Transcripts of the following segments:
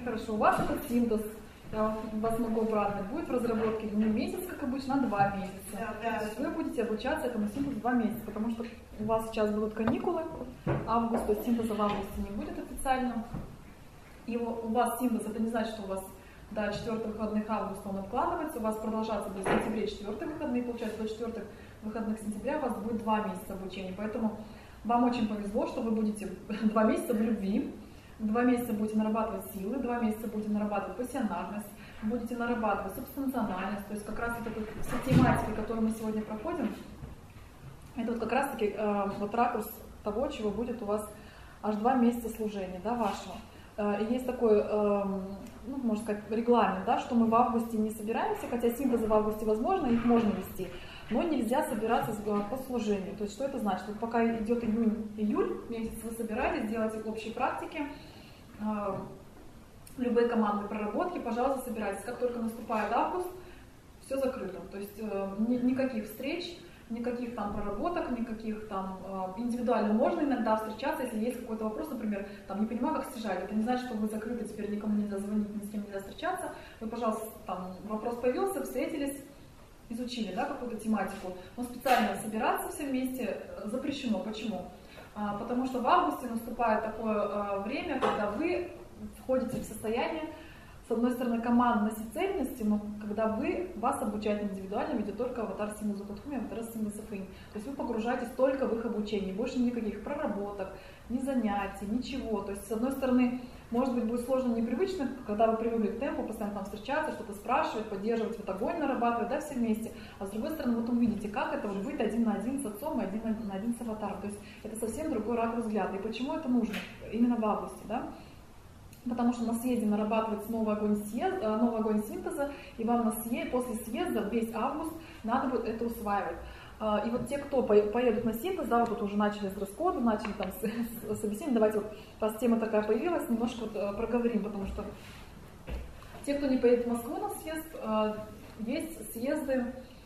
Хорошо, у вас этот синтез, я вас могу обрадовать, будет в разработке не месяц, как обычно, а 2 месяца. То есть вы будете обучаться этому синтезу 2 месяца, потому что у вас сейчас будут каникулы, август, то есть синтеза в августе не будет официально. И у вас синтез, это не значит, что у вас до 4 выходных августа он откладывается, у вас продолжаться до сентября 4 выходные, получается до 4 выходных сентября у вас будет 2 месяца обучения. Поэтому вам очень повезло, что вы будете 2 месяца в любви, 2 месяца будете нарабатывать силы, 2 месяца будете нарабатывать пассионарность, будете нарабатывать субстанциональность, то есть как раз вот все тематики, которые мы сегодня проходим, это вот как раз таки вот ракурс того, чего будет у вас аж 2 месяца служения, да, вашего. И есть такой, ну, можно сказать, регламент, да, что мы в августе не собираемся, хотя синтезы в августе возможно, их можно вести, но нельзя собираться по служению. То есть что это значит? Вот пока идет июнь месяц, вы собираетесь, делаете общие практики, любые командные проработки, пожалуйста, собирайтесь. Как только наступает август, все закрыто. То есть никаких встреч, никаких там проработок, никаких там индивидуально можно иногда встречаться, если есть какой-то вопрос, например, там не понимаю, как стяжать. Это не значит, что вы закрыты, теперь никому нельзя звонить, ни с кем нельзя встречаться. Вы, пожалуйста, там вопрос появился, встретились, изучили, да, какую-то тематику. Но специально собираться все вместе запрещено. Почему? Потому что в августе наступает такое время, когда вы входите в состояние, с одной стороны, командности цельности, но когда вас обучают индивидуально, ведет только аватар Символ Западхуми, аватар Символ Сафаин. То есть вы погружаетесь только в их обучение, больше никаких проработок, ни занятий, ничего. То есть, с одной стороны, может быть, будет сложно, непривычно, когда вы привыкли к темпу, постоянно там встречаться, что-то спрашивать, поддерживать, вот огонь нарабатывать, да, все вместе. А с другой стороны, вот увидите, как это вот быть 1 на 1 с отцом и 1 на 1 с аватаром. То есть это совсем другой ракурс взгляда. И почему это нужно? Именно в августе, да? Потому что на съезде нарабатывается новый огонь синтеза, и вам после съезда весь август надо будет это усваивать. И вот те, кто поедут на синтез, да, вот тут уже начали с дресс-кода, начали там с объяснения, давайте вот, раз тема такая появилась, немножко вот проговорим, потому что те, кто не поедет в Москву на съезд, есть съезды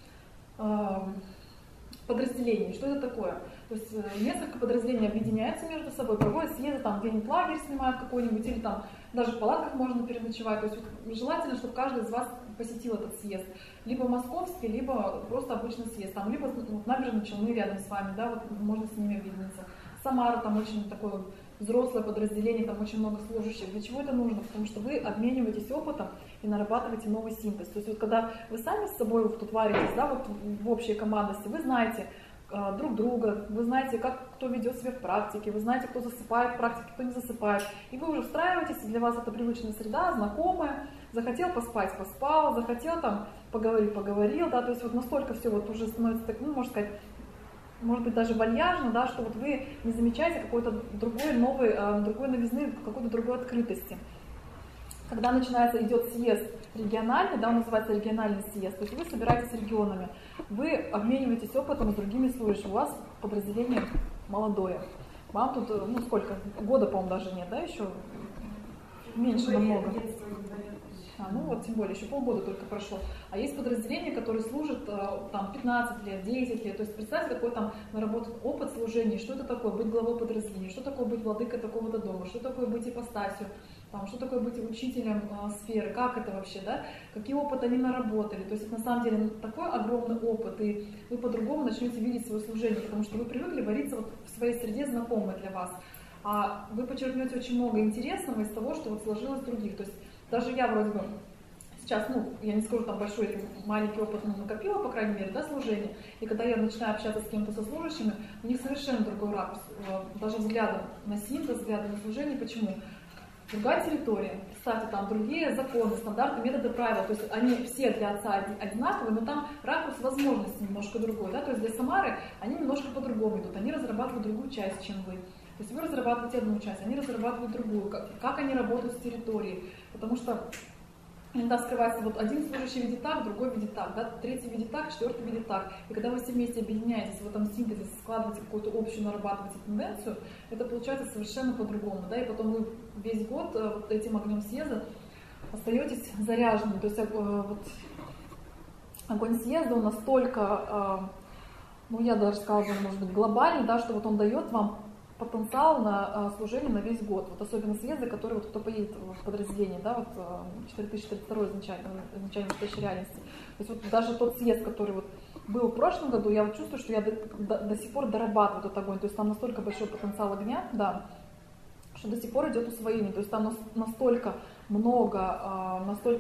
подразделений. Что это такое? То есть несколько подразделений объединяются между собой, проводят съезды, там где-нибудь лагерь снимают какой-нибудь, или там даже в палатках можно переночевать. То есть вот, желательно, чтобы каждый из вас посетил этот съезд. Либо московский, либо просто обычный съезд. Там, либо вот, набережные Челны рядом с вами, да, вот можно с ними объединиться. Самара, там очень такое взрослое подразделение, там очень много служащих. Для чего это нужно? Потому что вы обмениваетесь опытом и нарабатываете новый синтез. То есть вот когда вы сами с собой вот тут варитесь, да, вот в общей командности, вы знаете друг друга, вы знаете, как кто ведет себя в практике, вы знаете, кто засыпает в практике, кто не засыпает. И вы уже встраиваетесь, и для вас это привычная среда, знакомая. Захотел поспать — поспал, захотел там поговорил, да, то есть вот настолько все вот уже становится так, ну, можно сказать, может быть, даже вальяжно, да, что вот вы не замечаете какой-то другой новизны, какой-то другой открытости. Когда идет съезд региональный, да, он называется региональный съезд, то есть вы собираетесь с регионами, вы обмениваетесь опытом с другими служащими, у вас подразделение молодое. Вам тут, ну сколько, года, по-моему, даже нет, да, еще? Меньше намного. Ну вот, тем более, еще полгода только прошло. А есть подразделения, которые служат там 15 лет, 10 лет. То есть представьте, какой там наработан опыт служения, что это такое быть главой подразделения, что такое быть владыкой такого-то дома, что такое быть ипостасью, там, что такое быть учителем сферы, как это вообще, да, какие опыты они наработали. То есть это на самом деле такой огромный опыт, и вы по-другому начнете видеть свое служение, потому что вы привыкли вариться вот в своей среде, знакомой для вас. А вы почерпнете очень много интересного из того, что вот сложилось в других. То есть даже я вроде бы сейчас, ну, я не скажу, там большой или маленький опыт накопила, по крайней мере, да, служение. И когда я начинаю общаться с кем-то со служащими, у них совершенно другой ракурс, даже взглядом на синтез, взглядом на служение. Почему? Другая территория, представьте, там другие законы, стандарты, методы, правила, то есть они все для отца одинаковые, но там ракурс возможностей немножко другой, да, то есть для Самары они немножко по-другому идут, они разрабатывают другую часть, чем вы. То есть вы разрабатываете одну часть, они разрабатывают другую, как они работают с территорией, потому что иногда скрывается, вот один служащий видит так, другой видит так, да, третий видит так, четвертый видит так. И когда вы все вместе объединяетесь в этом синтезе, складываете какую-то общую, нарабатываете тенденцию, это получается совершенно по-другому, да, и потом вы весь год вот этим огнем съезда остаетесь заряженными. То есть вот огонь съезда, он настолько, ну я даже сказала, может быть, глобальный, да, что вот он дает вам потенциал на служение на весь год. Вот особенно съезды, которые вот кто поедет в подразделение, да, вот 4032 изначально настоящей реальности. То есть вот даже тот съезд, который вот был в прошлом году, я вот чувствую, что я до сих пор дорабатываю этот огонь. То есть там настолько большой потенциал огня, да, что до сих пор идет усвоение. То есть там настолько много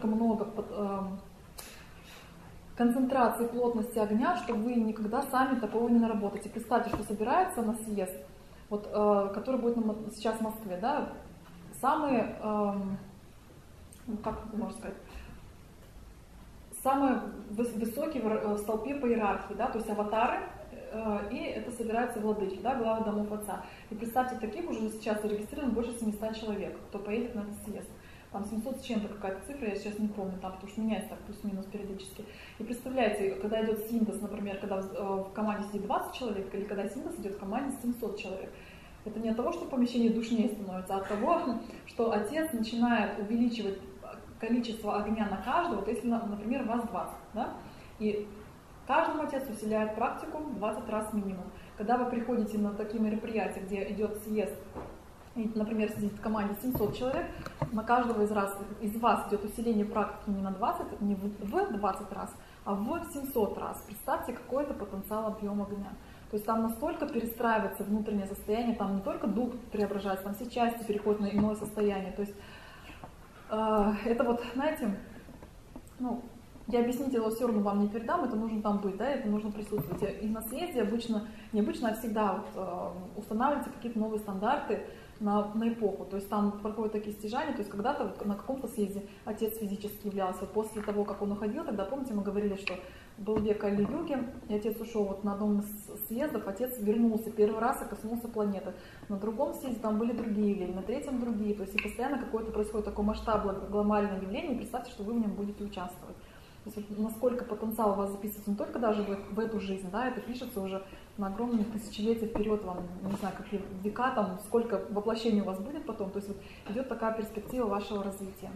концентрации плотности огня, что вы никогда сами такого не наработаете. Представьте, что собирается на съезд, вот, который будет сейчас в Москве, да, самые, как можно сказать, самые высокие в столпе по иерархии, да, то есть аватары, и это собираются владыки, да, главы домов отца. И представьте, таких уже сейчас зарегистрировано больше 700 человек, кто поедет на этот съезд. Там 700 с чем-то какая-то цифра, я сейчас не помню, там, потому что меняется так плюс-минус периодически. И представляете, когда идет синтез, например, когда в команде сидит 20 человек, или когда синтез идет в команде 700 человек. Это не от того, что помещение душнее становится, а от того, что отец начинает увеличивать количество огня на каждого, вот если, например, вас 20, да, и каждому отец усиляет практику 20 раз минимум. Когда вы приходите на такие мероприятия, где идет съезд, и, например, сидит в команде 700 человек, на каждого из вас идет усиление практики не на 20, не в 20 раз, а в 700 раз. Представьте, какой это потенциал объема огня. То есть там настолько перестраивается внутреннее состояние, там не только дух преображается, там все части переходят на иное состояние. То есть это вот, знаете, ну, я объяснить это все равно вам не передам, это нужно там быть, да, это нужно присутствовать. И на съезде необычно, а всегда вот, устанавливаются какие-то новые стандарты на эпоху. То есть там проходят такие стяжания, то есть когда-то вот на каком-то съезде отец физически являлся. Вот после того, как он уходил, тогда, помните, мы говорили, что был век Кали-юги, и отец ушел вот на одном из съездов, отец вернулся первый раз и коснулся планеты. На другом съезде там были другие явления, на третьем другие. То есть и постоянно какое-то происходит такое масштабное глобальное явление, и представьте, что вы в нем будете участвовать. То есть вот насколько потенциал у вас записывается не только даже в эту жизнь, да, это пишется уже на огромные тысячелетия вперед, вам, не знаю, какие века, там, сколько воплощений у вас будет потом. То есть вот идет такая перспектива вашего развития.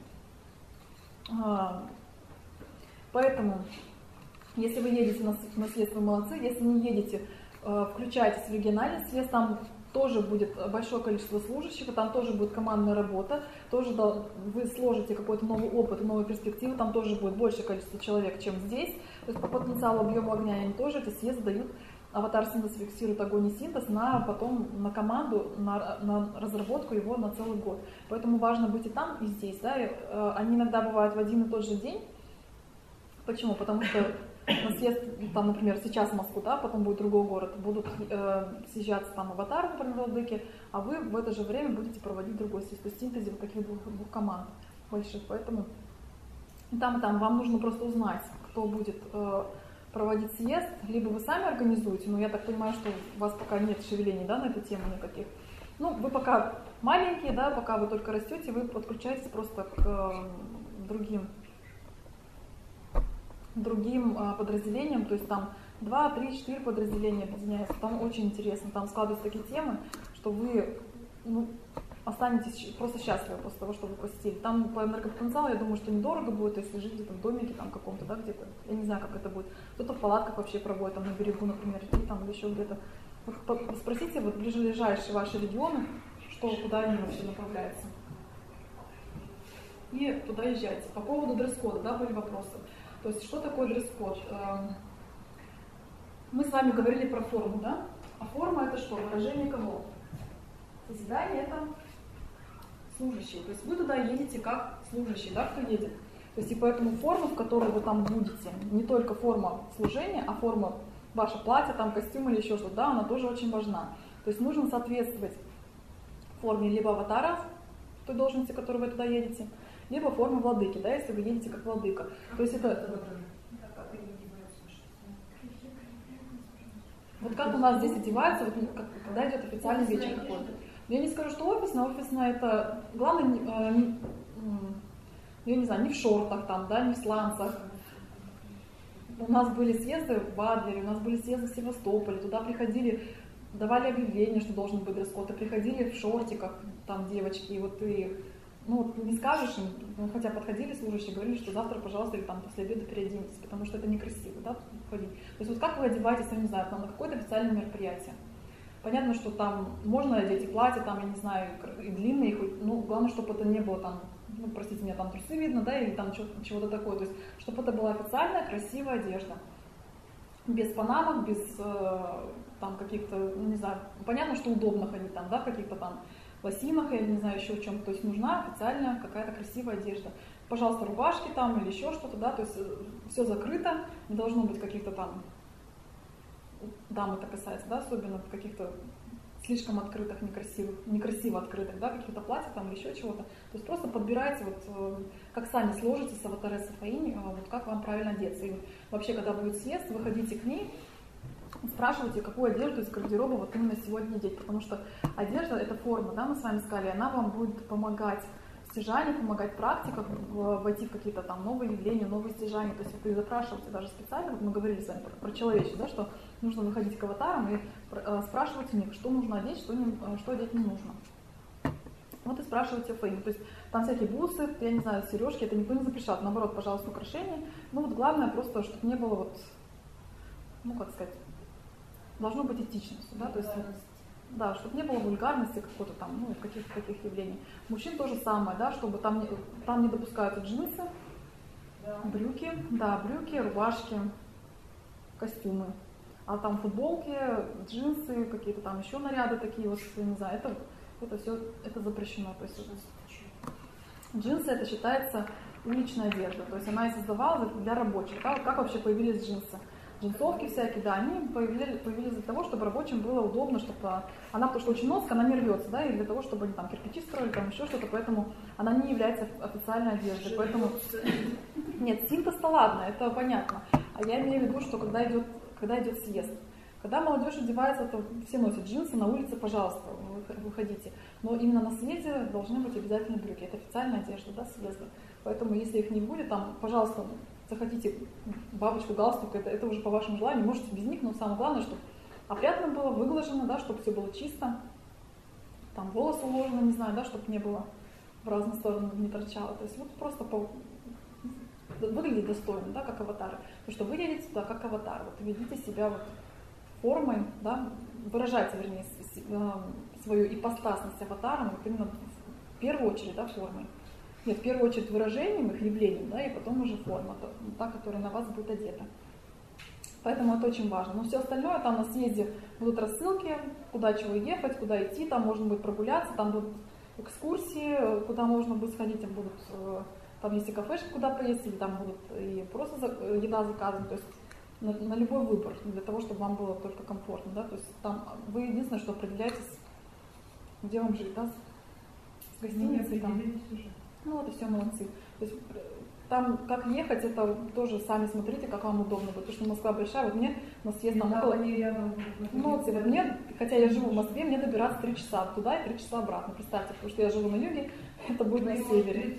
Поэтому, если вы едете на съезд, вы молодцы. Если не едете, включайтесь в региональный съезд, там тоже будет большое количество служащих, там тоже будет командная работа, тоже вы сложите какой-то новый опыт, новые перспективы, там тоже будет большее количество человек, чем здесь. То есть по потенциалу объема огня они тоже эти съезды дают. Аватар синтез фиксирует огонь и синтез потом на команду, на разработку его на целый год. Поэтому важно быть и там, и здесь. Да? Они иногда бывают в один и тот же день. Почему? Потому что на съезд, там, например, сейчас в Москву, да, потом будет другой город, будут съезжаться там аватары, например, владыки, а вы в это же время будете проводить другой съезд. То есть синтезе таких двух команд больших. Поэтому и там вам нужно просто узнать, кто будет проводить съезд, либо вы сами организуете, но я так понимаю, что у вас пока нет шевелений, да, на эту тему никаких. Ну, вы пока маленькие, да, пока вы только растете, вы подключаетесь просто к другим подразделениям, то есть там 2, 3, 4 подразделения объединяются, там очень интересно, там складываются такие темы, что вы останетесь просто счастливы после того, что вы посетили. Там по энергопотенциалу, я думаю, что недорого будет, если жить где-то в домике там каком-то, да, где-то, я не знаю, как это будет. Кто-то в палатках вообще проводит, там на берегу, например, и там или еще где-то. Спросите, вот ближайшие ваши регионы, куда они вообще направляются. И туда езжайте. По поводу дресс-кода, да, были вопросы. То есть, что такое дресс-код? Мы с вами говорили про форму, да? А форма это что? Выражение кого? Созидание это служащие. То есть вы туда едете как служащие, да, кто едет. То есть и поэтому форма, в которой вы там будете, не только форма служения, а форма ваше платье, там костюм или еще что-то, да, она тоже очень важна. То есть нужно соответствовать форме либо аватара, той должности, в которой вы туда едете, либо форме владыки, да, если вы едете как владыка. То есть это... Вот как у нас здесь одеваются, вот, когда идет официальный вечер какой-то. Я не скажу, что офисная это, главное, я не знаю, не в шортах там, да, не в сланцах. У нас были съезды в Адлере, у нас были съезды в Севастополе, туда приходили, давали объявление, что должен быть дресс-код, и приходили в шортиках, там девочки, и вот и, ну, не скажешь им, хотя подходили служащие, говорили, что завтра, пожалуйста, или там после обеда переоденьтесь, потому что это некрасиво, да, ходить. То есть вот как вы одеваетесь, я не знаю, на какое-то официальное мероприятие. понятно, что там можно одеть и платье, там, я не знаю, и длинные, ну, главное, чтобы это не было там, ну, простите меня, там трусы видно, да, или там чего-то такое, то есть, чтобы это была официальная, красивая одежда. Без панамок, без там каких-то, ну, не знаю, понятно, что удобно ходить там, да, в каких-то там лосинах, я не знаю, еще в чем-то, то есть нужна официальная какая-то красивая одежда. Пожалуйста, рубашки там или еще что-то, да, то есть все закрыто, не должно быть каких-то там, дам это касается, да, особенно каких-то слишком открытых, некрасиво открытых, да, каких-то платьев там или еще чего-то. То есть просто подбирайте, вот, как сами сложитесь с аватарой Сафаини, вот как вам правильно одеться. И вообще, когда будет съезд, выходите к ней, спрашивайте, какую одежду из гардероба вот именно сегодня одеть, потому что одежда — это форма, да, мы с вами сказали, она вам будет помогать в стяжании, помогать в практиках, войти в какие-то там новые явления, новые стяжания. То есть вот вы запрашиваете даже специально, вот мы говорили с вами про человечество, да, что нужно выходить к аватарам и спрашивать у них, что нужно одеть, что одеть не нужно. Вот и спрашивайте Фаину. То есть там всякие бусы, я не знаю, сережки, это никто не запрещает, наоборот, пожалуйста, украшения. Ну вот главное просто, чтобы не было вот, ну как сказать, должно быть этичностью, да, то есть вот, да, чтобы не было вульгарности какой-то там, ну, каких-то таких явлений. Мужчин то же самое, да, чтобы там не допускаются джинсы, брюки, да, брюки, рубашки, костюмы. А там футболки, джинсы, какие-то там еще наряды такие, вот, я не знаю, это все, это запрещено. То есть джинсы — это считается уличная одежда, то есть она и создавалась для рабочих. Да? Вот как вообще появились джинсы? Джинсовки всякие, да, они появились для того, чтобы рабочим было удобно, чтобы она, потому что очень носка, она не рвется, да, и для того, чтобы они там кирпичи строили, там еще что-то, поэтому она не является официальной одеждой. Поэтому нет, синтез-то ладно, это понятно. А я имею в виду, что когда идет съезд. Когда молодежь одевается, то все носят джинсы, на улице, пожалуйста, выходите. Но именно на съезде должны быть обязательно брюки. Это официальная одежда, да, съезда. Поэтому если их не будет, там, пожалуйста, захотите бабочку, галстук, это уже по вашему желанию, можете без них, но самое главное, чтобы опрятно было, выглажено, да, чтобы все было чисто, там волосы уложены, не знаю, да, чтобы не было в разные стороны, не торчало. То есть вот просто выглядеть достойно, да, как аватары. То, что вы едете туда как аватар, вот ведите себя вот формой, да, выражайте, вернее, свою ипостасность аватаром, вот именно в первую очередь, да, формой. Нет, в первую очередь выражением, их явлением, да, и потом уже форма, та, которая на вас будет одета. Поэтому это очень важно. Но все остальное, там на съезде будут рассылки, куда чего ехать, куда идти, там можно будет прогуляться, там будут экскурсии, куда можно будет сходить, там есть и кафешки, куда поесть, или там будут и просто еда заказана, то есть на любой выбор, для того, чтобы вам было только комфортно, да, то есть там вы единственное, что определяетесь, где вам жить, да, с гостиницей, там. Ну вот и все, молодцы. То есть там как ехать, это тоже сами смотрите, как вам удобно будет. Потому что Москва большая, вот мне на съезд нам около... Молодцы, вот мне, хотя я живу в Москве, мне добираться 3 часа туда и 3 часа обратно. Представьте, потому что я живу на юге, это будет на севере.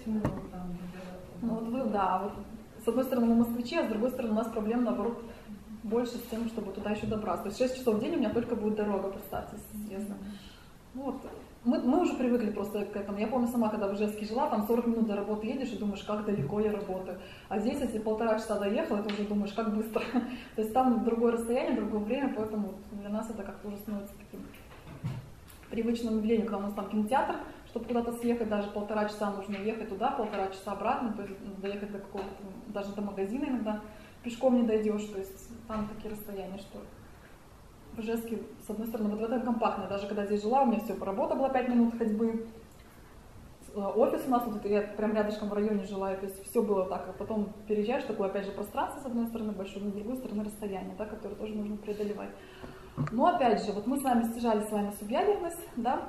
Ну вот вы, да, вот с одной стороны мы москвичи, а с другой стороны у нас проблем, наоборот, больше с тем, чтобы туда еще добраться. То есть 6 часов в день у меня только будет дорога, представьте, съезда. Вот. Мы уже привыкли просто к этому. Я помню сама, когда в Ижевске жила, там 40 минут до работы едешь и думаешь, как далеко я работаю. А здесь, если 1,5 часа доехала, ты уже думаешь, как быстро. То есть там другое расстояние, другое время, поэтому для нас это как-то уже становится таким привычным явлением, когда у нас там кинотеатр, чтобы куда-то съехать, даже 1,5 часа нужно ехать туда, 1,5 часа обратно, то есть доехать до какого-то, даже до магазина иногда пешком не дойдешь, то есть там такие расстояния, что... В Ижевске, с одной стороны, вот в этом компактно. Даже когда здесь жила, у меня все, работа была 5 минут ходьбы. Офис у нас, вот я прям рядышком в районе жила, то есть все было так. А потом переезжаешь, такое опять же пространство, с одной стороны, большое, с другой стороны расстояние, да, которое тоже нужно преодолевать. Но опять же, вот мы с вами стяжали с вами субъявленность, да,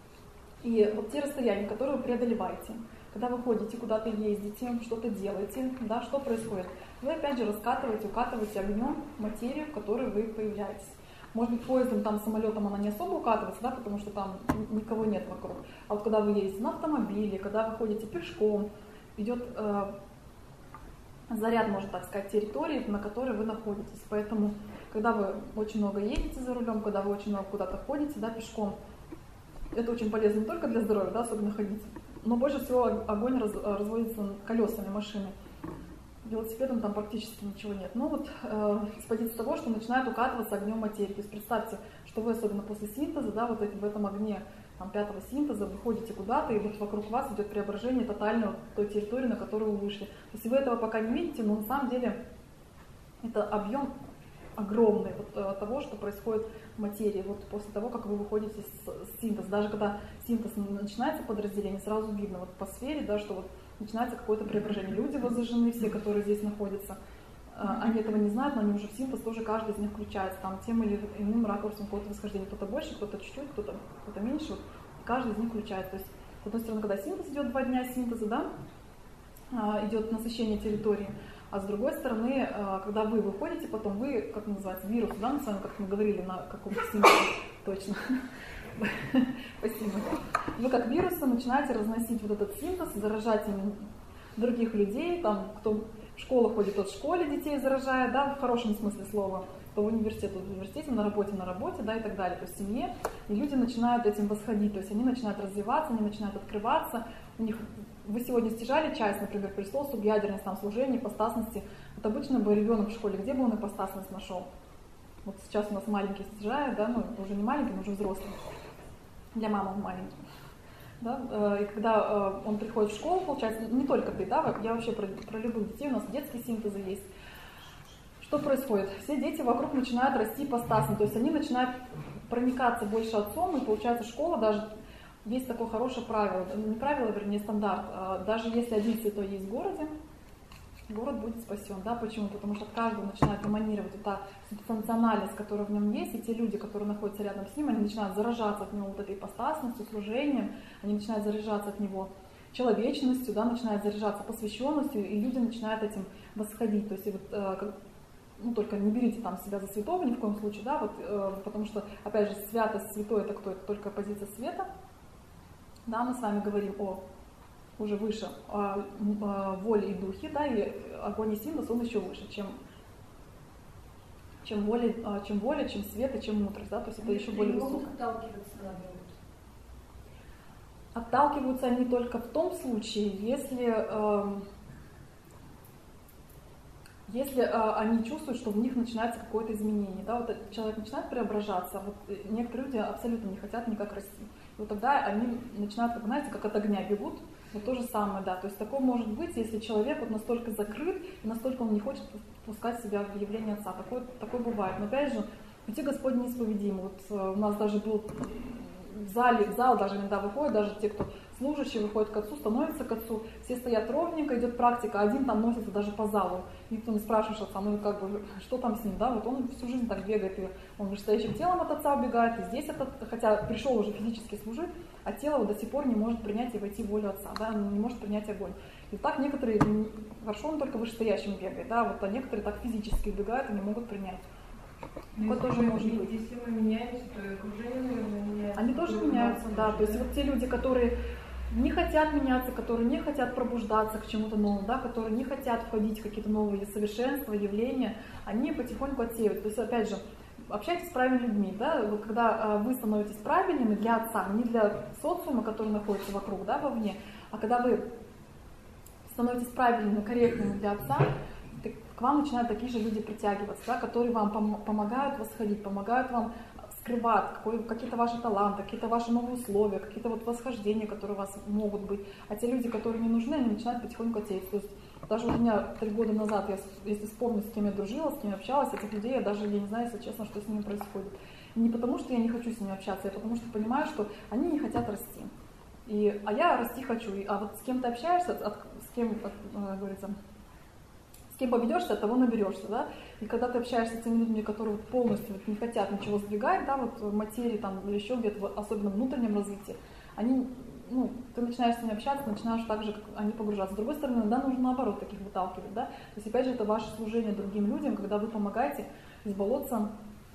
и вот те расстояния, которые вы преодолеваете. Когда вы ходите, куда-то ездите, что-то делаете, да, что происходит? Вы опять же раскатываете, укатываете огнем материю, в которой вы появляетесь. Может быть, поездом, там, самолетом она не особо укатывается, да, потому что там никого нет вокруг. А вот когда вы едете на автомобиле, когда вы ходите пешком, идет заряд, можно так сказать, территории, на которой вы находитесь. Поэтому, когда вы очень много едете за рулем, когда вы очень много куда-то ходите, да, пешком, это очень полезно не только для здоровья, да, особенно ходить, но больше всего огонь разводится колесами машины. велосипедом там практически ничего нет. Но вот с позиции того, что начинает укатываться огнем материи. То есть представьте, что вы особенно после синтеза, да, вот в этом огне там, 5-го синтеза выходите куда-то, и вот вокруг вас идет преображение тотального той территории, на которую вы вышли. То есть вы этого пока не видите, но на самом деле это объем огромный вот, того, что происходит в материи, вот после того, как вы выходите с синтеза. Даже когда синтез начинается подразделение, сразу видно вот по сфере, да, что вот начинается какое-то преображение. Люди воззажены, все, которые здесь находятся, они этого не знают, но они уже в синтез тоже, каждый из них включается, там тем или иным ракурсом какого-то восхождения. Кто-то больше, кто-то чуть-чуть, кто-то меньше, вот, каждый из них включает. То есть, с одной стороны, когда синтез идет 2 дня синтеза, да, идет насыщение территории, а с другой стороны, когда вы выходите, потом вы, как называется, вирус, да, мы с вами, как мы говорили, на каком-то синтезе, точно, спасибо. Вы как вирусы начинаете разносить вот этот синтез, заражать им других людей, там, кто в школу ходит, тот в школе детей заражает, да, в хорошем смысле слова, кто в университете, на работе, да, и так далее, то есть в семье, и люди начинают этим восходить, то есть они начинают развиваться, они начинают открываться, у них, вы сегодня стяжали часть, например, престол, субъядерность, там, служение, ипостасности, вот обычно бы ребенок в школе, где бы он ипостасность нашел? Вот сейчас у нас маленький стяжает, да, ну, уже не маленький, но уже взрослый, для мамы он маленький. Да? И когда он приходит в школу, получается, не только ты, да, я вообще про любых детей, у нас детские синтезы есть. Что происходит? Все дети вокруг начинают расти ипостасно, то есть они начинают проникаться больше отцом, и получается школа даже, есть такое хорошее правило, не правило, вернее стандарт, даже если один святой есть в городе, город будет спасен. Да? Почему? Потому что от каждого начинает эманировать та субстанциональность, которая в нем есть, и те люди, которые находятся рядом с ним, они начинают заражаться от него вот этой ипостасностью, служением, они начинают заряжаться от него человечностью, да, начинают заряжаться посвященностью, и люди начинают этим восходить. То есть, вот, ну, только не берите там себя за святого ни в коем случае, да, вот, потому что, опять же, святость, святой — это кто? Это только позиция света. Да, мы с вами говорим о уже выше воле и духе, да, и огонь и синтез, он еще выше, чем воля, чем свет и чем мудрость, да, то есть это еще более высоко. Отталкиваются они только в том случае, если они чувствуют, что в них начинается какое-то изменение, да, вот человек начинает преображаться, вот некоторые люди абсолютно не хотят никак расти, и вот тогда они начинают, как, знаете, как от огня бегут. Вот то же самое, да. То есть такое может быть, если человек вот настолько закрыт, и настолько он не хочет пускать себя в явление Отца. Такое бывает. Но опять же, пути Господни неисповедимы. Вот у нас даже был в зал даже иногда выходит, даже те, кто служащие, выходят к Отцу, становятся к Отцу, все стоят ровненько, идет практика, один там носится даже по залу. Никто не спрашивает Отца, ну как бы, что там с ним, да, вот он всю жизнь так бегает, и он вышестоящим телом от Отца убегает, и здесь, хотя пришел уже физически служить, а тело вот до сих пор не может принять и войти в волю Отца, да, он не может принять огонь. И так некоторые, хорошо, он только вышестоящим бегает, да, вот, а некоторые так физически убегают и не могут принять. Вот тоже может быть. Если мы меняемся, то и окружение, наверное, меняется. Они тоже меняются, да. То есть вот те люди, которые не хотят меняться, которые не хотят пробуждаться к чему-то новому, да, которые не хотят входить в какие-то новые совершенства, явления, они потихоньку отсеивают. То есть, опять же, общайтесь с правильными людьми, да, вот когда вы становитесь правильными для Отца, не для социума, который находится вокруг, да, вовне, а когда вы становитесь правильными, корректными для Отца, к вам начинают такие же люди притягиваться, да, которые вам помогают восходить, помогают вам скрывать какие-то ваши таланты, какие-то ваши новые условия, какие-то вот восхождения, которые у вас могут быть. А те люди, которые не нужны, они начинают потихоньку отсеять. То есть даже у меня 3 года назад, если вспомнить, с кем я дружила, с кем я общалась, этих людей я даже не знаю, если честно, что с ними происходит. Не потому, что я не хочу с ними общаться, а потому что понимаю, что они не хотят расти. А я расти хочу. А вот с кем ты общаешься, с кем, говорится, с кем поведешься, от того наберешься, да. И когда ты общаешься с теми людьми, которые полностью не хотят ничего сдвигать, да, вот в материи там, или еще где-то, особенно в внутреннем развитии, они, ну, ты начинаешь с ними общаться, начинаешь так же, как они погружаться. С другой стороны, иногда нужно наоборот таких выталкивать, да. То есть, опять же, это ваше служение другим людям, когда вы помогаете из болотца,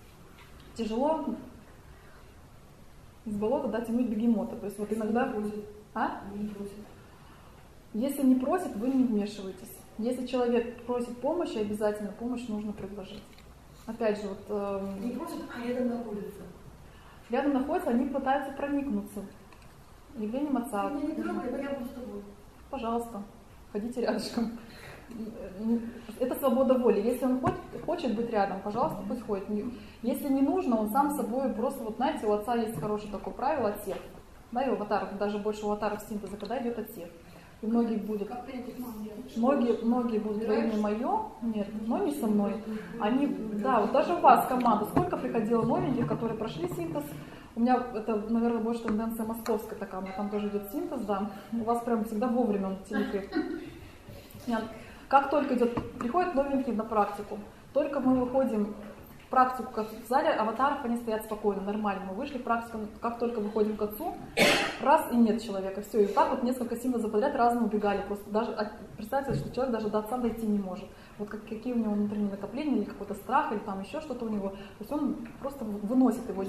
тяжело из болота, да, тянуть бегемота. То есть вот иногда... Не просит. Если не просит, вы не вмешиваетесь. Если человек просит помощи, обязательно помощь нужно предложить. Опять же, вот... Не просят, а рядом находятся. Рядом находятся, они пытаются проникнуться явлением Отца. Меня не трогай, но я буду с тобой. Пожалуйста, ходите рядышком. это свобода воли. Если он хочет быть рядом, пожалуйста, пусть ходит. Если не нужно, он сам с собой просто, вот знаете, у отца есть хорошее такое правило отсев. Да, и у аватаров, даже больше у аватаров синтеза, когда идет отсев. И многие будут во имя мое, нет, но не со мной. Они, да, вот даже у вас команда, сколько приходило новеньких, которые прошли синтез. У меня это, наверное, больше тенденция московская такая, у меня там тоже идет синтез, да. У вас прям всегда вовремя он телепит. Как только приходят новенькие на практику, только мы выходим в практику, как в зале аватаров, они стоят спокойно, нормально. Мы вышли в практику, как только выходим к отцу, раз и нет человека. Все, и так вот несколько синтезов подряд разные убегали. Просто даже представьте, что человек даже до отца дойти не может. Вот какие у него внутренние накопления, или какой-то страх, или там еще что-то у него. То есть он просто выносит его.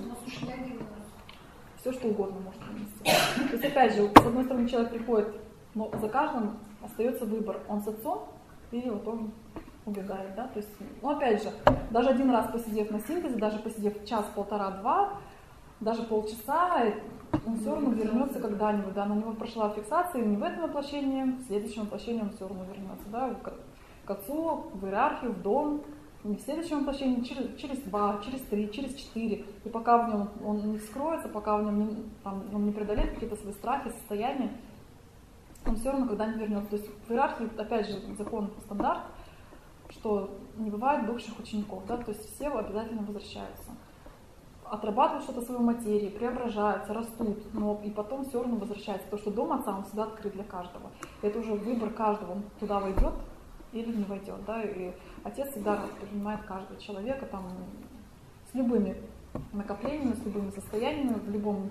Все, что угодно может вынести. То есть опять же, с одной стороны человек приходит, но за каждым остается выбор. Он с отцом или вот он убегает, да, то есть, ну опять же, даже один раз посидев на синтезе, даже посидев час, полтора, два, даже полчаса, он все равно вернется когда-нибудь, да, на него прошла фиксация, не в этом воплощении, в следующем воплощении он все равно вернется, да, к отцу, в иерархию, в дом, не в следующем воплощении, через 2, через 3, через 4, и пока в нем он не вскроется, пока в нем он не преодолеет какие-то свои страхи, состояния, он все равно когда-нибудь вернется. То есть в иерархии, опять же, закон стандарт, что не бывает бывших учеников, да, то есть все обязательно возвращаются, отрабатывают что-то в своей материи, преображаются, растут, но и потом все равно возвращаются, потому что дом отца, он всегда открыт для каждого. Это уже выбор каждого, он туда войдет или не войдет, да, и отец всегда принимает каждого человека там с любыми накоплениями, с любыми состояниями, в любом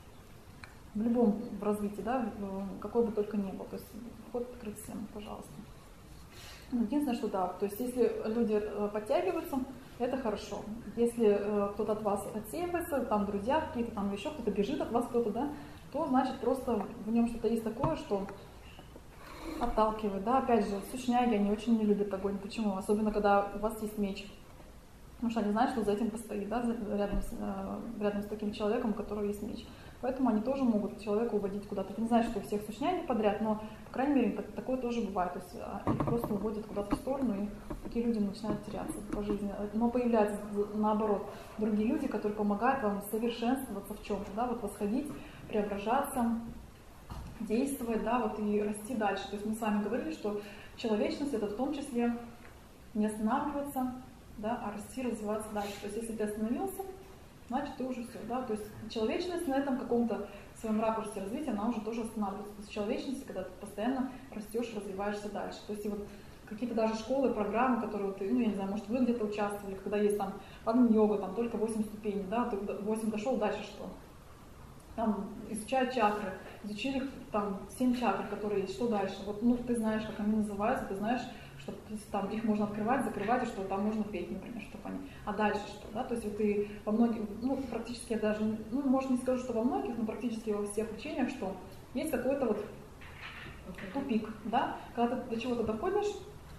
развитии, да, какой бы только ни был, то есть вход открыт всем, пожалуйста. Единственное, что да, то есть если люди подтягиваются, это хорошо. Если кто-то от вас отсеивается, там друзья какие-то, там еще кто-то бежит от вас, кто-то, да, то значит просто в нем что-то есть такое, что отталкивает, да, опять же, сушняги, они очень не любят огонь. Почему? Особенно, когда у вас есть меч. Потому что они знают, что за этим постоит, да, рядом с таким человеком, у которого есть меч. Поэтому они тоже могут человека уводить куда-то. Это не значит, что у всех сушняги подряд, но, по крайней мере, такое тоже бывает. То есть их просто уводят куда-то в сторону, и такие люди начинают теряться по жизни. Но появляются, наоборот, другие люди, которые помогают вам совершенствоваться в чем-то, да, вот восходить, преображаться, действовать, да, вот и расти дальше. То есть мы с вами говорили, что человечность — это в том числе не останавливаться, да, а расти, развиваться дальше. То есть если ты остановился, значит ты уже все, да, то есть человечность на этом каком-то своем ракурсе развития, она уже тоже останавливается. То есть человечность, когда ты постоянно растешь, развиваешься дальше. То есть и вот какие-то даже школы, программы, которые ты, ну я не знаю, может вы где-то участвовали, когда есть там йога, там только 8 ступеней, да, ты 8 дошел, дальше что? Там изучают чакры, изучили там 7 чакр, которые есть, что дальше? Вот, ну ты знаешь, как они называются, ты знаешь, что там их можно открывать, закрывать, и что там можно петь, например, чтобы они. А дальше что, да? То есть вот ты во многих, ну практически я даже, ну может не скажу, что во многих, но практически во всех учениях, что есть какой-то вот тупик, да? Когда ты до чего-то доходишь,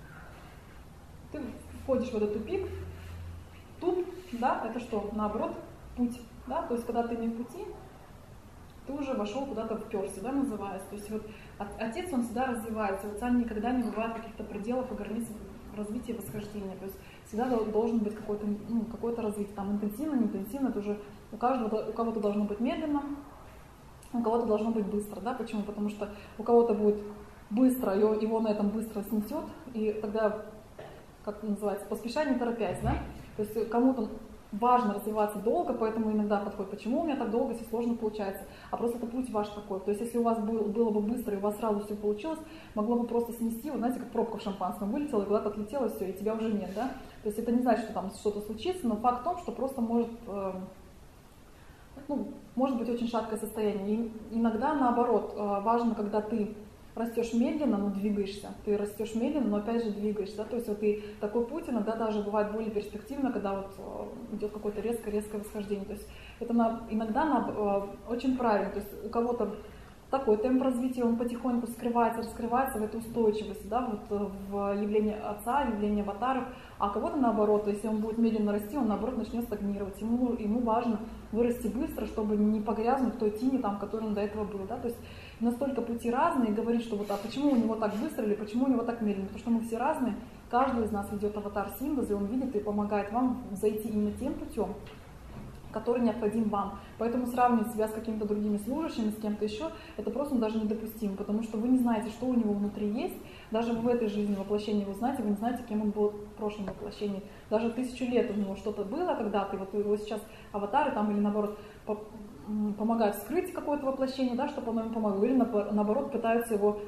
ты входишь в этот тупик, тут, да, это что? Наоборот, путь, да? То есть когда ты не в пути, ты уже вошел куда-то, вперся, да, называется. То есть вот отец, он всегда развивается, у отца никогда не бывает каких-то пределов и границ развития и восхождения. То есть всегда должен быть какое-то, ну, какое-то развитие, там интенсивно, не интенсивно, это уже у кого-то должно быть медленно, у кого-то должно быть быстро, да, почему? Потому что у кого-то будет быстро, его на этом быстро снесет, и тогда, как это называется, поспешай, не торопясь, да, то есть кому-то важно развиваться долго, поэтому иногда подходит, почему у меня так долго, если сложно получается, а просто это путь ваш такой. То есть если у вас было бы быстро и у вас сразу все получилось, могло бы просто снести, вот знаете, как пробка в шампанском вылетела, и куда-то отлетела, и все, и тебя уже нет, да. То есть это не значит, что там что-то случится, но факт в том, что просто может быть очень шаткое состояние. И иногда наоборот, важно, когда ты растешь медленно, но двигаешься. Ты растешь медленно, но опять же двигаешься. Да? То есть вот и такой путь иногда даже бывает более перспективно, когда вот идет какое-то резкое восхождение. То есть это иногда очень правильно. То есть у кого-то такой темп развития, он потихоньку скрывается, раскрывается в эту устойчивость, да, вот в явлении отца, явлении аватаров, а кого-то наоборот, если он будет медленно расти, он наоборот начнет стагнировать. Ему важно вырасти быстро, чтобы не погрязнуть в той тине, там, в которой он до этого был. Да? То есть настолько пути разные, и говорить, что вот, а почему у него так быстро или почему у него так медленно, потому что мы все разные, каждый из нас ведет аватар синтеза, и он видит и помогает вам зайти именно тем путем, который необходим вам. Поэтому сравнивать себя с какими-то другими служащими, с кем-то еще, это просто даже недопустимо, потому что вы не знаете, что у него внутри есть. Даже в этой жизни воплощении вы знаете, вы не знаете, кем он был в прошлом воплощении. Даже 1000 лет у него что-то было когда-то, и вот его сейчас аватары там или наоборот помогают скрыть какое-то воплощение, да, чтобы оно им помогло, или наоборот пытаются его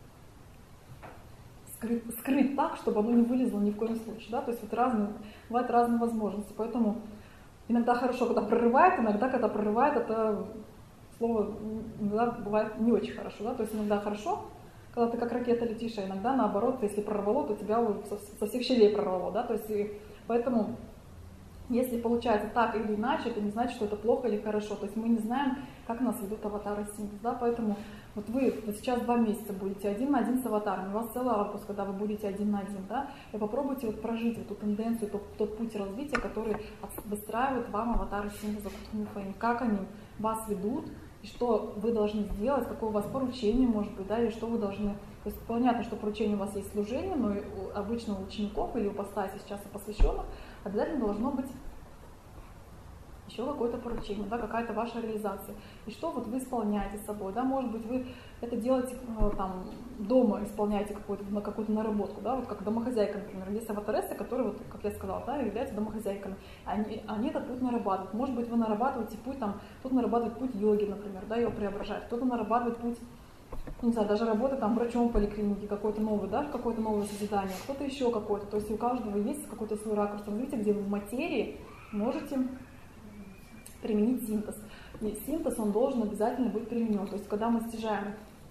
скрыть так, чтобы оно не вылезло ни в коем случае. Да? То есть вот бывают разные возможности. Поэтому иногда хорошо, когда прорывает, иногда, когда прорывает, это слово иногда бывает не очень хорошо. Да? То есть иногда хорошо, когда ты как ракета летишь, а иногда наоборот, если прорвало, то тебя со всех щелей прорвало. Да? То есть, поэтому, если получается так или иначе, это не значит, что это плохо или хорошо. То есть мы не знаем, как нас ведут аватары синтез. Да? Поэтому вот вы сейчас 2 месяца будете 1 на 1 с аватаром, у вас целый август, когда вы будете 1 на 1, да? И попробуйте вот прожить эту тенденцию, тот путь развития, который выстраивает вам аватары синтеза, как они вас ведут, и что вы должны сделать, какое у вас поручение может быть, да, и что вы должны. То есть понятно, что поручение у вас есть служение, но обычно у учеников или у ипостаси сейчас и посвященных обязательно должно быть еще какое-то поручение, да, какая-то ваша реализация. И что вот вы исполняете с собой, да, может быть, вы это делаете там дома, исполняете какую-то наработку, да, вот как домохозяйка, например. Есть аватарессы, которые, вот, как я сказала, да, являются домохозяйками. Они этот путь нарабатывают. Может быть, вы нарабатываете путь, там, кто-то нарабатывает путь йоги, например, да, ее преображает, кто-то нарабатывает путь, не знаю, даже работа там врачом в поликлинике, какой-то новый, да, какое-то новое созидание, кто-то еще какой-то. То есть у каждого есть какой-то свой ракурс развития, где вы в материи можете применить синтез. И синтез, он должен обязательно быть применен. То есть, когда мы снижаем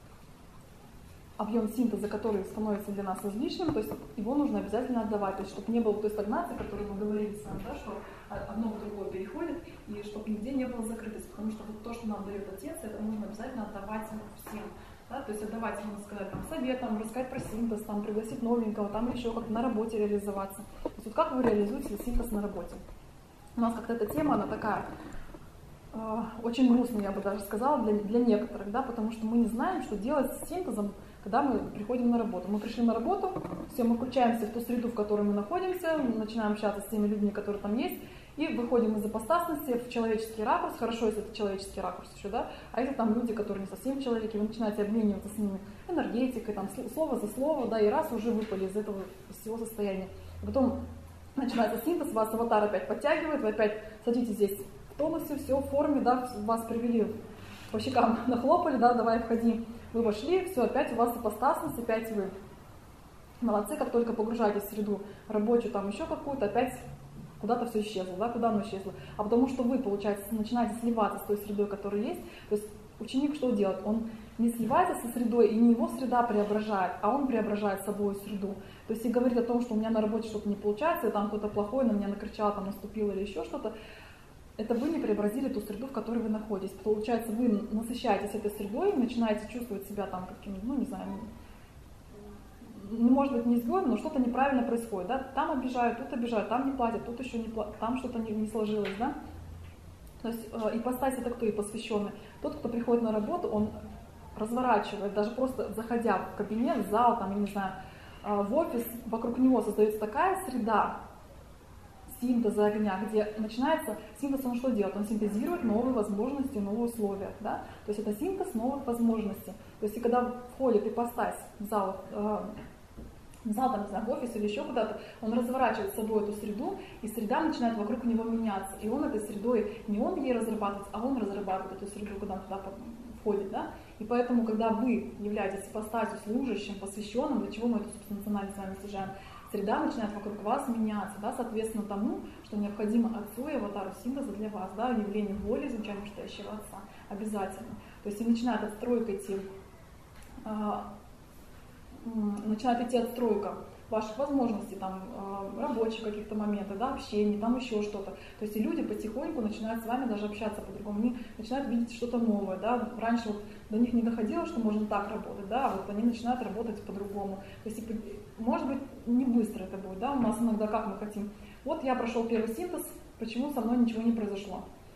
объем синтеза, который становится для нас излишним, то есть его нужно обязательно отдавать. То есть, чтобы не было той стагнации, о которой мы говорили с вами, да, что одно в другое переходит, и чтобы нигде не было закрытости. Потому что вот то, что нам дает Отец, это нужно обязательно отдавать всем. Да? То есть отдавать, можно сказать, там, советом, рассказать про синтез, там, пригласить новенького, там еще как-то на работе реализоваться. То есть вот как вы реализуете синтез на работе? У нас как-то эта тема, она такая очень грустная, я бы даже сказала, для некоторых, да, потому что мы не знаем, что делать с синтезом, когда мы приходим на работу. Мы пришли на работу, все, мы включаемся в ту среду, в которой мы находимся, начинаем общаться с теми людьми, которые там есть, и выходим из ипостасности в человеческий ракурс, хорошо, если это человеческий ракурс еще, да, а если там люди, которые не совсем человеки, вы начинаете обмениваться с ними энергетикой, там, слово за слово, да, и раз уже выпали из этого всего состояния. Потом начинается синтез, вас аватар опять подтягивает, вы опять садитесь здесь в тонусе, все в форме, да, вас привели по щекам, нахлопали, да, давай входи, вы вошли, все, опять у вас ипостасность, опять вы молодцы, как только погружаетесь в среду рабочую, там еще какую-то, опять куда-то все исчезло, да, куда оно исчезло, а потому что вы, получается, начинаете сливаться с той средой, которая есть, то есть ученик что делает? Он не сливается со средой, и не его среда преображает, а он преображает собой среду. То есть и говорит о том, что у меня на работе что-то не получается, и там кто-то плохой на меня накричал, там наступил или еще что-то, это вы не преобразили ту среду, в которой вы находитесь. Получается, вы насыщаетесь этой средой, начинаете чувствовать себя там каким-то, ну не знаю, может быть не изгоем, но что-то неправильно происходит, да, там обижают, тут обижают, там не платят, тут еще не платят, там что-то не сложилось, да. То есть ипостась это кто и посвященный? Тот, кто приходит на работу, он разворачивает, даже просто заходя в кабинет, в зал, там, я не знаю, в офис, вокруг него создается такая среда синтеза огня, где начинается синтез, он что делает? Он синтезирует новые возможности, новые условия, да? То есть это синтез новых возможностей. То есть и когда входит ипостась в зал, там, не знаю, в офис или еще куда-то, он разворачивает с собой эту среду, и среда начинает вокруг него меняться. И он этой средой, не он ей разрабатывает, а он разрабатывает эту среду, когда он туда входит, да? И поэтому, когда вы являетесь ипостасью, служащим, посвященным, для чего мы эту субстанциональность с вами снижаем, среда начинает вокруг вас меняться, да, соответственно тому, что необходимо Отцу и аватару синтеза для вас, да, явление воли изначально настоящего Отца, обязательно. То есть и начинает отстройка идти, отстройка ваших возможностей, там, рабочих каких-то моментов, да, общения, там еще что-то. То есть и люди потихоньку начинают с вами даже общаться по-другому, они начинают видеть что-то новое, да. Раньше вот до них не доходило, что можно так работать, да, а вот они начинают работать по-другому. То есть, может быть, не быстро это будет, да, у нас иногда как мы хотим. Вот я прошел первый синтез, почему со мной ничего не произошло?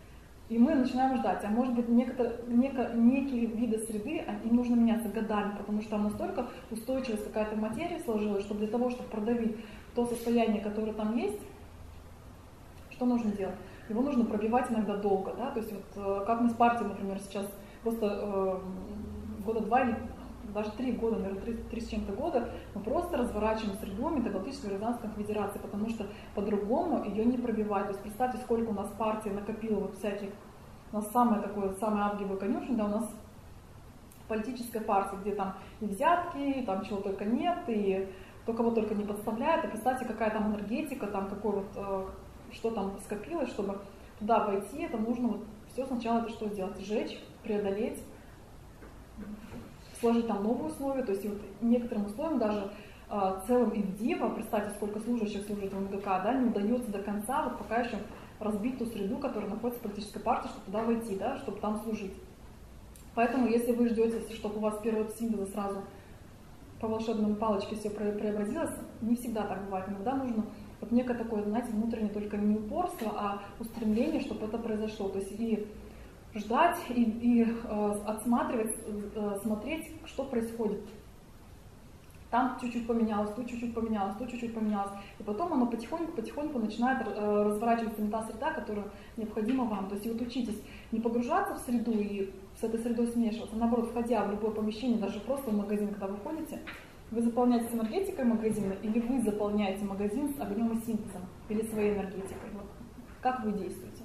И мы начинаем ждать, а может быть некие виды среды, им нужно меняться годами, потому что там настолько устойчивость какая-то в материи сложилась, что для того, чтобы продавить то состояние, которое там есть, что нужно делать? Его нужно пробивать иногда долго, да, то есть вот как мы с партией, например, сейчас просто года 2 или даже 3 года, наверное, 3 с чем-то года, мы просто разворачиваем среду метагалактической резонансной конфедерации, потому что по-другому ее не пробивать. То есть представьте, сколько у нас партия накопила вот всяких, у нас самое авгиевое конюшня, да, у нас политическая партия, где там и взятки, и там чего только нет, и кто кого только не подставляет. И представьте, какая там энергетика, там какой вот, что там скопилось, чтобы туда войти, это нужно вот все сначала это что сделать? Сжечь, преодолеть, сложить там новые условия, то есть вот некоторым условиям даже целым Ивдива, представьте, сколько служащих служит в МГК, да, не удается до конца, вот пока еще разбить ту среду, которая находится в политической партии, чтобы туда войти, да, чтобы там служить. Поэтому, если вы ждете, чтобы у вас первого синтеза сразу по волшебной палочке все преобразилось, не всегда так бывает. Иногда нужно вот некое такое, знаете, внутреннее только не упорство, а устремление, чтобы это произошло. То есть и ждать, и отсматривать, смотреть, что происходит. Там чуть-чуть поменялось, тут чуть-чуть поменялось, тут чуть-чуть поменялось. И потом оно потихоньку начинает разворачиваться на та среда, которая необходима вам. То есть вот учитесь не погружаться в среду и с этой средой смешиваться. Наоборот, входя в любое помещение, даже просто в магазин, когда вы ходите, вы заполняете энергетикой магазина, или вы заполняете магазин с огнем и синтезом, или своей энергетикой. Вот. Как вы действуете?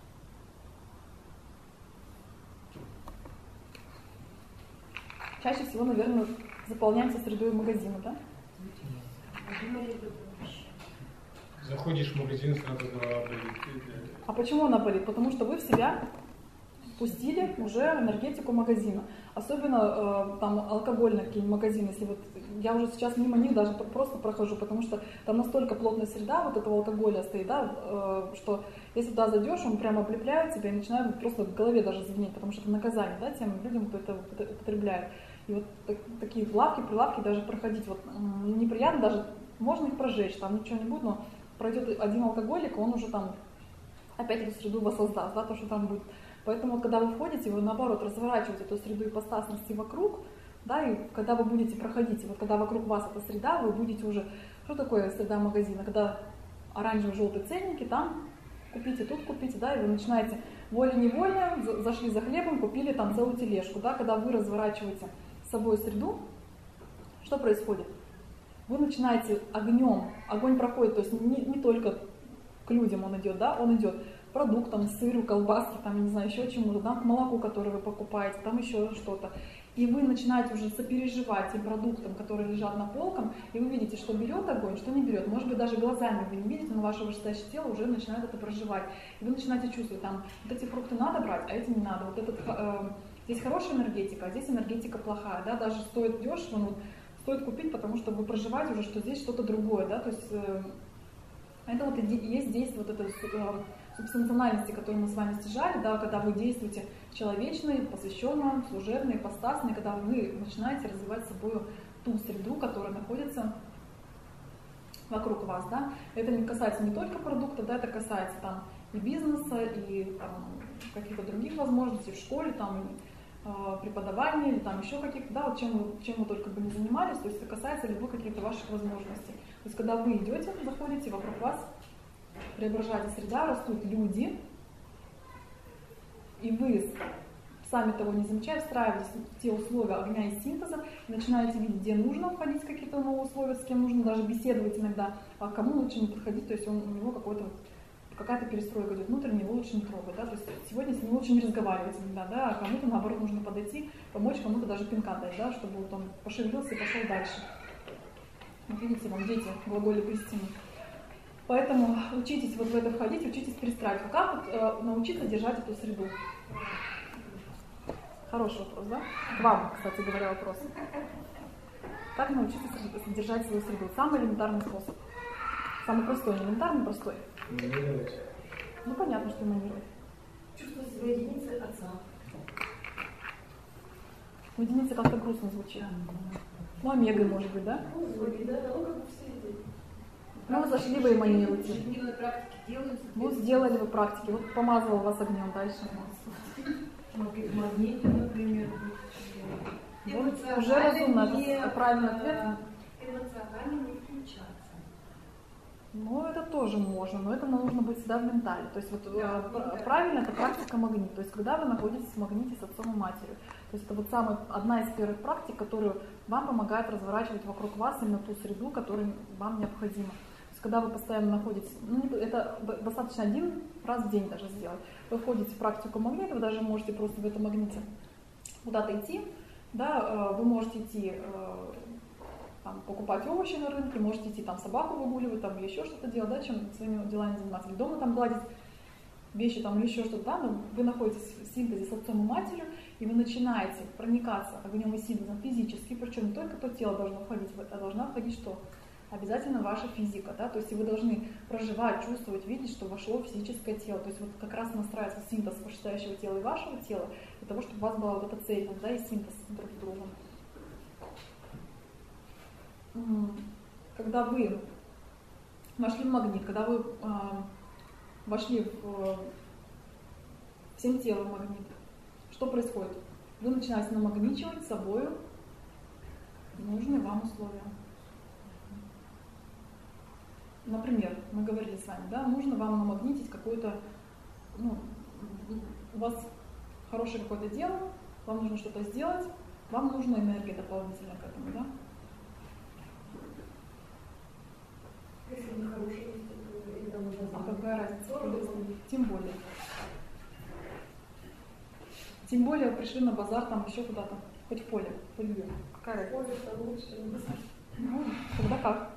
Чаще всего, наверное, заполняется средой магазина, да? Заходишь в магазин, сразу голова болит. А почему она болит? Потому что вы в себя пустили уже энергетику магазина. Особенно там алкогольные какие-нибудь магазины. Если вот я уже сейчас мимо них даже просто прохожу, потому что там настолько плотная среда вот этого алкоголя стоит, да, что если туда зайдешь, он прямо облепляет тебя и начинает просто в голове даже звенеть, потому что это наказание, да, тем людям, кто это употребляет. И вот такие прилавки даже проходить вот неприятно, даже можно их прожечь, там ничего не будет, но пройдет один алкоголик, он уже там опять эту среду воссоздаст, да, то, что там будет. Поэтому вот, когда вы входите, вы наоборот разворачиваете эту среду ипостасности вокруг, да, и когда вы будете проходить, вот когда вокруг вас эта среда, вы будете уже, что такое среда магазина, когда оранжево-желтые ценники, там купите, тут купите, да, и вы начинаете волей-невольно, зашли за хлебом, купили там целую тележку, да, когда вы разворачиваете с собой среду, что происходит? Вы начинаете огнем, огонь проходит, то есть не только к людям он идет, да, он идет к продуктам, сыру, колбаске, там, я не знаю, еще чему-то, да, к молоку, которое вы покупаете, там еще что-то. И вы начинаете уже сопереживать тем продуктам, которые лежат на полках, и вы видите, что берет огонь, что не берет. Может быть, даже глазами вы не видите, но ваше вышестоящее тело уже начинает это проживать. И вы начинаете чувствовать, там, вот эти фрукты надо брать, а эти не надо. Вот здесь хорошая энергетика, а здесь энергетика плохая, да, даже стоит дешево, но стоит купить, потому что вы проживаете уже, что здесь что-то другое, да, то есть это вот и есть действие вот этой субстанциональности, которую мы с вами стяжали, да, когда вы действуете человечной, посвященно, служебной, ипостасной, когда вы начинаете развивать с собой ту среду, которая находится вокруг вас, да. Это не касается не только продуктов, да, это касается там и бизнеса, и там, каких-то других возможностей в школе, там, преподавания или там еще каких-то, да, вот чем вы только бы не занимались, то есть это касается любых каких-то ваших возможностей. То есть когда вы идете, заходите, вокруг вас преображается среда, растут люди, и вы, сами того не замечая, встраиваетесь в те условия огня и синтеза, и начинаете видеть, где нужно входить в какие-то новые условия, с кем нужно даже беседовать иногда, а кому лучше не подходить, то есть у него какая-то перестройка идет внутренне, его лучше не трогать, да, то есть сегодня с ним лучше не разговаривать иногда, да, а кому-то наоборот нужно подойти, помочь, кому-то даже пинка дать, да, чтобы вот он пошевелился и пошел дальше. Вот видите, вам дети глаголе Кристины. Поэтому учитесь вот в это входить, учитесь перестраивать. Как вот, научиться держать эту среду? Хороший вопрос, да? К вам, кстати говоря, вопрос. Как научиться держать свою среду? Самый элементарный способ. Самый простой, элементарный, простой. Манировать. Ну, понятно, что манировать. Чувствовать себя единицей отца. У единицы как-то грустно звучит. Ну, омегой, может быть, да? Ну, да, ну, как бы все эти. Ну, вы зашли, вы эманируете. Ежедневной практики делаются. Ну, сделали вы практики, вот помазывал вас огнем дальше. Магните, например. Вот уже разумно, это правильный ответ. Эмоционально не включаться. Ну, это тоже можно, но это нужно быть всегда в ментале. То есть вот правильно это практика магнит. То есть когда вы находитесь в магните с отцом и матерью. То есть это вот одна из первых практик, которую вам помогает разворачивать вокруг вас именно ту среду, которая вам необходима. То есть когда вы постоянно находитесь, это достаточно один раз в день даже сделать. Вы входите в практику магнита, вы даже можете просто в этом магните куда-то идти. Да, вы можете идти там, покупать овощи на рынке, можете идти там собаку выгуливать, там, или еще что-то делать, да, чем своими делами заниматься, или дома там гладить вещи там, или еще что-то, да, но вы находитесь в синтезе с отцом и матерью, и вы начинаете проникаться огнем и синтезом физически, причем не только то тело должно входить, а должна входить что? Обязательно ваша физика, да, то есть вы должны проживать, чувствовать, видеть, что вошло физическое тело, то есть вот как раз настраивается синтез вышестоящего тела и вашего тела, для того, чтобы у вас была вот эта цельность, да, и синтез друг с другом. Когда вы вошли в магнит, когда вы вошли всем телом в магнит, что происходит? Вы начинаете намагничивать с собой нужные вам условия. Например, мы говорили с вами, да, нужно вам намагнитить какое-то, у вас хорошее какое-то дело, вам нужно что-то сделать, вам нужна энергия дополнительная к этому, да? Если не хорошее, или там нужно А какая разница? Тем более. Тем более пришли на базар, там еще куда-то, хоть в поле, хоть где. Какая разница? Поле-то лучше, не знаю. Ну, тогда как?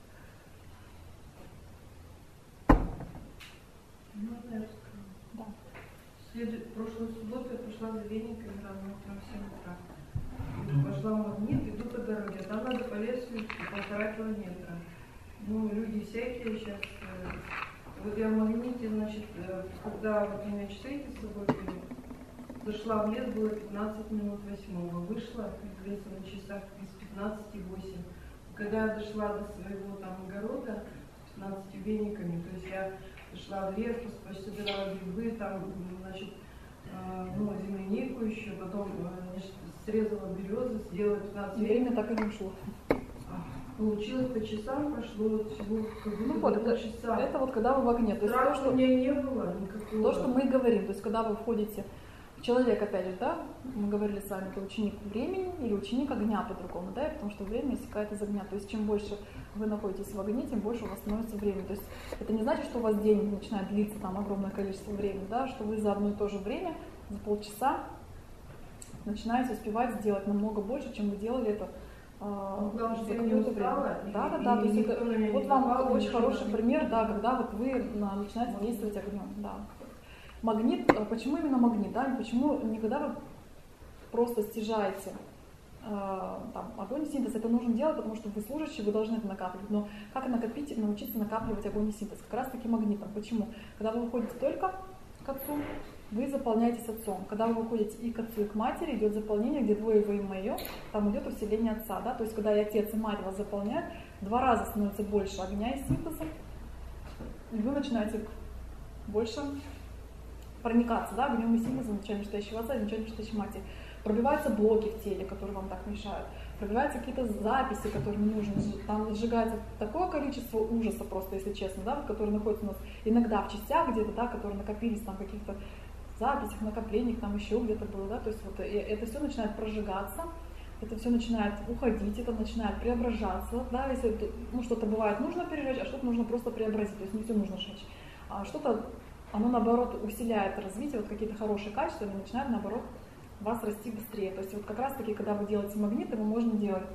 Можно я расскажу? Да. Прошлую субботу я пошла за вениками рано утром в 7 утра. Пошла в магнит, иду по дороге, там надо по лесу идти 1,5 километра. Ну, люди всякие сейчас. Вот я в магните, значит, когда вот у меня часы с собой были, зашла в лес, было 15 минут 8-го. Вышла, как говорится, на часах без 15:08. Когда я дошла до своего там огорода с 15 вениками, то есть я шла в лес, собирала грибы, там, значит, землянику еще, потом, значит, срезала березы, сделала 15 Время так и не ушло. Получилось по часам, прошло всего как будто вот, полчаса. это вот когда вы в огне. То есть то, что у меня не было никакого. То, что мы и говорим, то есть когда вы входите, человек, опять же, да, мы говорили с вами, это ученик времени или ученик огня по-другому, да, потому что время иссякает из огня. То есть чем больше вы находитесь в огне, тем больше у вас становится времени. То есть это не значит, что у вас день начинает длиться там огромное количество времени, да, что вы за одно и то же время, за полчаса начинаете успевать сделать намного больше, чем вы делали это Главное, за какое-то время. Да, то есть это вот вам очень хороший пример, да, когда вот вы начинаете действовать огнем, да. Магнит, почему именно магнит, да, почему никогда вы просто стяжаете там, огонь и синтез, это нужно делать, потому что вы служащие, вы должны это накапливать, но как накопить, научиться накапливать огонь и синтез, как раз таки магнитом, почему? Когда вы выходите только к отцу, вы заполняетесь отцом. Когда вы выходите и к отцу, и к матери, идет заполнение, где двое вы и мое, там идет усиление отца. Да? То есть, когда и отец, и мать вас заполняют, 2 раза становится больше огня и синтеза, и вы начинаете больше проникаться, да, огнем и синтезом, ничего не считающего отца, ничего не считающей матери. Пробиваются блоки в теле, которые вам так мешают. Пробиваются какие-то записи, которые не нужны. Там сжигается такое количество ужаса, просто, если честно, да, которые находятся у нас иногда в частях где-то, да, которые накопились там в каких-то записях, накоплениях, там еще где-то было, да, то есть вот это все начинает прожигаться, это все начинает уходить, это начинает преображаться, да, если что-то бывает нужно пережечь, а что-то нужно просто преобразить, то есть не все нужно сжечь, а что-то, оно наоборот усиляет развитие, вот какие-то хорошие качества, они начинают наоборот вас расти быстрее, то есть вот как раз таки, когда вы делаете магнит, его можно делать,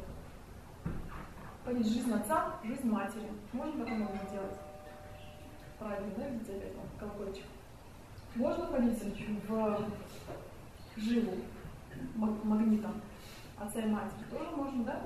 понять жизнь отца, жизнь матери, можно так можно делать, правильно, да, видите, опять колокольчик. Можно ходить в жилу магнитом отца и матери? Тоже можно, да?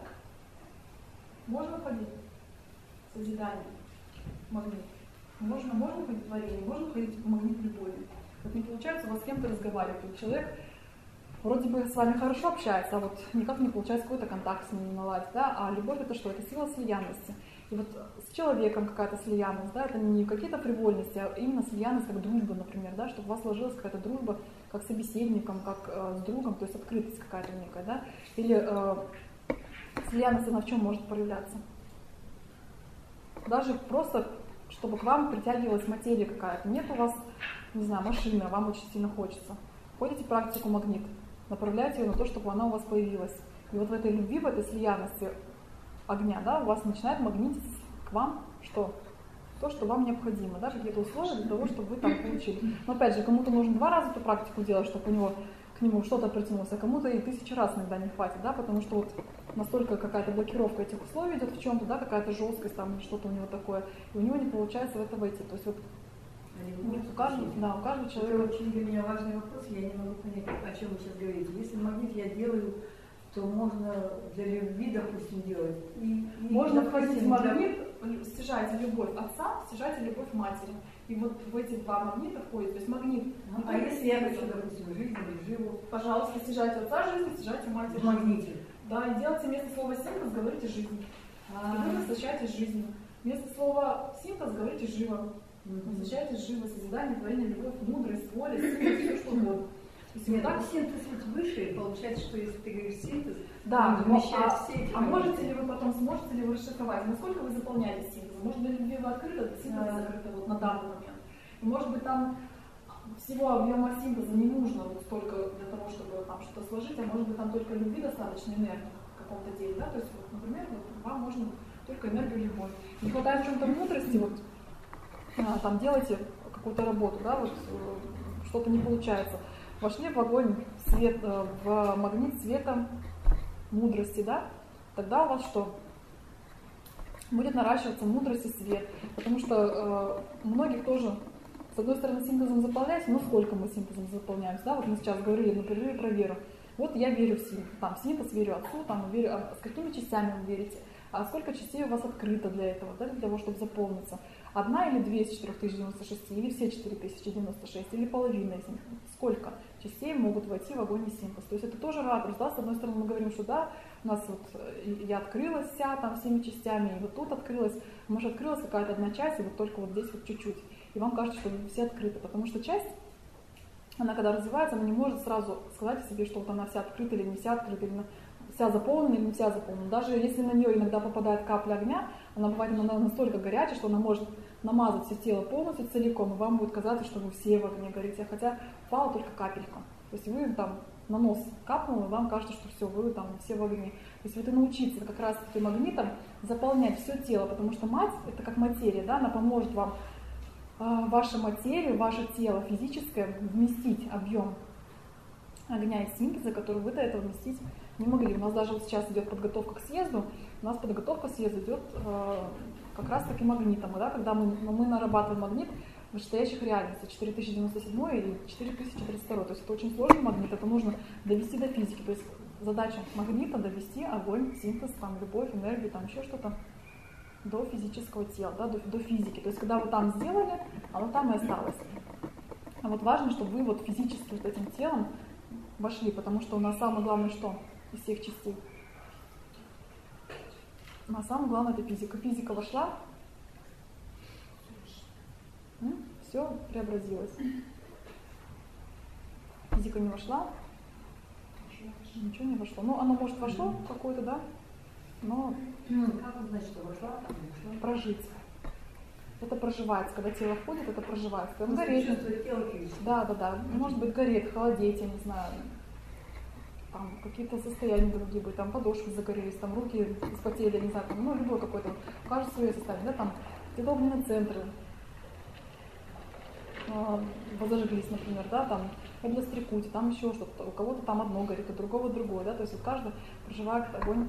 Можно ходить в созидание магнит. Можно ходить в творение, можно ходить в магнит любови. Вот не получается у вас с кем-то разговаривать. Вот человек вроде бы с вами хорошо общается, а вот никак не получается какой-то контакт с ним наладить. Да? А любовь это что? Это сила слиянности. И вот с человеком какая-то слиянность, да, это не какие-то привольности, а именно слиянность как дружба, например, да, чтобы у вас сложилась какая-то дружба как с собеседником, как с другом, то есть открытость какая-то некая, да, или слиянность, она в чем может проявляться? Даже просто, чтобы к вам притягивалась материя какая-то. Нет у вас, не знаю, машины, а вам очень сильно хочется. Ходите практику магнит, направляйте ее на то, чтобы она у вас появилась. И вот в этой любви, в этой слиянности огня, да, у вас начинает магнититься к вам что? То, что вам необходимо, да, какие-то условия для того, чтобы вы там получили. Но опять же, кому-то нужно 2 раза эту практику делать, чтобы к нему что-то притянулось, а кому-то и 1000 раз иногда не хватит, да, потому что вот настолько какая-то блокировка этих условий идет в чем-то, да, какая-то жесткость там, что-то у него такое, и у него не получается в это войти. То есть вот у каждого человека. Это очень для меня важный вопрос, я не могу понять, о чем вы сейчас говорите. Если магнит я делаю, то можно для любви, допустим, делать. Можно допустим, входить в магнит, стяжайте любовь отца, стяжайте любовь матери. И вот в эти 2 магнита входит. То есть магнит. А если я хочу, допустим, жизнь или живу? Пожалуйста, стяжайте отца жизни, стяжайте матери. В магните. Да, и делайте вместо слова синтез, говорите жизнь. И вы насыщаетесь жизнью. Вместо слова синтез говорите живо. Насыщайтесь живо, созидание, творение, любовь, мудрость, воля, синтез, все что угодно. Нет, так синтез ведь выше, получается, что если ты говоришь синтез, да, все эти можете ли вы потом, сможете ли вы расшифровать, насколько вы заполняете синтез? Может быть, любви вы открыты, синтез закрыто вот на данный момент. И может быть, там всего объема синтеза не нужно вот столько для того, чтобы там что-то сложить, а может быть, там только любви достаточно энергии в каком-то деле, да, то есть, вот, например, вот, вам можно только энергию любовь. Не хватает в чем-то мудрости, вот, там делайте какую-то работу, да, вот, что-то не получается. Вошли в огонь, свет, в магнит света, мудрости, да, тогда у вас что? Будет наращиваться мудрость и свет, потому что многих тоже, с одной стороны, синтезом заполняется, но сколько мы синтезом заполняемся, да, вот мы сейчас говорили на перерыве про веру. Вот я верю в синтез, там, в синтез верю отцу, там, верю, с какими частями вы верите, а сколько частей у вас открыто для этого, да, для того, чтобы заполниться. 1 или 2 из 4096, или все 4096, или половина из них. Сколько частей могут войти в огонь и синтез. То есть это тоже ракурс, да, с одной стороны мы говорим, что да, у нас вот я открылась вся там всеми частями, и вот тут открылась, может открылась какая-то одна часть, и вот только вот здесь вот чуть-чуть. И вам кажется, что все открыты, потому что часть, она когда развивается, она не может сразу сказать себе, что вот она вся открыта или не вся открыта, или вся заполнена или не вся заполнена. Даже если на нее иногда попадает капля огня, она бывает настолько горячая, что она может намазать все тело полностью целиком, и вам будет казаться, что вы все в огне горите, хотя упала только капелька. То есть вы там на нос капнули, и вам кажется, что все, вы там все в огне. То есть вот и научиться как раз таки магнитом заполнять все тело, потому что мать это как материя, да, она поможет вам вашу материю, ваше тело физическое вместить объем огня и синтеза, который вы до этого вместить не могли. У нас даже вот сейчас идет подготовка к съезду, у нас подготовка к съезду идет как раз таки магнитом, да, когда мы нарабатываем магнит в вышестоящих реальностях 4097 или 4032. То есть это очень сложный магнит, это нужно довести до физики. То есть задача магнита довести огонь, синтез, там, любовь, энергию, там еще что-то до физического тела, да, до физики. То есть когда вы там сделали, оно там и осталось. А вот важно, чтобы вы вот физически вот этим телом вошли, потому что у нас самое главное что из всех частей? А самое главное это физика. Физика вошла, все преобразилось. Физика не вошла, ничего не вошло. Ну, оно может вошло какое-то, да, но как вы знаете, что вошла? Прожить. Это проживается, когда тело входит, это проживается. Там гореть. Тело да. Может быть гореть, холодеть, я не знаю. Там какие-то состояния другие были, там подошвы загорелись, там руки вспотели, не знаю, там, ну, любое какое-то, у каждого свое состояние, да, там где-то огненные центры возожглись, например, да, там область трикути, там еще что-то, у кого-то там одно горит, у другого другое, да, то есть вот каждый проживает огонь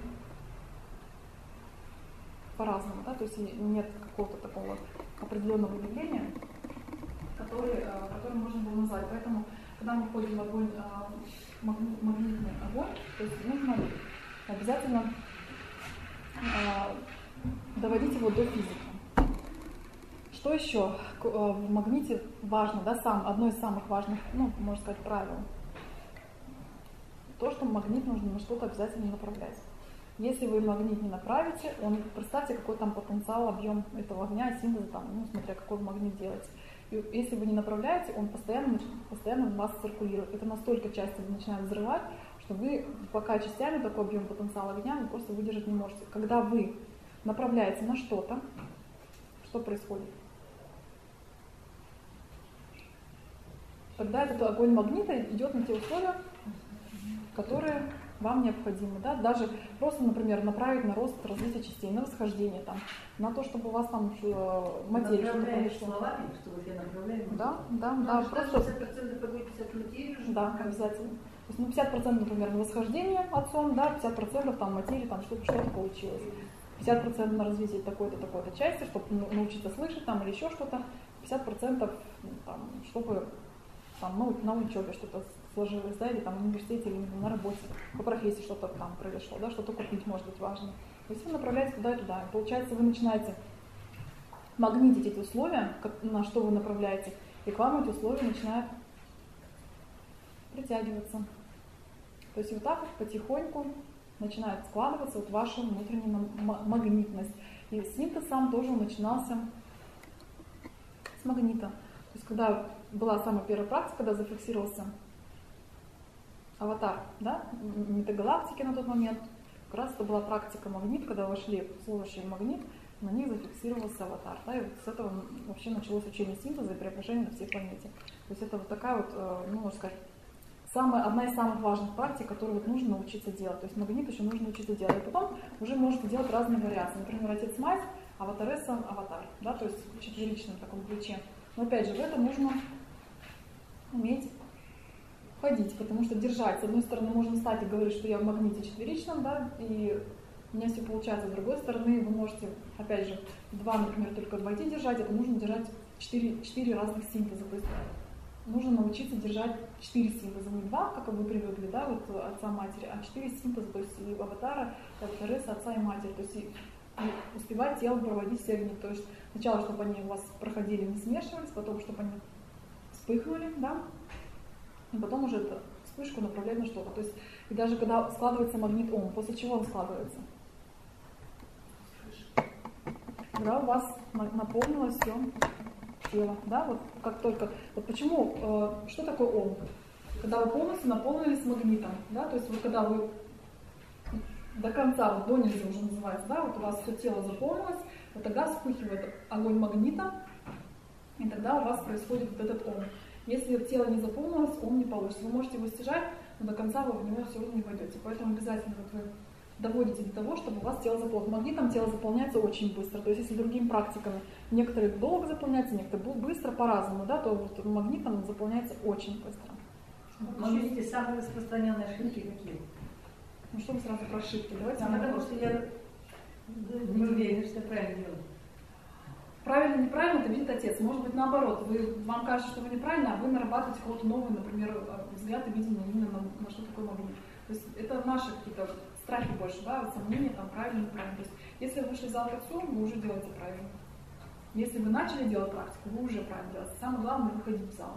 по-разному, да, то есть нет какого-то такого определенного явления, которое можно было назвать, поэтому когда мы входим в огонь, магнитный огонь, то есть нужно обязательно доводить его до физики. Что еще в магните важно, да, одно из самых важных, ну, можно сказать, правил. То, что магнит нужно на что-то обязательно направлять. Если вы магнит не направите, представьте, какой там потенциал, объем этого огня, синтеза, там, смотря какой магнит делаете. И если вы не направляете, он постоянно в вас циркулирует. Это настолько часто начинает взрывать, что вы пока частями такой объем потенциала огня вы просто выдержать не можете. Когда вы направляете на что-то, что происходит? Тогда этот огонь магнита идет на те условия, которые вам необходимы. Да? Даже просто, например, направить на рост, развитие частей, на восхождение, там, на то, чтобы у вас там материя что-то произошло. Словами, чтобы я направляю. Да, просто... 50% огонь, 50% материи. Да, обязательно. То есть 50%, например, на восхождение отцом, да, 50% там материи, там что-то получилось. 50% на развитие такой-то, такой-то части, чтобы научиться слышать там или еще что-то. 50% там, чтобы там, на учебе что-то сложилось, да, или там в университете, или на работе, по профессии что-то там произошло, да, что-то купить может быть важно. То есть вы направляете туда и туда. И получается, вы начинаете магнитить эти условия, на что вы направляете, и к вам эти условия начинают притягиваться. То есть вот так вот потихоньку начинает складываться вот ваша внутренняя магнитность. И синтез сам тоже начинался с магнита. То есть когда была самая первая практика, когда зафиксировался аватар, да, метагалактики на тот момент, как раз это была практика магнит, когда вошли служащие магнит, на них зафиксировался аватар. Да, и вот с этого вообще началось учение синтеза и преображения на всей планете. То есть это вот такая вот, можно сказать, одна из самых важных практик, которую вот нужно научиться делать. То есть магнит еще нужно учиться делать. И потом уже можете делать разные вариации. Например, отец-мать, аватаресса, аватар. Да, то есть в четверичном таком ключе. Но опять же, в это нужно уметь ходить, потому что держать. С одной стороны, можно встать и говорить, что я в магните четверичном, да, и у меня все получается. С другой стороны, вы можете, опять же, два, например, только войти держать, это нужно держать 4 разных синтеза. То есть нужно научиться держать 4 синтеза, не 2, как вы привыкли, да, вот отца, матери, а 4 синтеза, то есть и аватара, и аватаресса, отца и матери, то есть и успевать тело проводить все огни. То есть сначала, чтобы они у вас проходили, не смешивались, потом, чтобы они вспыхнули, да, и потом уже эту вспышку направлять на что-то. То есть и даже когда складывается магнит Ом, после чего он складывается? Когда у вас наполнилось все тело, да, вот как только, вот почему, что такое Ом? Когда вы полностью наполнились магнитом, да, то есть вот когда вы до конца, вот до нельзя уже называется, да, вот у вас все тело заполнилось, вот тогда вспыхивает огонь магнита, и тогда у вас происходит вот этот Ом. Если тело не заполнилось, Ом не получится. Вы можете его стяжать, но до конца вы в него все равно не войдете. Поэтому обязательно вот вы доводите до того, чтобы у вас тело заполнилось. Магнитом тело заполняется очень быстро. То есть если другими практиками некоторые долго заполняются, некоторые быстро, по-разному, да, то вот магнитом заполняется очень быстро. В магните самые распространенные ошибки какие? Ну что вы сразу про ошибки? Давайте. Потому что я не уверена, что я правильно делаю. Правильно, неправильно, это видит отец. Может быть, наоборот, вам кажется, что вы неправильно, а вы нарабатываете какой-то новый, например, взгляд и видение именно на что такое магнит. То есть это наши какие-то страхи больше, да, вот сомнения, там, правильно, неправильно. То есть если вы вышли в зал к отцу, вы уже делаете правильно. Если вы начали делать практику, вы уже правильно делаете. Самое главное — выходить в зал.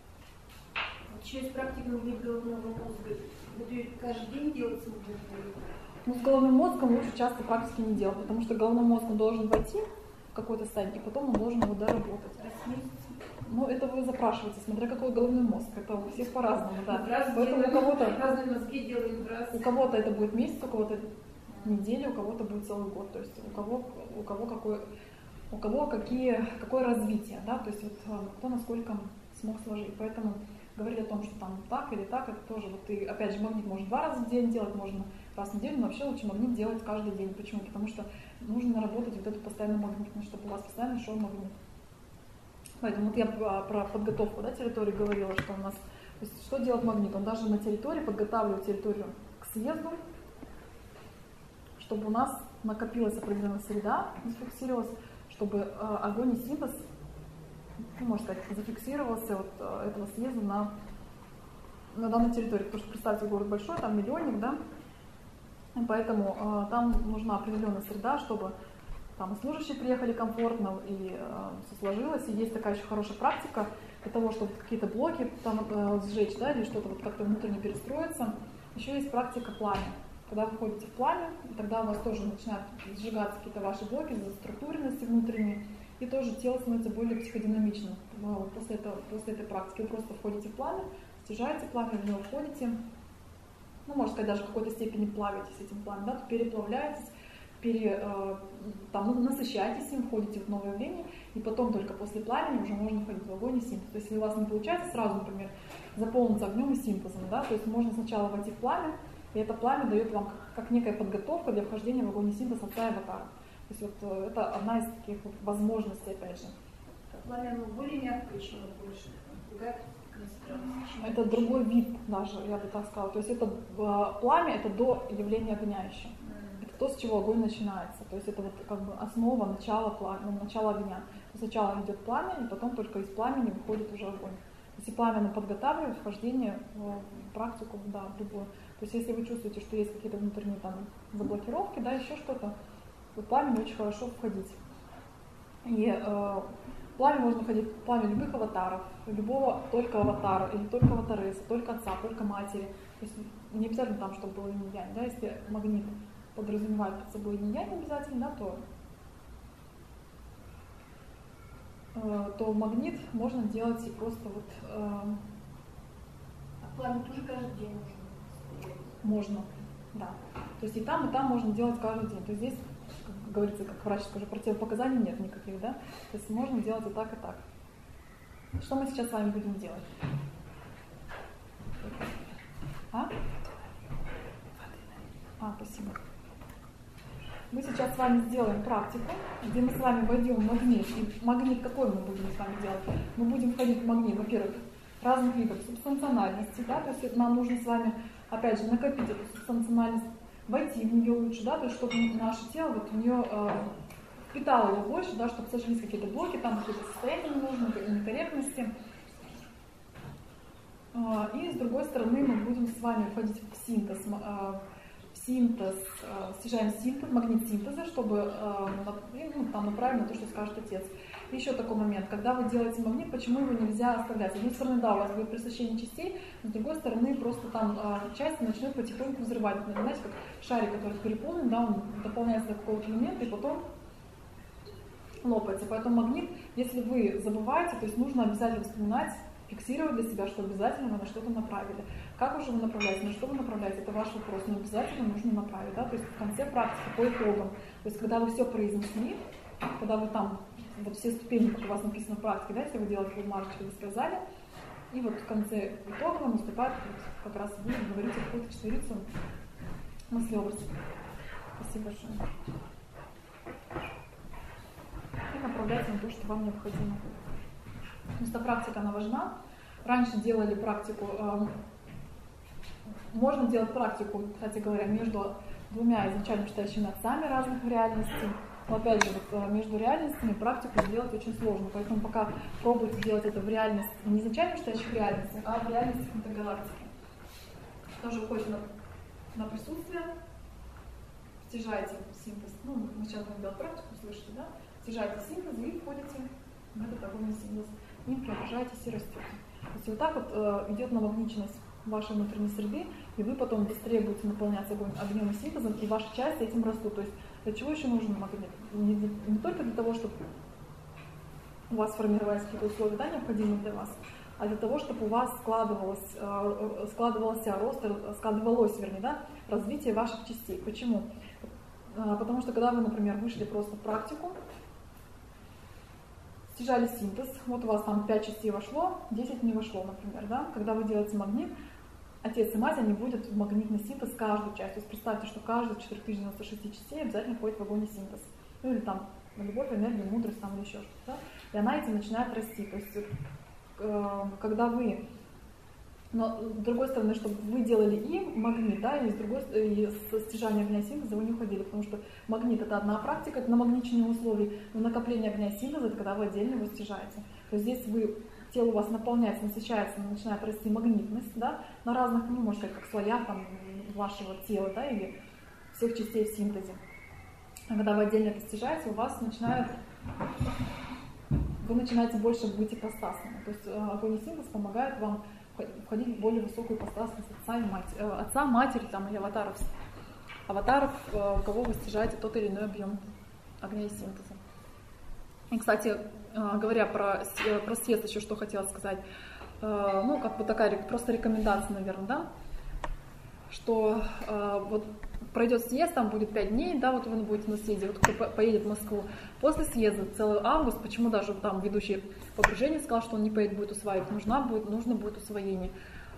Вот еще есть практика магнит головного мозга. Вот ее каждый день делать можно? Ну, с головным мозгом лучше часто практики не делать, потому что головной мозг он должен войти в какой-то стадии, и потом он должен его доработать. Ну, это вы запрашиваете, смотря какой головной мозг. Это у всех по-разному, да. Поэтому у кого-то разные мозги делают раз. У кого-то это будет месяц, у кого-то неделя, у кого-то будет целый год. То есть у кого какое развитие, да, то есть вот кто насколько смог сложить. Поэтому говорить о том, что там так или так, это тоже вот и опять же магнит можно 2 раза в день делать, можно раз в неделю, но вообще лучше магнит делать каждый день. Почему? Потому что нужно наработать вот эту постоянную магнитность, чтобы у вас постоянно шел магнит. Поэтому вот я про подготовку, да, территории говорила, что у нас, то есть, что делает магнит? Он даже на территории подготавливает территорию к съезду, чтобы у нас накопилась определенная среда, зафиксировалась, чтобы огонь и синтез, ну, можно сказать, зафиксировался вот этого съезда на данной территории. Потому что, представьте, город большой, там миллионник, да, и поэтому там нужна определенная среда, чтобы там и служащие приехали комфортно, и все сложилось. И есть такая еще хорошая практика для того, чтобы какие-то блоки там сжечь, да, или что-то вот как-то внутренне перестроиться. Еще есть практика пламя. когда вы входите в пламя, тогда у вас тоже начинают сжигаться какие-то ваши блоки, заструктуренности внутренние, и тоже тело становится более психодинамичным. Вот после этой практики вы просто входите в пламя, стяжаете пламя, в него входите, ну, можно сказать, даже в какой-то степени плавитесь этим пламенем, да, переплавляетесь, насыщаетесь им, входите в новое явление, и потом только после пламени уже можно входить в огонь и синтез. То есть если у вас не получается сразу, например, заполниться огнем и синтезом, да, то есть можно сначала войти в пламя, и это пламя дает вам как некая подготовка для вхождения в огонь и синтез отца и аватара. То есть вот это одна из таких вот возможностей, опять же. Пламя более мягкое, чем больше, другая концентрация. Это другой вид даже, я бы так сказала. То есть это пламя, это до явления огня еще. Это то, с чего огонь начинается. То есть это вот как бы основа, начало огня. Сначала идет пламя, и потом только из пламени выходит уже огонь. Если пламя подготавливает вхождение в практику, да, в любую. То есть если вы чувствуете, что есть какие-то внутренние там заблокировки, да, еще что-то, то в пламя очень хорошо входить. И пламя можно входить, пламя любых аватаров, любого только аватара, или только аватареса, только отца, только матери. То есть не обязательно там, чтобы было инь-янь, да, если магнит подразумевает под собой инь-янь обязательно, да, то магнит можно делать и просто вот... А пламя тоже каждый день нужно? Можно, да. То есть и там можно делать каждый день. То есть здесь, как говорится, как врач скажет, противопоказаний нет никаких, да. То есть можно делать и так, и так. Что мы сейчас с вами будем делать? Спасибо. Мы сейчас с вами сделаем практику, где мы с вами войдем в магнит. И магнит какой мы будем с вами делать? Мы будем входить в магнит, во-первых, разных видов субстанциональности, да, то есть нам нужно с вами, опять же, накопить эту субстанциональность, войти в нее лучше, да, то есть чтобы наше тело вот в нее впитало его больше, да, чтобы сожглись какие-то блоки, там какие-то состояния ненужные, некорректности. И с другой стороны мы будем с вами входить в синтез, снижаем синтез, магнит синтеза, чтобы там направить на то, что скажет отец. И еще такой момент, когда вы делаете магнит, почему его нельзя оставлять? С одной стороны, да, у вас будет пресыщение частей, с другой стороны, просто там части начнут потихоньку взрывать. Знаете, как шарик, который переполнен, да, он дополняется до какого-то момента и потом лопается. Поэтому магнит, если вы забываете, то есть нужно обязательно вспоминать, фиксировать для себя, что обязательно вы на что-то направили. Как уже вы направляете, на что вы направляете, это ваш вопрос, но обязательно нужно направить. Да? То есть в конце практики, по итогам, то есть когда вы все произнесли, когда вы там, вот все ступени, как у вас написано в практике, да, если вы делаете бумажечки, вы сказали, и вот в конце итога наступает, вот, как раз вы говорите какую-то четверицу мыслеобраз. Спасибо большое. И направляйте на то, что вам необходимо. То есть эта практика, она важна. Раньше делали практику, можно делать практику, кстати говоря, между двумя изначально читающими отцами разных реальностей. Но опять же, вот, между реальностями практику сделать очень сложно. Поэтому пока пробуйте делать это в реальности, не изначально читающих реальностях, а в реальности интергалактики. Тоже выходите на присутствие, стяжаете синтез. Ну, мы сейчас будем делать практику, слышите, да? Стяжаете синтез и входите в этот огонь синтез. Им преображаетесь и растете. То есть вот так вот идет намагниченность вашей внутренней среды, и вы потом быстрее будете наполняться огнем и синтезом, и ваши части этим растут. То есть для чего еще нужен магнит? Не только для того, чтобы у вас сформировались какие-то условия, да, необходимые для вас, а для того, чтобы у вас складывалось, вернее, да, развитие ваших частей. Почему? Потому что когда вы, например, вышли просто в практику, стяжали синтез, вот у вас там 5 частей вошло, 10 не вошло, например, да? Когда вы делаете магнит, отец и мать, они вводят в магнитный синтез каждую часть. То есть представьте, что каждая 4096 частей обязательно входит в огонь и синтез. Ну или там любовь, энергия, мудрость, там или еще что-то. Да? И она этим начинает расти. То есть когда вы... Но с другой стороны, чтобы вы делали им магнит, да, и с стяжания огня и синтеза вы не уходили, потому что магнит — это одна практика, это намагничение условий, но накопление огня и синтеза — это когда вы отдельно его стяжаете. То есть здесь тело у вас наполняется, насыщается, начинает расти магнитность, да, на разных, ну, может сказать, как слоях там, вашего тела, да, или всех частей в синтезе. А когда вы отдельно это стяжаете, у вас вы начинаете больше быть ипостасными. То есть огонь и синтез помогает вам входить в более высокую ипостасность отца, матери там, или аватаров. аватаров, у кого вы снижаете тот или иной объем огня и синтеза. И, кстати, говоря про съезд, еще что хотела сказать, ну, как бы такая просто рекомендация, наверное, да, что вот пройдет съезд, там будет 5 дней, да, вот вы будете на съезде, вот кто поедет в Москву, после съезда целый август, почему даже там ведущий погружения сказал, что он не поедет, будет усваивать, нужно будет усвоение.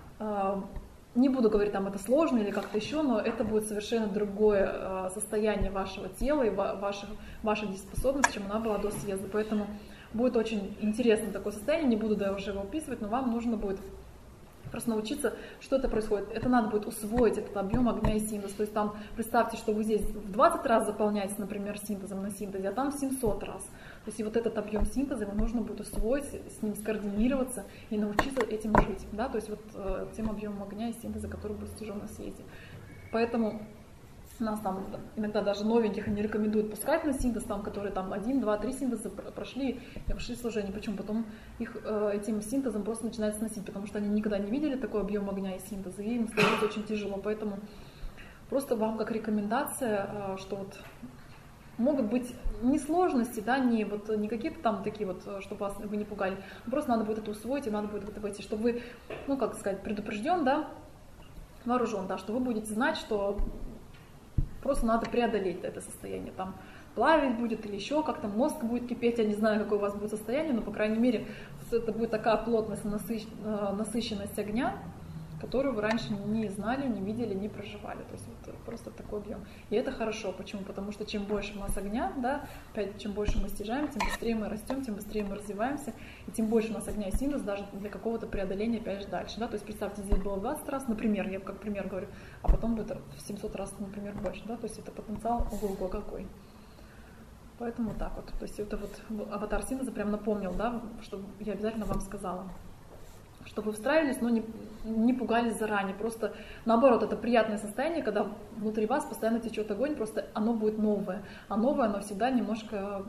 Не буду говорить, там это сложно или как-то еще, но это будет совершенно другое состояние вашего тела и ваша дееспособность, чем она была до съезда. Поэтому будет очень интересно такое состояние, не буду даже его описывать, но вам нужно будет просто научиться, что это происходит. Это надо будет усвоить, этот объем огня и синтез. То есть там представьте, что вы здесь в 20 раз заполняете, например, синтезом на синтезе, а там 700 раз. То есть и вот этот объем синтеза его нужно будет усвоить, с ним скоординироваться и научиться этим жить. Да? То есть вот тем объемом огня и синтеза, который будет стяжен на съезде. Поэтому нас там иногда даже новеньких не рекомендуют пускать на синтез, там, которые там 1, 2, 3 синтеза прошли и пошли в служение. Почему? Потом их этим синтезом просто начинают сносить, потому что они никогда не видели такой объем огня и синтеза, и им становится очень тяжело. Поэтому просто вам как рекомендация, что вот могут быть не сложности, да, не какие-то там такие вот, чтобы вас вы не пугали. Просто надо будет это усвоить, и надо будет в это войти, чтобы вы, ну как сказать, предупрежден, да, вооружен, да, что вы будете знать, что просто надо преодолеть это состояние, там плавить будет или еще как-то, мозг будет кипеть, я не знаю, какое у вас будет состояние, но, по крайней мере, это будет такая плотность, насыщенность огня, которую вы раньше не знали, не видели, не проживали. То есть вот просто такой объем. И это хорошо. Почему? Потому что чем больше у нас огня, да, опять, чем больше мы стяжаем, тем быстрее мы растем, тем быстрее мы развиваемся, и тем больше у нас огня и синтез даже для какого-то преодоления опять же дальше. Да? То есть представьте, здесь было 20 раз, например, я как пример говорю, а потом будет в 700 раз, например, больше. Да? То есть это потенциал ого-го какой. Поэтому так вот. То есть это вот аватар синтеза прям напомнил, да, что я обязательно вам сказала. Чтобы вы встраивались, но не пугались заранее. Просто наоборот, это приятное состояние, когда внутри вас постоянно течет огонь, просто оно будет новое. А новое, оно всегда немножко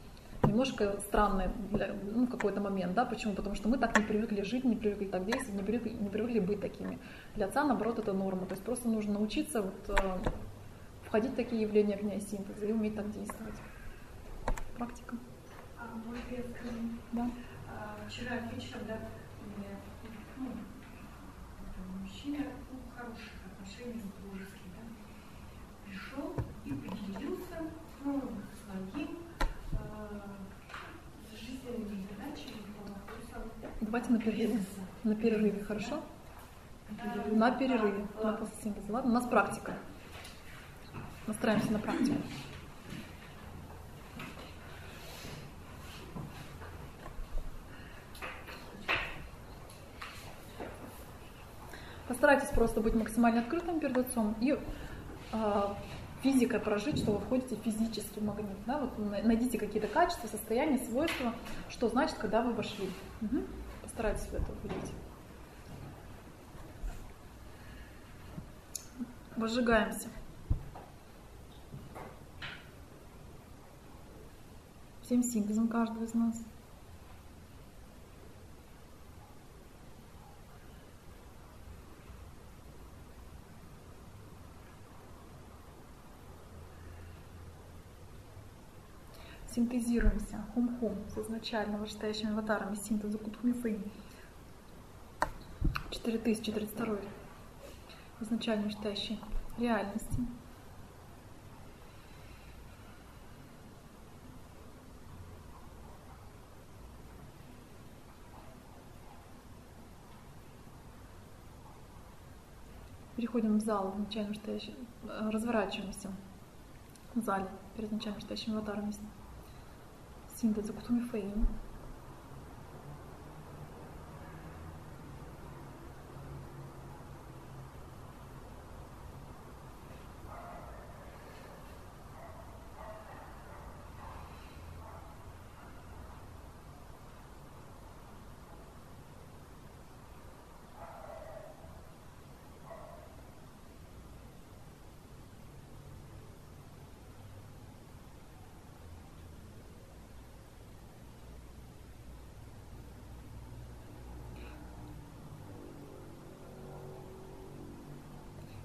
странное в какой-то момент. Да? Почему? Потому что мы так не привыкли жить, не привыкли так действовать, не привыкли быть такими. Для отца, наоборот, это норма. То есть просто нужно научиться входить в такие явления огня и синтеза и уметь так действовать. Практика. Может, я скажу? Да. Вчера вечером, да, мужчина хороших отношений с дружескими, да, пришел и поделился своим жизненными задачами по вопросам. Давайте на перерыве. На перерыве, хорошо? На перерыве. На после синтеза. Ладно? У нас практика. Настраиваемся на практику. Постарайтесь просто быть максимально открытым перед отцом и физикой прожить, что вы входите в физический магнит. Да? Вот найдите какие-то качества, состояния, свойства, что значит, когда вы вошли. Угу. Постарайтесь в это увидеть. Возжигаемся. Всем синтезом каждого из нас. Синтезируемся. Хум-хум с изначально вышестоящими аватарами синтеза Кутхуми-Фэй. 4032. Изначально вышестоящей реальности. Переходим в зал, изначально вышестоящий, разворачиваемся в зале перед изначально вышестоящими аватарами синтеза Кутхуми-Фэй.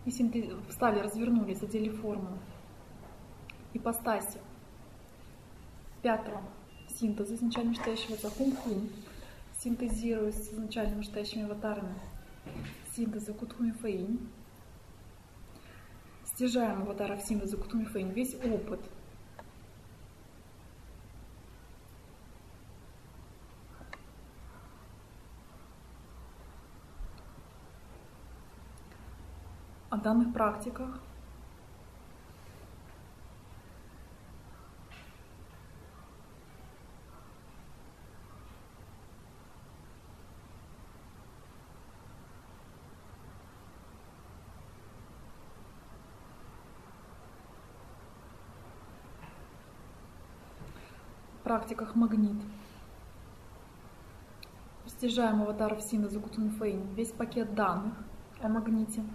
И встали, развернулись, одели форму. Ипостаси. 5-го. Синтез изначально вышестоящего отца. Хум-хум. Синтезируясь с изначально вышестоящими аватарами. Синтеза Кутхуми-Фаинь. Стяжаем аватаров синтеза Кутхуми-Фаинь. Весь опыт. О данных практиках. Практиках магнит. Стяжаем аватаров синтеза Кутхуми-Фаинь. Весь пакет данных о магните.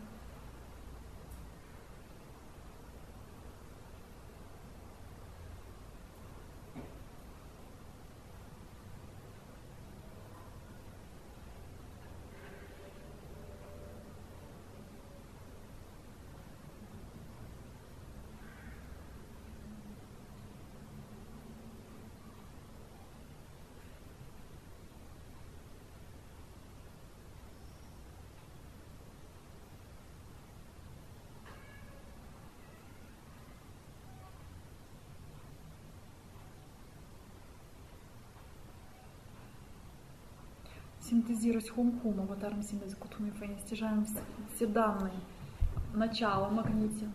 Синтезируясь хум-хум, аватаром синтеза Кутхуми-Фаинь, стяжаем все данные начала магните.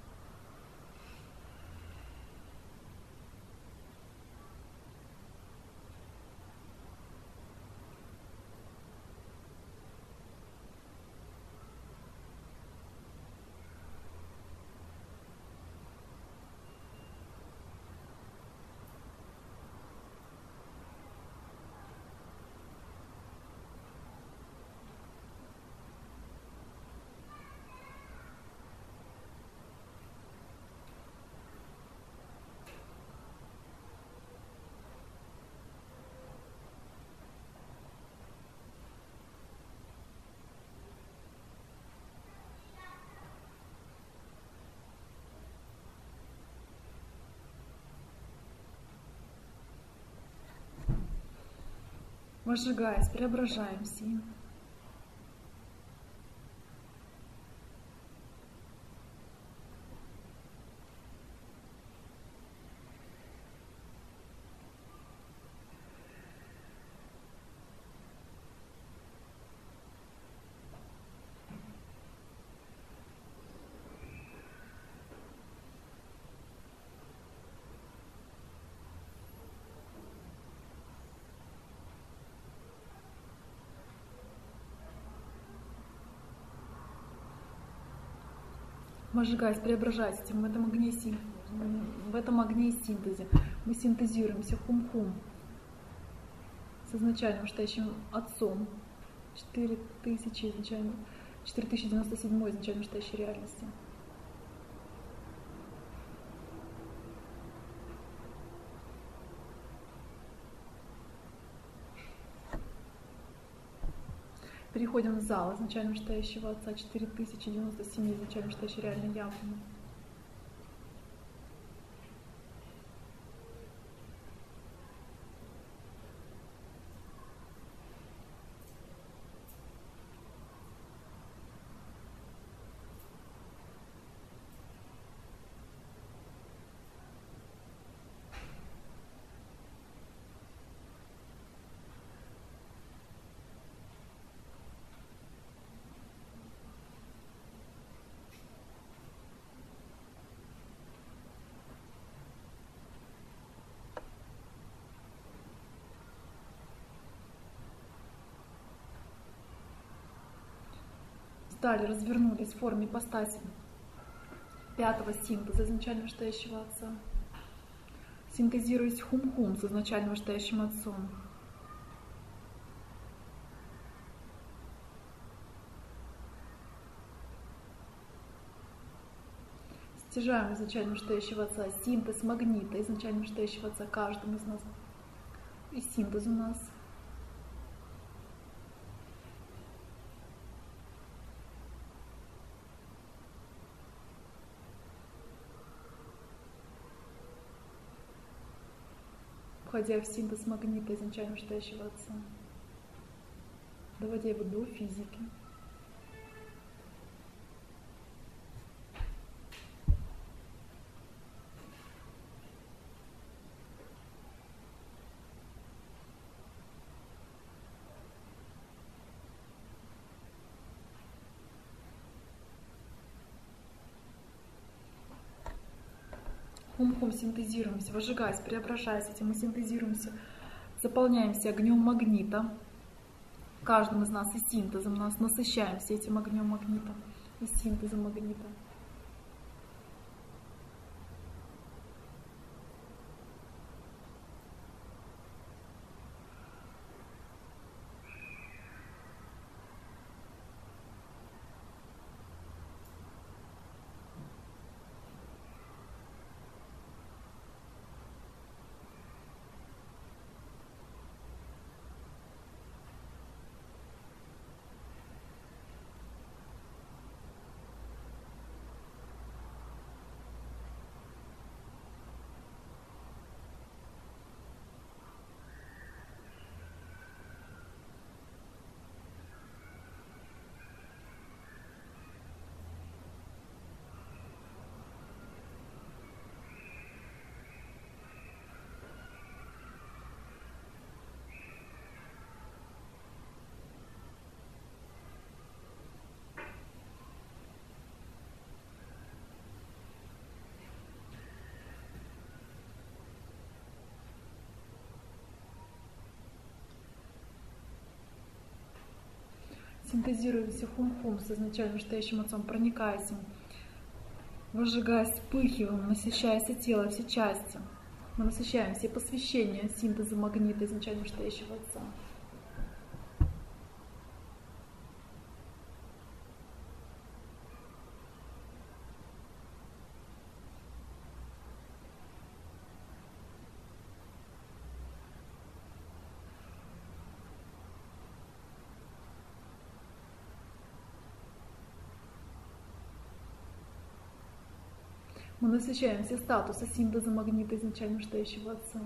Возжигаясь, преображаемся. Возжигаясь, преображаясь в этом огне синтезе. Мы синтезируемся хум-хум с изначально вышестоящим отцом. 4097 изначально вышестоящей реальности. Переходим в зал изначально вышестоящего отца. 4097 изначально вышестоящей реальной явно. Встали, развернулись в форме ипостаси 5-го синтеза изначально вышестоящего отца. Синтезируясь хум-хум с изначально вышестоящим отцом. Стяжаем изначально вышестоящего отца. Синтез магнита изначально вышестоящего отца каждому из нас. И синтез у нас. входя в синтез магнита изначально вышестоящего Отца, доводя его до физики. Хум-хум, синтезируемся, выжигаясь, преображаясь, этим мы синтезируемся, заполняемся огнем магнита. Каждым из нас и синтезом нас насыщаемся этим огнем магнита и синтезом магнита. Синтезируемся хум-хум с изначально вышестоящим Отцом, проникаясь им, выжигаясь, вспыхиваем, насыщаясь тело, все части. Мы насыщаемся и посвящение синтеза магнита изначально вышестоящего Отца. Мы насыщаемся статуса синтеза магнита изначально вышестоящего Отца.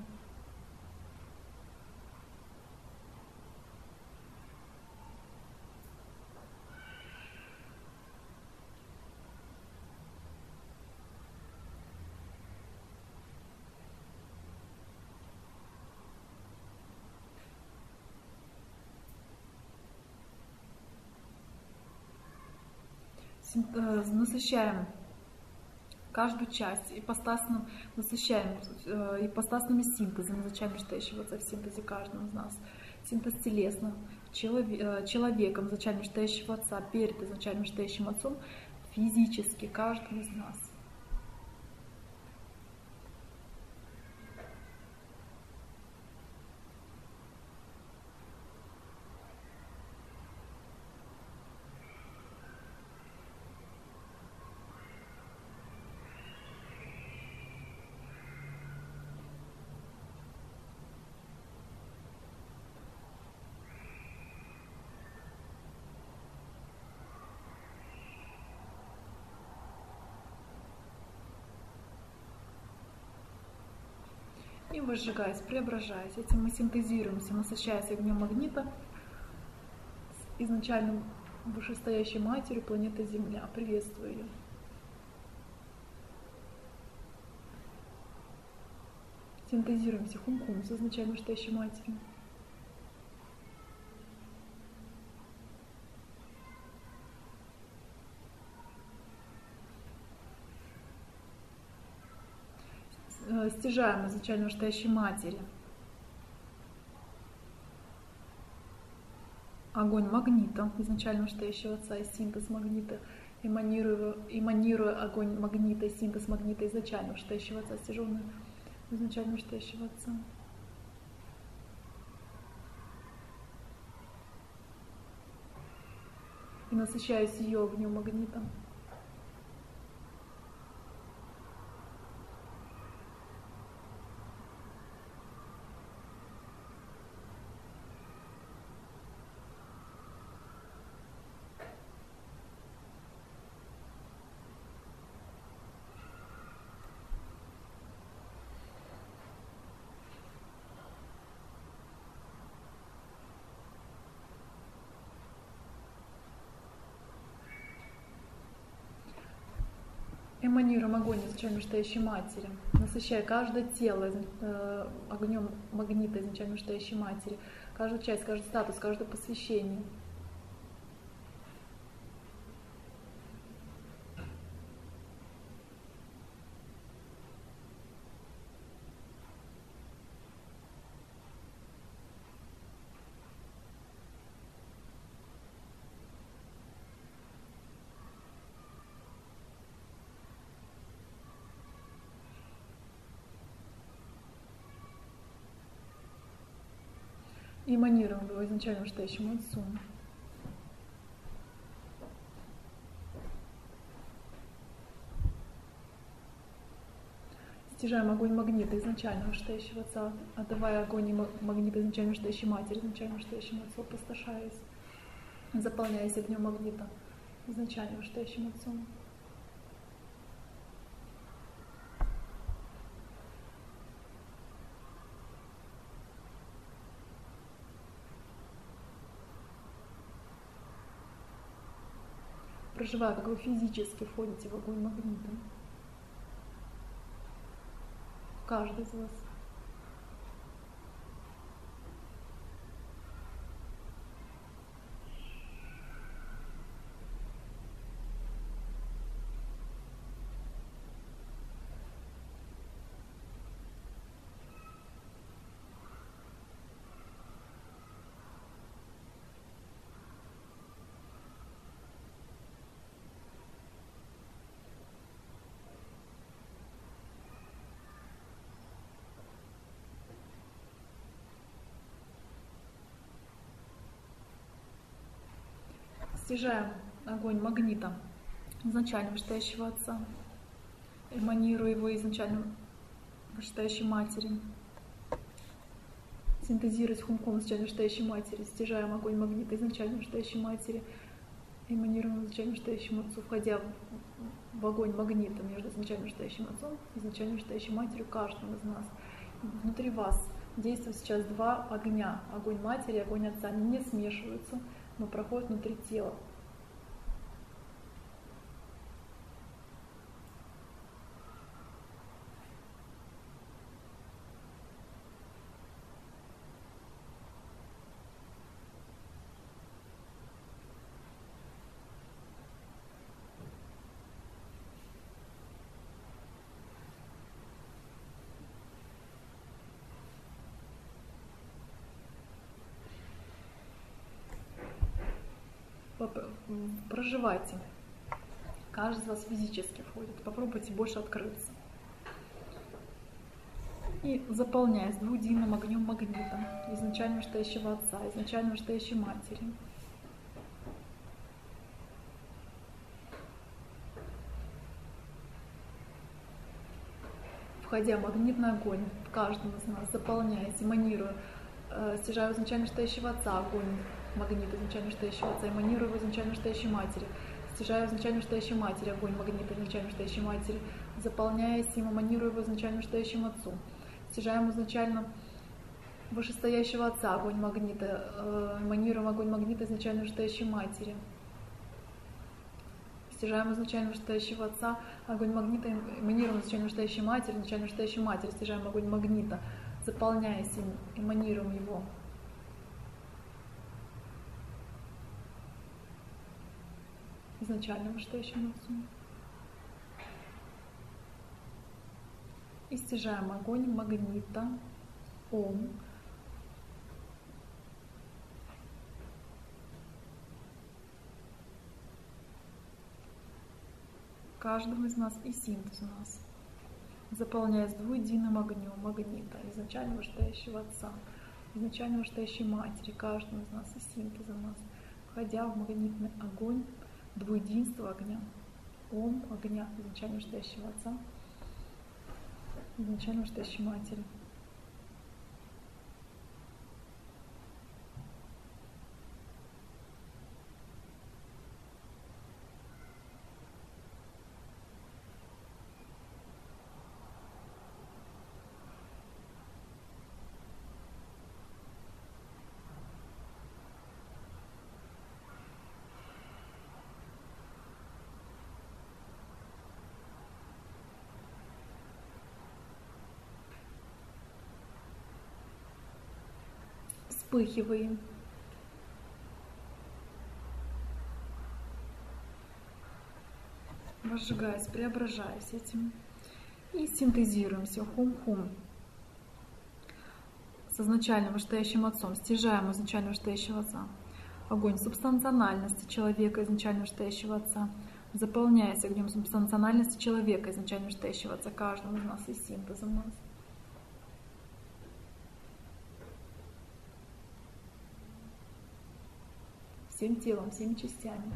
Насыщаем каждую часть ипостасным, насыщаем ипостасными синтезами изначально вышестоящего Отца в синтезе каждого из нас. Синтез телесным человеком изначально вышестоящего Отца перед изначально вышестоящим Отцом физически каждым из нас. И выжигаясь, преображаясь, этим мы синтезируемся, насыщаясь огнем магнита с изначальным вышестоящей матерью планеты Земля. Приветствую ее. Синтезируемся хум-хум с изначально вышестоящей матерью. Стяжаем изначально вышестоящей матери огонь магнита изначально вышестоящего Отца и синтез магнита, эманируя огонь магнита и синтез магнита изначально вышестоящего Отца, стяженный изначально вышестоящего Отца. И насыщаюсь ее огнем магнита. Эманируем огонь изначально вышестоящей матери, насыщая каждое тело огнем магнита изначально вышестоящей матери, каждую часть, каждый статус, каждое посвящение. И эманируем его изначально вышестоящему отцу. Стяжаем огонь магнита изначально вышестоящего отца, отдавая огонь магнита изначально вышестоящей матери, изначально вышестоящему отцу, опустошаясь, заполняясь огнем магнита изначально вышестоящим отцом. Проживая, как вы физически входите в огонь магнита. Каждый из вас. Стяжаем огонь магнита изначально вышестоящего отца, эманируя его изначально вышестоящей матери, синтезируясь хумком изначально вышестоящей матери, стяжаем огонь магнита изначально вышестоящей матери, эманируем изначально вышестоящему отцу, входя в огонь магнита между изначально вышестоящим отцом и изначально вышестоящей матерью каждого из нас. Внутри вас действуют сейчас два огня, огонь матери и огонь отца, они не смешиваются, но проходит внутри тела. Проживайте. Каждый из вас физически входит. Попробуйте больше открыться. И заполняясь двуединым огнем магнита, изначально вышестоящего отца, изначально вышестоящей матери. Входя в магнитный огонь в каждом из нас, заполняясь, эманируя, стяжаю изначально вышестоящего отца огонь магнита изначально вышестоящего отца, эманирую его изначально вышестоящей матери, стяжаю изначально вышестоящей матери огонь магнита изначально вышестоящей матери, заполняясь им, эманирую его изначально вышестоящему отцу, стяжаем изначально вышестоящего отца огонь магнита, эманируем огонь магнита изначально вышестоящей матери, стяжаем изначально вышестоящего отца огонь магнита, эманируем изначально вышестоящей матери, стяжаем огонь магнита, заполняясь им, эманируем его. Изначально вышестоящему отцу. И стяжаем огонь магнита, Ом. Каждого из нас и синтез у нас. Заполняясь двуединым огнем магнита, изначально вышестоящего отца, изначально вышестоящей матери, каждого из нас и синтеза у нас, входя в магнитный огонь, двуединство огня, Ом, огня изначально вышестоящего отца, изначально вышестоящей матери. Вспыхиваем. Возжигаясь, преображаясь этим. И синтезируем все. Хум-хум. С изначально вышестоящим отцом. Стяжаем изначально вышестоящего отца. Огонь субстанциональности человека, изначально вышестоящего отца. Заполняясь огнем субстанциональности человека, изначально вышестоящего отца, каждого из нас и синтезом нас. Всем телом, всеми частями.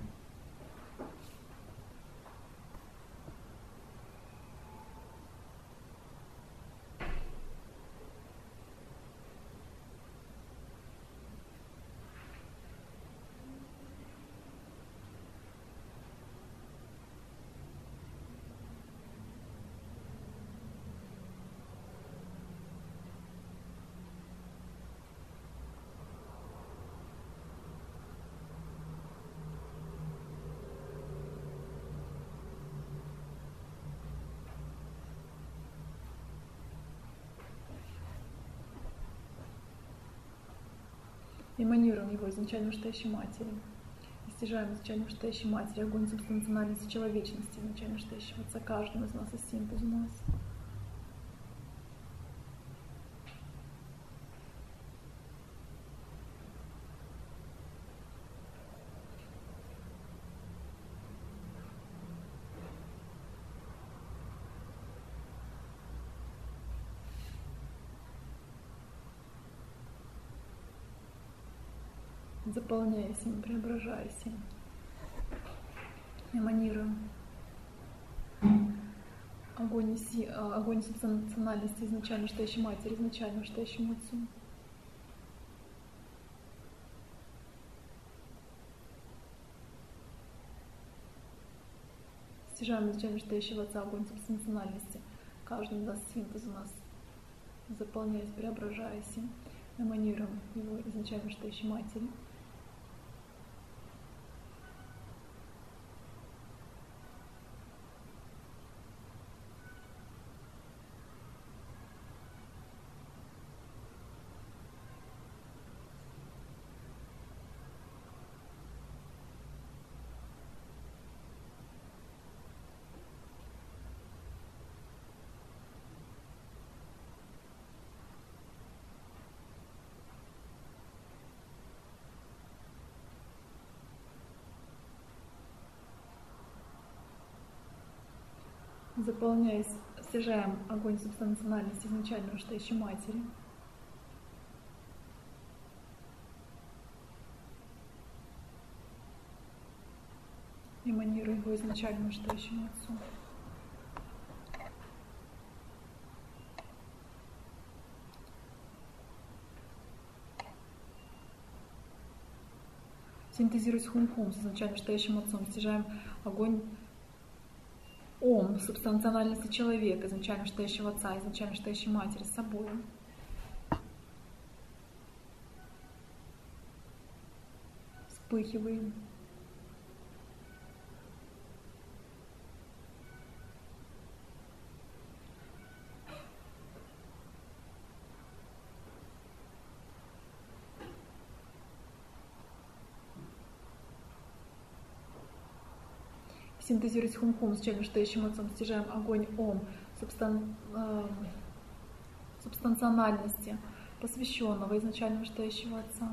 Эманируем его изначально вышестоящей матери. И стяжаем изначально вышестоящей матери огонь субстанциональности человечности, изначально вышестоящего отца, каждому из нас и синтезу нас. Заполняясь им, преображаясь им. Эманируем огонь субстанциональности изначально вышестоящей матери, изначально вышестоящему отцу. Стяжаем изначально вышестоящего отца огонь субстанциональности. Каждый из нас синтез у нас, заполняясь, преображаясь им. Эманируем его изначально вышестоящей матери. Заполняясь, стяжаем огонь субстанциональности изначально вышестоящей матери. Эманируя его изначально вышестоящему отцу. Синтезируясь хум-хум с изначально вышестоящим отцом, стяжаем огонь Ом, субстанциональности человека, изначально вышестоящего отца, изначально вышестоящей матери, с собой. Вспыхиваем. Синтезируясь хум-хум с изначально вышестоящим отцом, стяжаем огонь Ом, субстанциональности, посвященного изначально вышестоящего отца.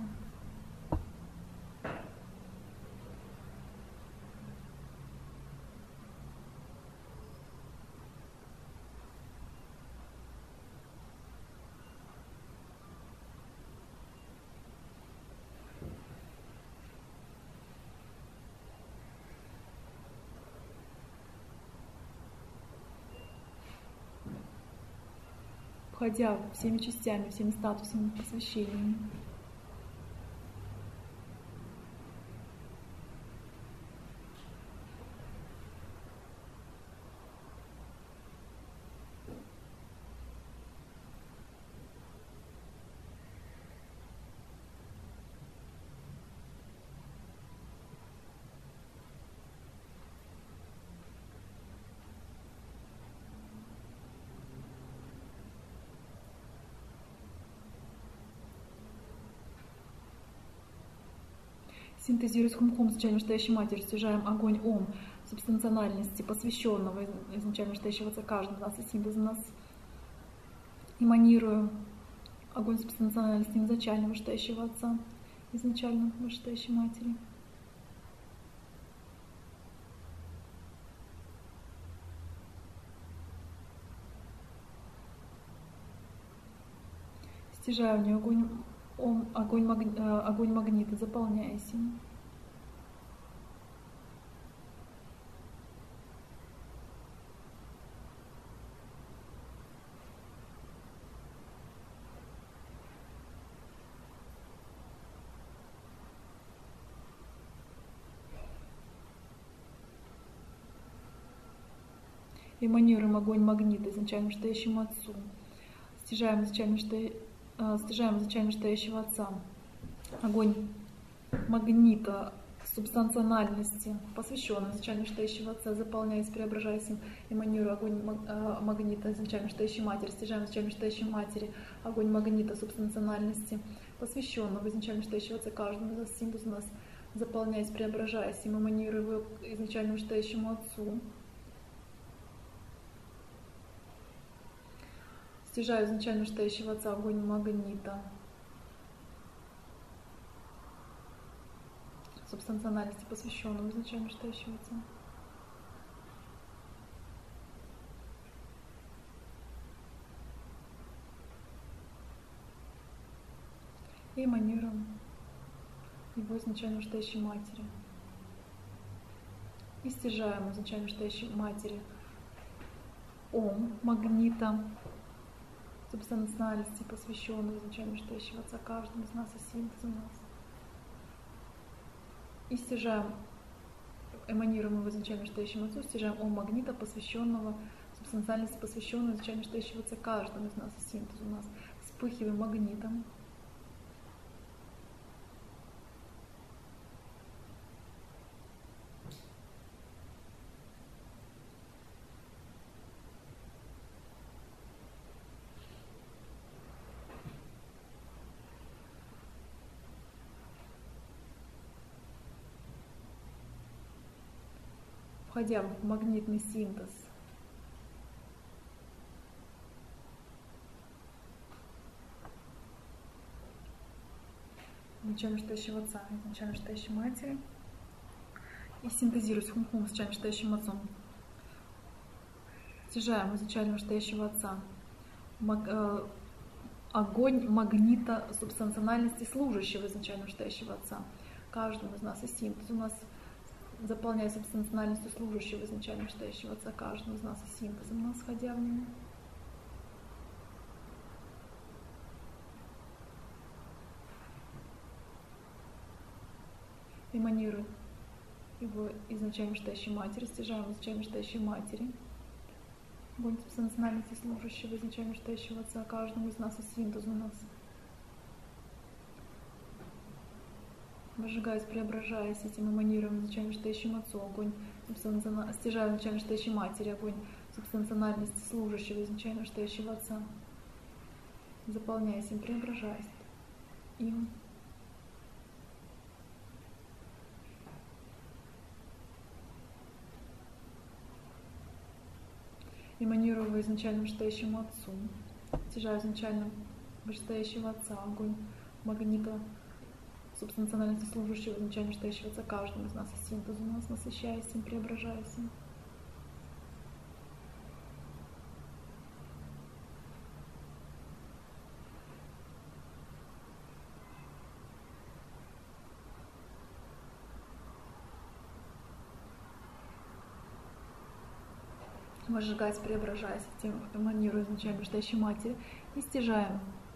Входя всеми частями, всеми статусами посвящениями. Синтезируя с хум-хум изначально вышестоящей матери, стяжаем огонь ом субстанциональности, посвященного изначально вышестоящего отца каждому из нас и синтез у нас. Эманируем огонь субстанциональности изначально вышестоящего отца, изначально вышестоящей матери. Стяжаю в нее огонь магнита, заполняясь им. Эманируем огонь магнита изначально вышестоящему отцу. Стяжаем изначально вышестоящего отца. Огонь магнита субстанциональности, посвященного изначально вышестоящего отца, заполняясь, преображаясь им. Эманируя огонь магнита изначально вышестоящей матери. Стяжаем изначально вышестоящей матери. Огонь магнита субстанциональности, посвященного изначально вышестоящего отца каждому из нас, синтез у нас, заполняясь, преображаясь им. Эманируя изначально вышестоящему отцу. Стяжаю изначально вышестоящего отца огонь магнита субстанциональности, посвященного изначально вышестоящего отца. И эманируем его изначально вышестоящей матери. И стяжаем изначально вышестоящей матери ом магнита субстанциональности, посвященного изначально вышестоящего отца каждому из нас и синтез у нас. И стяжаем, эманируем его изначально вышестоящему отцу, стяжаем ом магнита, посвященного субстанциальности, посвященного изначально вышестоящего отца каждому из нас и синтез у нас. Вспыхиваем магнитом. Входя в магнитный синтез, изначально вышестоящего отца, изначально вышестоящей матери, и синтезируясь хум-хум с изначально вышестоящим отцом, стяжаем изначально вышестоящего отца огонь магнита субстанциональности служащего изначально вышестоящего отца каждому из нас и синтез у нас, заполняя субстанциональностью служащего изначально вышестоящего отца каждому из нас и синтезом у нас, входя в него. Эманируем его изначально вышестоящей матери, стяжаем изначально вышестоящей матери. Огонь субстанциональности служащего изначально вышестоящего отца каждому из нас и синтез у нас. Выжигаясь, преображаясь этим эманируем изначально вышестоящему отцу, огонь стяжаю изначально вышестоящей матери, огонь субстанциональности служащего изначально вышестоящего отца, заполняясь им, преображаясь им. Эманирую его изначально вышестоящему отцу, стяжаю изначально вышестоящего отца, огонь магнита субстанциональности служащего изначально вышестоящего отца каждому из нас и синтез у нас, насыщаясь им, преображаясь им. Выжигаясь, преображаясь этим, эманируя изначально вышестоящей матери, и стяжаем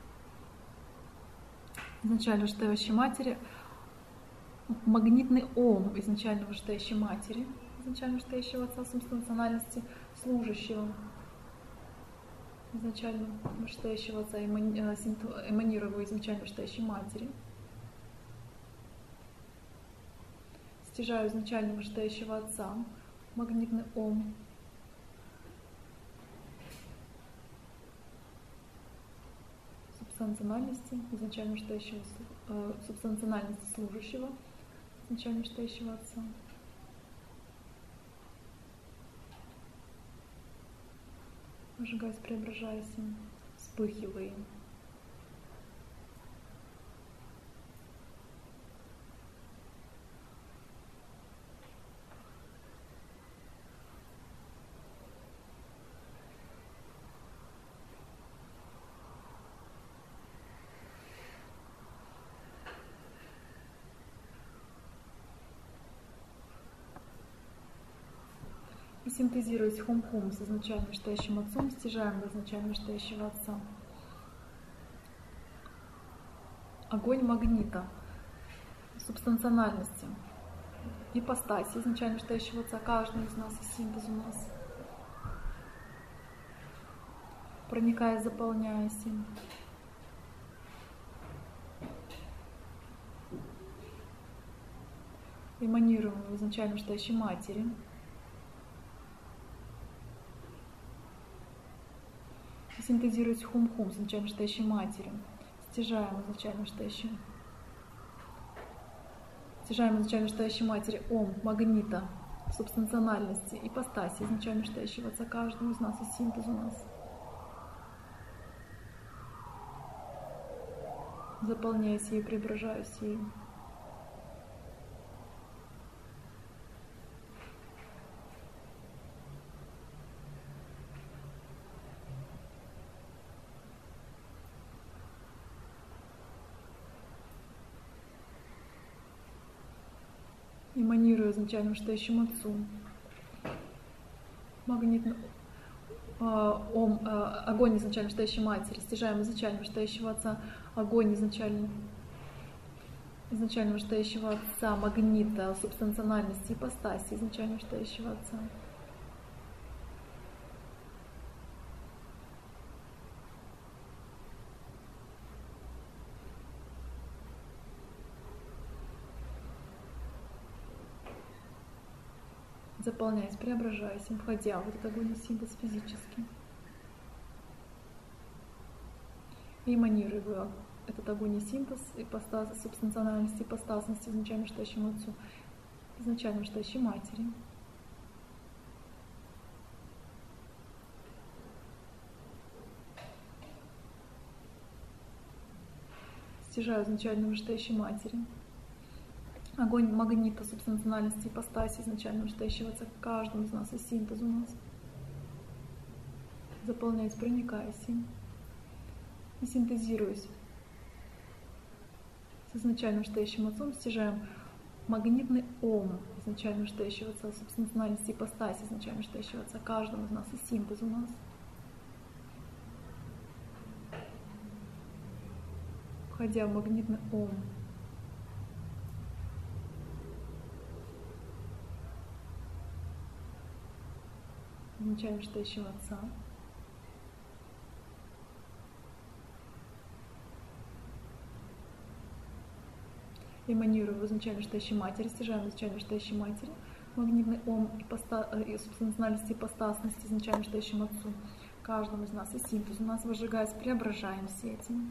изначально вышестоящей матери магнитный ом изначально вышестоящей матери, изначально вышестоящего отца субстанциональности служащего изначально вышестоящего отца, эманируя его изначально вышестоящей матери. Стяжаю изначально вышестоящего отца магнитный ом субстанциональности, изначально вышестоящего субстанциональности служащего изначально настоящего Отца. Выжигаясь, преображаясь им, вспыхивая им. И синтезируясь хум-хум с изначально настоящим Отцом, стяжаем до изначально настоящего Отца. Огонь магнита, субстанциональности, ипостаси изначально настоящего Отца, каждый из нас, и синтез у нас, проникая, заполняясь им. Эманируем в изначально настоящей Матери. Синтезируясь хум-хум с изначально настоящей Матерью, стяжаем изначально настоящей Матери Ом, магнита, субстанциональности, ипостаси изначально настоящего Отца, каждого из нас, и синтез у нас. Заполняясь ей, преображаясь ей. Эманируя изначально настоящему Отцу. Магнитный огонь изначально настоящей Матери, стяжаем изначально настоящего Отца, огонь изначально настоящего Отца, магнита, субстанциональности, ипостаси изначально настоящего Отца. Заполняясь, преображаясь, входя в этот огонь и синтез физически. И эманируя этот огонь и синтез, ипостаз, субстанциональности, ипостасности изначально настоящему Отцу, изначально настоящей Матери. Стяжаю изначально настоящей Матери. Огонь магнита, субстанциональности, ипостаси изначально настоящего Отца, каждому из нас, и синтез у нас. Заполняясь, проникаясь им. И синтезируясь с изначально настоящим Отцом, стяжаем магнитный Ом изначально настоящего Отца, субстанциональности, ипостаси изначально настоящего Отца, каждому из нас, и синтез у нас. Входя в магнитный Ом. Изначально настоящего Отца. Эманируя в изначально настоящей Матери, стяжаем изначально настоящей Матери, магнитный Ом и субстанциональности, ипостасности изначально настоящему Отцу, каждому из нас, и синтез у нас, выжигаясь, преображаемся этим.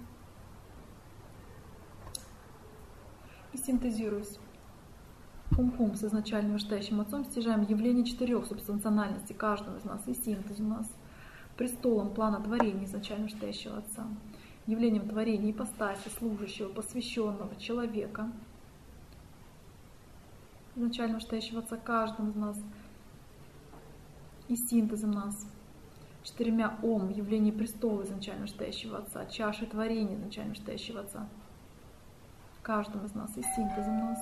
И синтезируясь хум-хум с изначально настоящим Отцом, стяжаем явление 4 субстанциональностей каждого из нас, и синтез у нас, престолом плана творения изначально настоящего Отца, явлением творения ипостаси, служащего, посвященного человека, изначально настоящего Отца, каждому из нас, и синтезом нас, 4 Ом, явление престола изначально настоящего Отца, чаши творения изначально настоящего Отца, каждому из нас, и синтезом нас.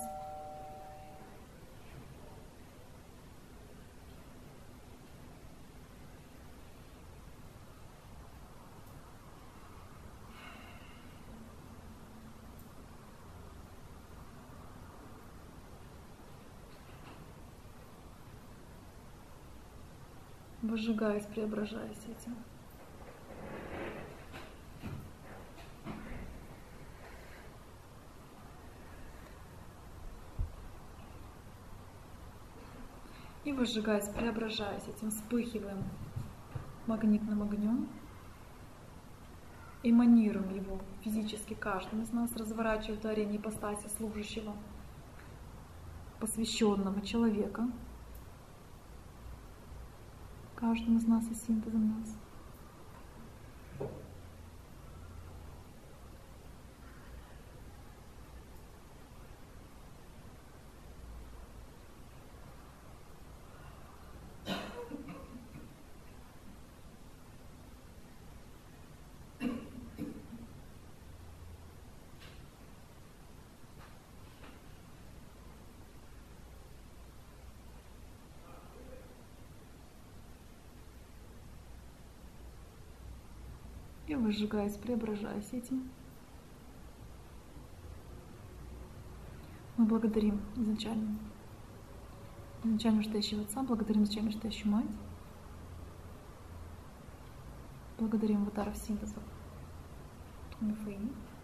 Выжигаясь, преображаясь этим. И выжигаясь, преображаясь этим, вспыхиваем магнитным огнем, эманируем его физически каждым из нас, разворачивая творение ипостаси служащего, посвященного человека. Каждому из нас и синтезом нас. И выжигаясь, преображаясь этим. Мы благодарим изначально вышестоящего Отца, благодарим изначально вышестоящую Мать, благодарим аватаров синтеза Мифы.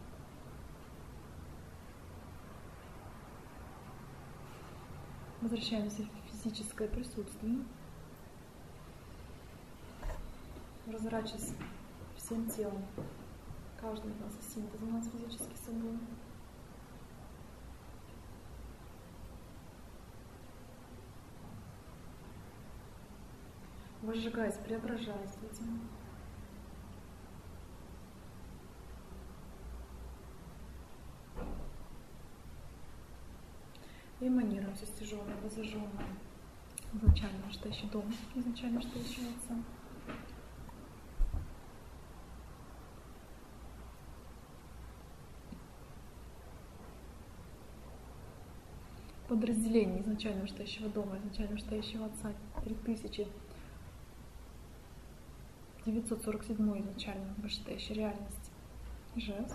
Возвращаемся в физическое присутствие, разворачиваясь всем телом. Каждый из нас и синтез у нас физически собой. Выжигаясь, преображаясь этим. И эманируем все стяжённое, возжжённое. Изначально вышестоящий дом, изначально вышестоящего Отца. Подразделение изначально вышестоящего дома, изначально вышестоящего Отца, 3947 изначально вышестоящей реальности. Жест.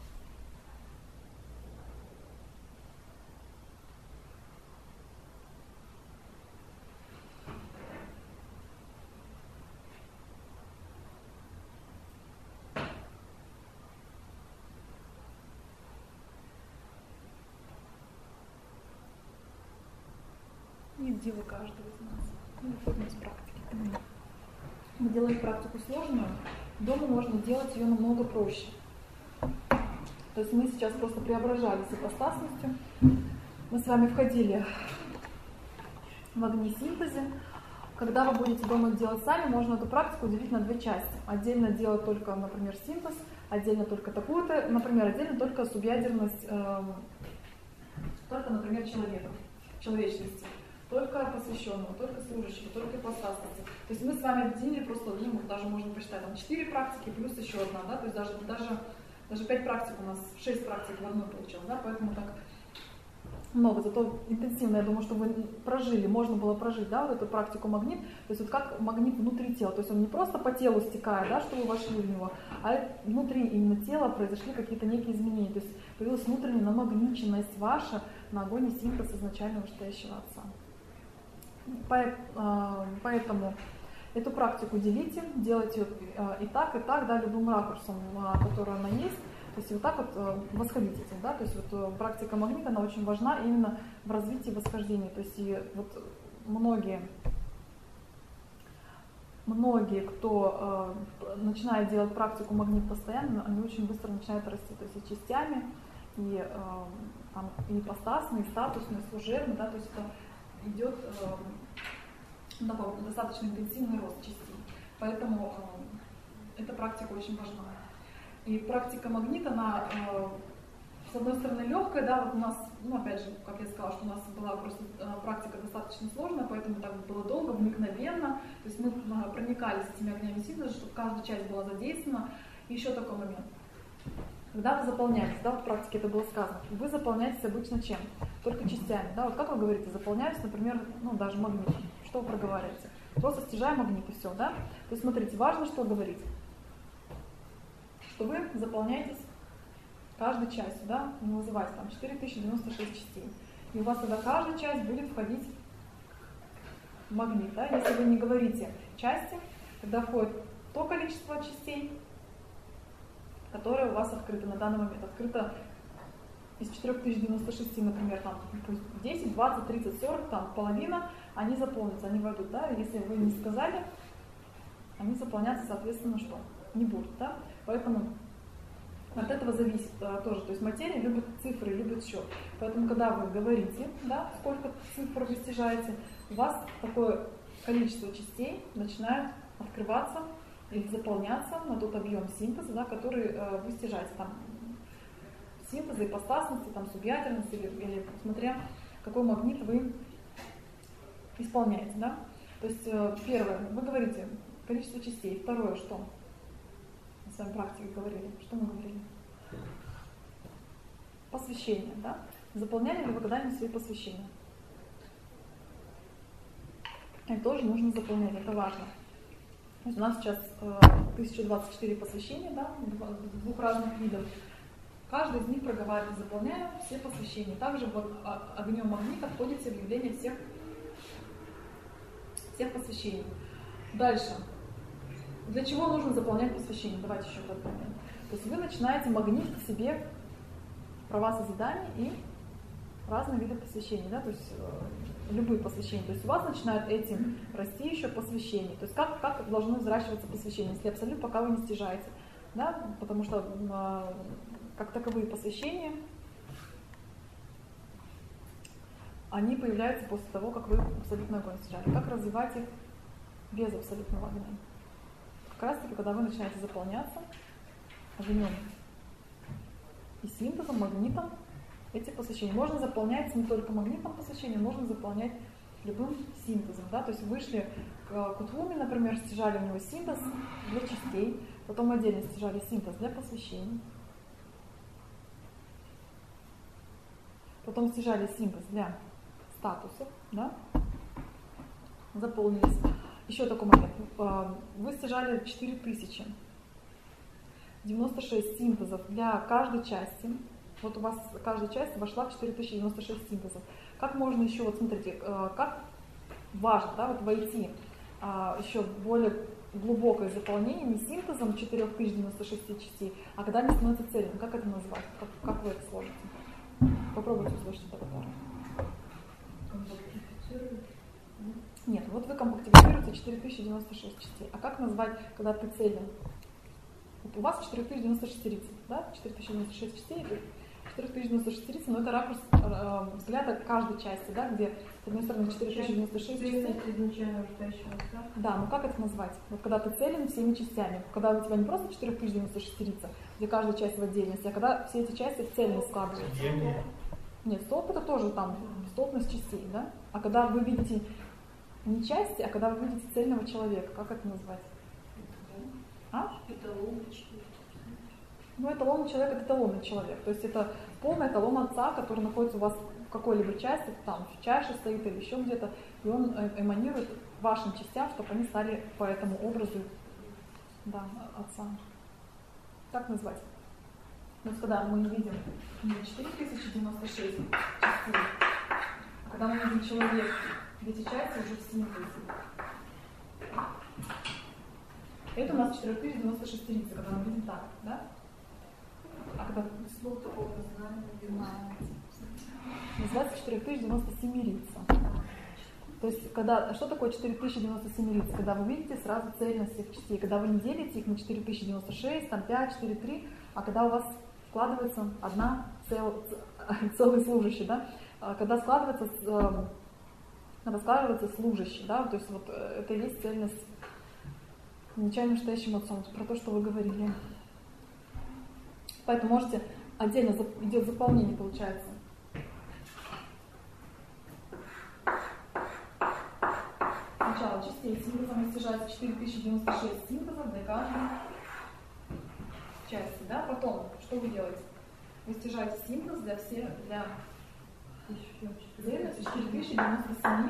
И где вы каждого из нас? Мы выходим из практики. Мы делаем практику сложную, дома можно делать ее намного проще. То есть мы сейчас просто преображались ипостасностью. Мы с вами входили в огнесинтезе. Когда вы будете дома делать сами, можно эту практику делить на две части. Отдельно делать только, например, синтез, отдельно только такую-то, например, отдельно только субъядерность, только, например, человечности. Только посвященного, только служащего, только ипостасности. То есть мы с вами объединили просто, даже можно посчитать, там 4 практики плюс еще одна, да, то есть даже 5 практик у нас, 6 практик в одной получилось, да, поэтому так много, зато интенсивно, я думаю, что вы прожили, можно было прожить, да, вот эту практику магнит, то есть вот как магнит внутри тела, то есть он не просто по телу стекает, да, что вы вошли в него, а внутри именно тела произошли какие-то некие изменения, то есть появилась внутренняя намагниченность ваша на огонь и синтез изначально вышестоящего Отца. Поэтому эту практику делите, делайте и так, да, любым ракурсом, который она есть. То есть вот так вот восходить этим, да, то есть вот практика магнита, она очень важна именно в развитии восхождения. То есть и вот многие, кто начинает делать практику магнит постоянно, они очень быстро начинают расти, то есть и частями, и ипостасные, и статусные, и служебные, да, то есть это идет достаточно интенсивный рост частей. Поэтому эта практика очень важна. И практика магнита, она, с одной стороны, легкая, да, вот у нас, опять же, как я сказала, что у нас была просто практика достаточно сложная, поэтому так было долго, мгновенно. То есть мы проникались этими огнями синтеза, чтобы каждая часть была задействована. И еще такой момент. Когда вы заполняетесь, да, в практике это было сказано, вы заполняетесь обычно чем? Только частями, да, вот как вы говорите, заполняюсь, например, даже магнитом. Что вы проговариваете? Просто стяжаем магнит и все, да? То есть смотрите, важно, что говорить. Что вы заполняетесь каждой частью, да, не вызывайте там 4096 частей. И у вас тогда каждая часть будет входить в магнит, да? Если вы не говорите части, тогда входит то количество частей, которое у вас открыто на данный момент. Открыто из 4096, например, там 10, 20, 30, 40, там половина, они заполнятся, они войдут, да? Если вы не сказали, они заполняться, соответственно, что? Не будут, да? Поэтому От этого зависит тоже. То есть материя любит цифры, любит счет. Поэтому, когда вы говорите, да, сколько цифр вы стяжаете, у вас такое количество частей начинает открываться или заполняться на тот объем синтеза, да, который вы стяжаете. Там, синтеза, ипостасности, там, субъядерности, или смотря какой магнит вы исполняете. Да? То есть первое, вы говорите количество частей. Второе, что? Мы с вами практике говорили. Что мы говорили? Посвящение. Да? Заполняли ли вы когда-нибудь свои посвящения? И тоже нужно заполнять, это важно. То есть у нас сейчас 1024 посвящения, да, двух разных видов. Каждый из них проговаривает, заполняя все посвящения. Также вот огнем магнита входите в явление всех посвящений. Дальше. Для чего нужно заполнять посвящение? Давайте еще этот момент. То есть вы начинаете магнит к себе права созидания и разные виды посвящений, да, то есть любые посвящения. То есть у вас начинают этим расти еще посвящения. То есть как должно взращиваться посвящение, если абсолют пока вы не стяжаете, да, потому что как таковые посвящения, они появляются после того, как вы абсолютный огонь стяжали. Как развивать их без абсолютного огня? Как раз таки, когда вы начинаете заполняться огнем и синтезом, магнитом, эти посвящения. Можно заполнять не только магнитным посвящением, можно заполнять любым синтезом. Да? То есть вышли к Кутвуме, например, стяжали у него синтез для частей, потом отдельно стяжали синтез для посвящений. Потом стяжали синтез для статусов, да? Заполнились. Еще такой момент. Вы стяжали 4000. 96 синтезов для каждой части. Вот у вас каждая часть вошла в 4096 синтезов. Как можно еще, вот смотрите, как важно, да, вот войти еще более глубокое заполнение не синтезом 4096 частей, а когда они становятся цельными. Как это назвать? Как вы это сложите? Попробуйте услышать это пару. Нет, вот вы компактифицируете 4096 частей. А как назвать, когда ты целен? Вот у вас 4096 рицев, да? 4096 частей, 4096 рицев, но это ракурс взгляда каждой части, да, где с одной стороны 4096 частей. Да, ну как это назвать? Вот когда ты целен всеми частями, когда у тебя не просто 4096 рица, где каждая часть в отдельности, а когда все эти части цельно складываются. Нет, столб это тоже там столбность частей, да? А когда вы видите не части, а когда вы видите цельного человека, как это назвать? А? Ну, эталонный человек – это эталонный человек. То есть это полный эталон отца, который находится у вас в какой-либо части, там в чаше стоит или еще где-то, и он эманирует вашим частям, чтобы они стали по этому образу, да, отца. Как назвать? Вот когда мы видим не 4096 частей, а когда мы видим человека, эти части уже в синтезе. Это у нас 4096 рица, когда мы видим так, да? А когда слов такого не знаем, называется 4097 рица. То есть, когда, что такое 4097 рица? Когда вы видите сразу цельность всех частей, когда вы не делите их на 4096, там 5, 4, 3, а когда у вас складывается одна целый служащий, да? Когда складывается служащий, да? То есть вот это и есть цельность нечаянным настоящим отцом, про то, что вы говорили. Поэтому можете отдельно идет заполнение, получается. Сначала частей синтезом стяжается 4096 синтезов для каждой части, да? Потом, что вы делаете? Вы стяжаете синтез для всех, для 4097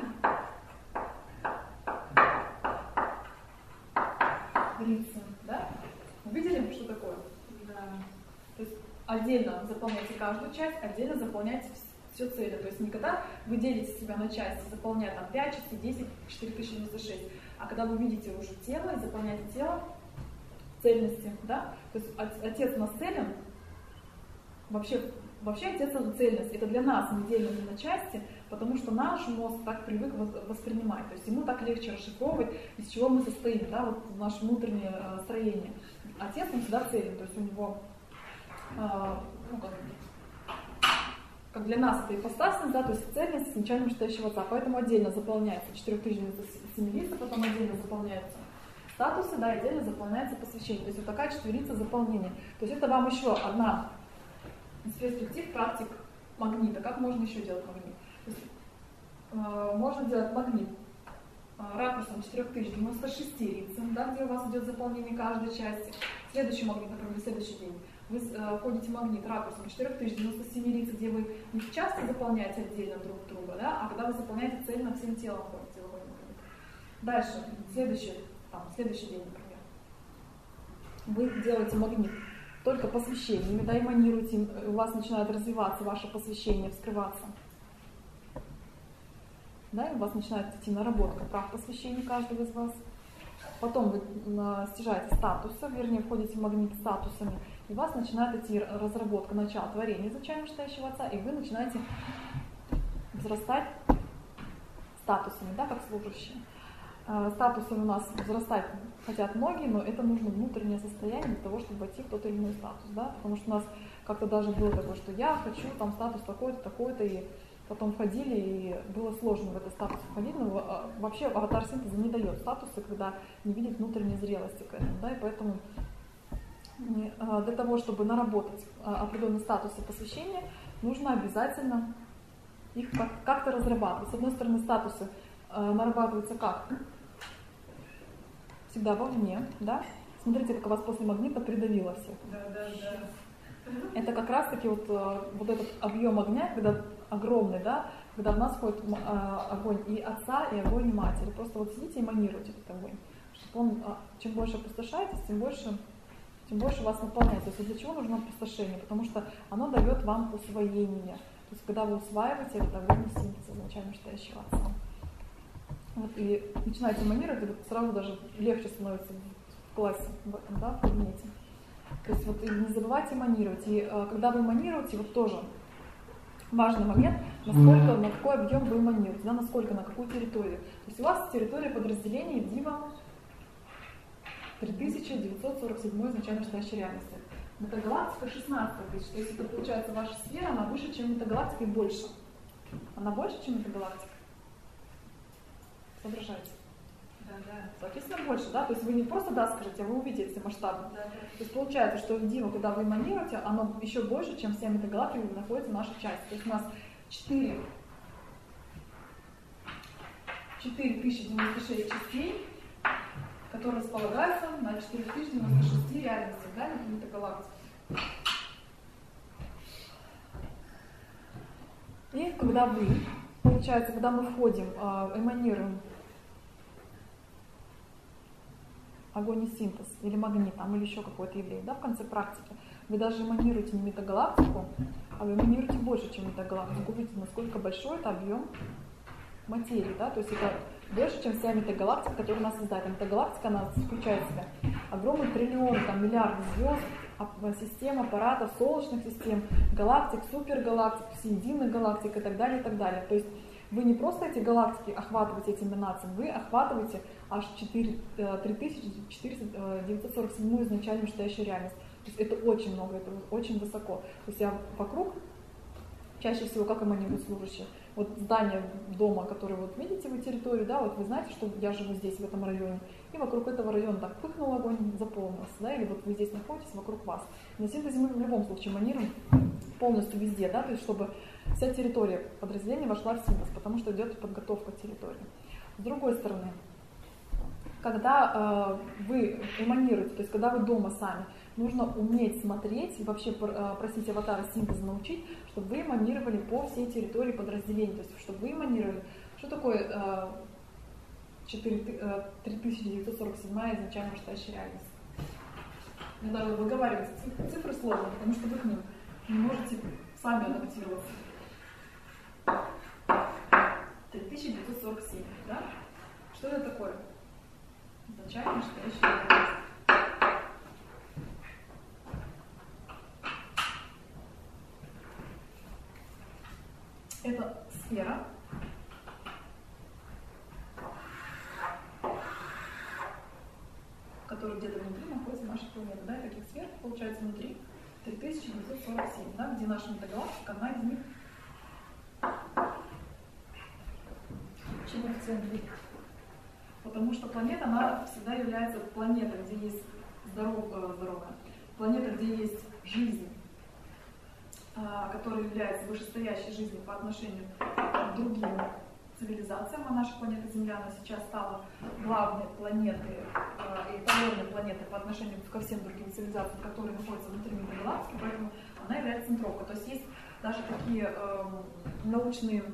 рица, да? Увидели, что такое? Да. То есть отдельно заполняйте каждую часть, отдельно заполняйте все цели. То есть не когда вы делите себя на части, заполняя там 5 частей, 10, 4096, а когда вы видите уже тело и заполняете тело в цельности, да? То есть отец у нас целен, вообще отец это цельность, это для нас мы делим на части, потому что наш мозг так привык воспринимать, то есть ему так легче расшифровывать, из чего мы состоим, да, вот наше внутреннее строение. Отец он всегда целен, то есть у него ну, как для нас это ипостасность, да, то есть цельность с начальным вышестоящего отца, поэтому отдельно заполняется 4097 лица, потом отдельно заполняются статусы, да, отдельно заполняется посвящение. То есть вот такая четверица заполнения. То есть это вам еще одна из перспектив практик магнита. Как можно еще делать магнит? То есть, можно делать магнит ракурсом 4096 лицам, да, где у вас идет заполнение каждой части. Следующий магнит, например, следующий день. Вы входите в магнит ракурсом 4097 лиц, где вы не в части заполняете отдельно друг друга, да, а когда вы заполняете цельно всем телом ходите, выходит магнит. Дальше, следующий день, например. Вы делаете магнит только посвящениями, да, эманируете, у вас начинает развиваться ваше посвящение, вскрываться. Да, и у вас начинает идти наработка прав посвящения каждого из вас. Потом вы стяжаете статусы, вернее, входите в магнит статусами, и у вас начинает идти разработка, начало творения изначально вышестоящего отца, и вы начинаете взрастать статусами, да, как служащие. Статусы у нас взрастать хотят многие, но это нужно внутреннее состояние для того, чтобы войти в тот или иной статус, да, потому что у нас как-то даже было такое, что я хочу там статус такой-то, такой-то, и потом входили, и было сложно в этот статус входить, но вообще аватар синтеза не дает статусы, когда не видит внутренней зрелости к этому, да, и поэтому для того, чтобы наработать определенные статусы посвящения, нужно обязательно их как-то разрабатывать. С одной стороны, статусы нарабатываются как? Всегда вовне, да? Смотрите, как у вас после магнита придавило всех. Да. Это как раз-таки вот этот объем огня, когда огромный, да, когда в нас входит огонь и отца, и огонь и матери. Просто вот сидите и манируйте этот огонь. Чтобы он, чем больше опустошаетесь, тем больше вас наполняет. То есть для чего нужно опустошение? Потому что оно дает вам усвоение. То есть когда вы усваиваете этот огонь синтеза изначально вышестоящего отца. Вот, и начинаете манировать, и вот сразу даже легче становится в классе, в этом, да, в кабинете. То есть вот не забывайте манировать. И когда вы манируете, вот тоже важный момент, насколько, на какой объем вы манируете, да, насколько, на какую территорию. То есть у вас территория подразделения Дива 3947 изначально вышестоящей реальности. Метагалактика 16 тысяч. То есть это получается ваша сфера, она выше, чем метагалактика и больше. Она больше, чем метагалактика. Соображайте. Да. Соответственно, больше, да? То есть вы не просто да скажете, а вы увидите эти масштабы. Да. То есть получается, что в Диву, когда вы эманируете, оно еще больше, чем вся метагалактика, где находится наша часть. То есть у нас 4096 частей, которые располагаются на 4096 реальностях, да, метагалактик. И когда вы, получается, когда мы входим, эманируем огонь и синтез, или магнит, там, или еще какое-то явление, да, в конце практики, вы даже эманируете не метагалактику, а вы эманируете больше, чем метагалактику. Видите, насколько большой это объем материи, да, то есть это больше, чем вся метагалактика, которая нас создает. Метагалактика, она включает в себя огромный триллион, там, миллиарды звезд, систем, аппаратов, солнечных систем, галактик, супергалактик, всеединых галактик и так далее, и так далее. То есть вы не просто эти галактики охватываете этим эманациям, вы охватываете аж 3947 изначально вышестоящую реальность. То есть это очень много, это очень высоко. То есть я вокруг, чаще всего, как эманируют служащие, вот здание дома, которое вот видите вы территорию, да, вот вы знаете, что я живу здесь, в этом районе, и вокруг этого района так пыхнул огонь, заполнился, да, или вот вы здесь находитесь, вокруг вас. На синтезе мы в любом случае манируем полностью везде, да, то есть чтобы вся территория подразделения вошла в синтез, потому что идет подготовка территории. С другой стороны, когда вы эманируете, то есть когда вы дома сами, нужно уметь смотреть и вообще просить аватара синтеза научить, чтобы вы эманировали по всей территории подразделения, то есть чтобы вы эманировали, что такое 3947 изначально вышестоящая реальность. Мне даже выговаривать цифры сложно, потому что вы к ним не можете сами адаптироваться. 3947, да? Что это такое? Изначально вышестоящая реальность. Это сфера, которая где-то внутри находится наша планета. Да? И таких сфер, получается, внутри 3947, да, где наша метагалактика, одна из них. Почему в центре? Потому что планета, она всегда является планетой, где есть здоровая, планета, где есть жизнь, которая является вышестоящей жизнью по отношению к другим цивилизациям, а наша планета Земля, она сейчас стала главной планетой и эталонной планетой по отношению ко всем другим цивилизациям, которые находятся внутри метагалактики, поэтому она является центровкой. То есть есть даже такие научные,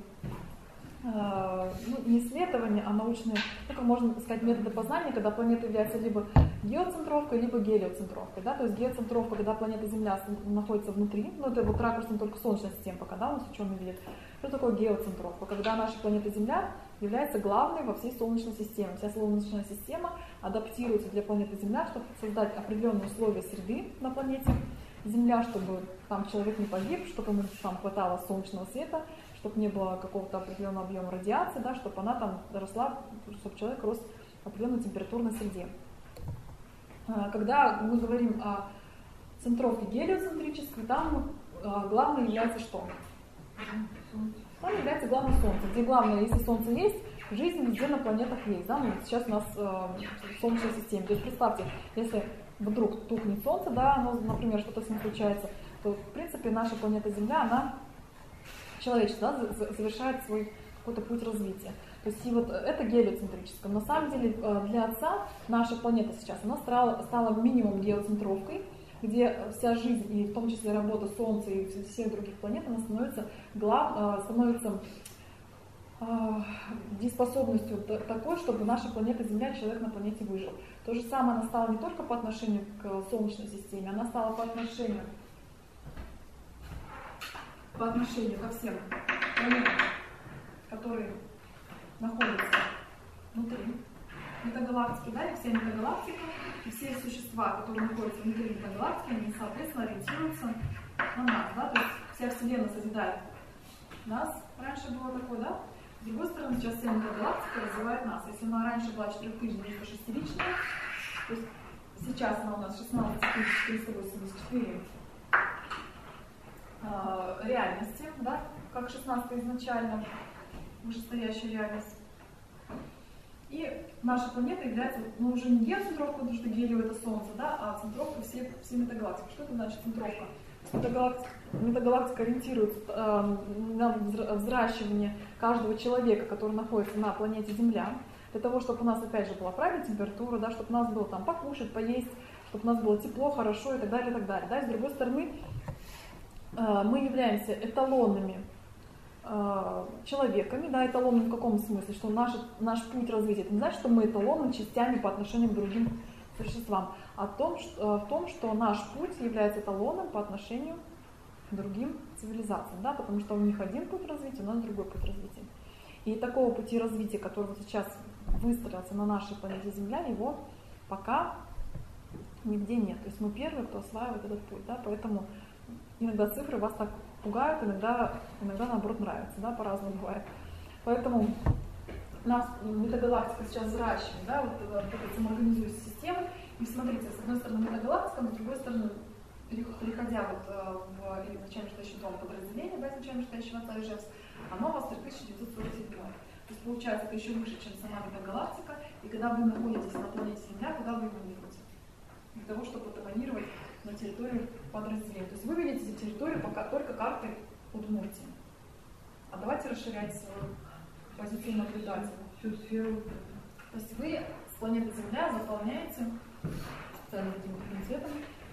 не исследования, а научные, как можно сказать, методы познания, когда планета является либо геоцентровкой, либо гелиоцентровкой. Да? То есть геоцентровка, когда планета Земля находится внутри, это вот ракурсом только Солнечная система, пока да, у нас ученые видят. Что такое геоцентровка? Когда наша планета Земля является главной во всей Солнечной системе. Вся Солнечная система адаптируется для планеты Земля, чтобы создать определенные условия среды на планете Земля, чтобы там человек не погиб, чтобы ему там хватало солнечного света, чтобы не было какого-то определенного объема радиации, да, чтобы она там росла, чтобы человек рос в определенной температурной среде. Когда мы говорим о центровке гелиоцентрической, там главное является что? Там является главное Солнце. Где главное, если Солнце есть, жизнь везде на планетах есть. Да? Сейчас у нас Солнечная система. То есть представьте, если вдруг тухнет Солнце, да, например, что-то с ним случается, то в принципе наша планета Земля, она человечество, да, завершает свой какой-то путь развития. То есть и вот это гелиоцентрическое. На самом деле для Отца наша планета сейчас, она стала минимум геоцентровкой, где вся жизнь, и в том числе работа Солнца и всех других планет, она становится дееспособностью такой, чтобы наша планета Земля, человек на планете выжил. То же самое она стала не только по отношению к Солнечной системе, она стала по отношению ко всем планетам, которые находятся внутри метагалактики, да, и вся метагалактика, и все существа, которые находятся внутри метагалактики, они, соответственно, ориентируются на нас, да, то есть вся Вселенная созидает нас, раньше было такое, да, с другой стороны, сейчас вся метагалактика развивает нас. Если она раньше была 4906-личная, то есть сейчас она у нас 16484 реальности, да, как 16 изначально, вышестоящая реальность. И наша планета является, уже не геоцентровкой, потому что гелио это Солнце, да, а центровкой всей метагалактики. Что это значит центровка? Метагалактика ориентируется на взращивание каждого человека, который находится на планете Земля, для того, чтобы у нас опять же была правильная температура, да, чтобы у нас было там покушать, поесть, чтобы у нас было тепло, хорошо и так далее, и так далее. Да. И с другой стороны, мы являемся эталонными человеками, да, эталонным в каком смысле, что наш путь развития, это не значит, что мы эталонны частями по отношению к другим существам, а в том, что наш путь является эталоном по отношению к другим цивилизациям, да, потому что у них один путь развития, у нас другой путь развития. И такого пути развития, который вот сейчас выстроился на нашей планете Земля, его пока нигде нет. То есть мы первые, кто осваивает этот путь, да, поэтому иногда цифры вас так пугают, иногда наоборот нравятся, да, по-разному бывает. Поэтому нас метагалактика сейчас взращивает, да, вот эта самоорганизующая система. И смотрите, с одной стороны метагалактика, но с другой стороны, переходя вот в изначально считающий дом подразделения, да, изначально считающего Отца Ижевск, оно у вас 3947. То есть получается, это еще выше, чем сама метагалактика. И когда вы находитесь на планете Земля, куда вы эманируете? Для того, чтобы эманировать на территорию подразделения. То есть вы видите территорию пока только картой Удмуртии. А давайте расширять свою позицию наблюдателя. Всю сферу. То есть вы с планеты Земля заполняете специально этим цветом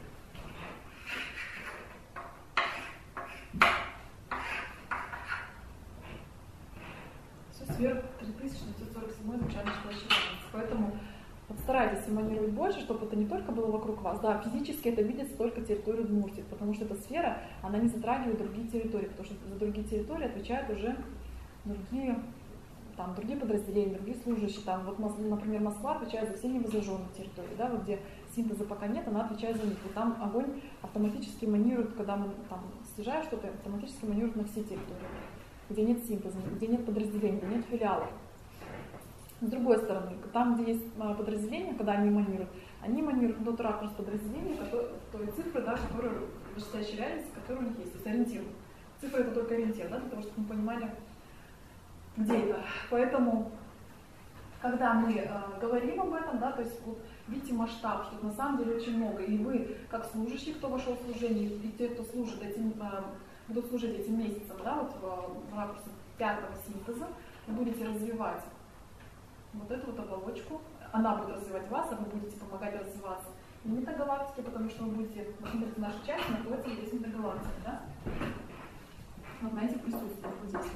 всю сферу 3947 изначально считающей реальности. Поэтому старайтесь эманировать больше, чтобы это не только было вокруг вас. Да, физически это видится только территория Удмуртии, потому что эта сфера, она не затрагивает другие территории, потому что за другие территории отвечают уже другие подразделения, другие служащие. Там, вот, например, Москва отвечает за все невозраженные территории, да, вот где синтеза пока нет, она отвечает за них. И там огонь автоматически эманирует, когда мы там снижаем что-то, автоматически эманирует на все территории, где нет синтеза, где нет подразделений, где нет филиалов. С другой стороны, там, где есть подразделения, когда они эманируют на тот ракурс подразделения, той цифры, да, которые вышестоящей реальности, которая у них есть, то есть ориентир. Цифра это только ориентир, да, для того, чтобы мы понимали, где это. Поэтому, когда мы говорим об этом, да, то есть вот, видите масштаб, что на самом деле очень много, и вы, как служащий, кто вошел в служение, и те, кто служит этим, будут служить этим месяцем, да, вот в ракурсе 5-го синтеза, вы будете развивать вот эту вот оболочку, она будет развивать вас, а вы будете помогать развиваться и метагалактике, потому что вы будете, смотрите, наша часть находится здесь метагалактика, да? Вот на этих присутствует, вот здесь.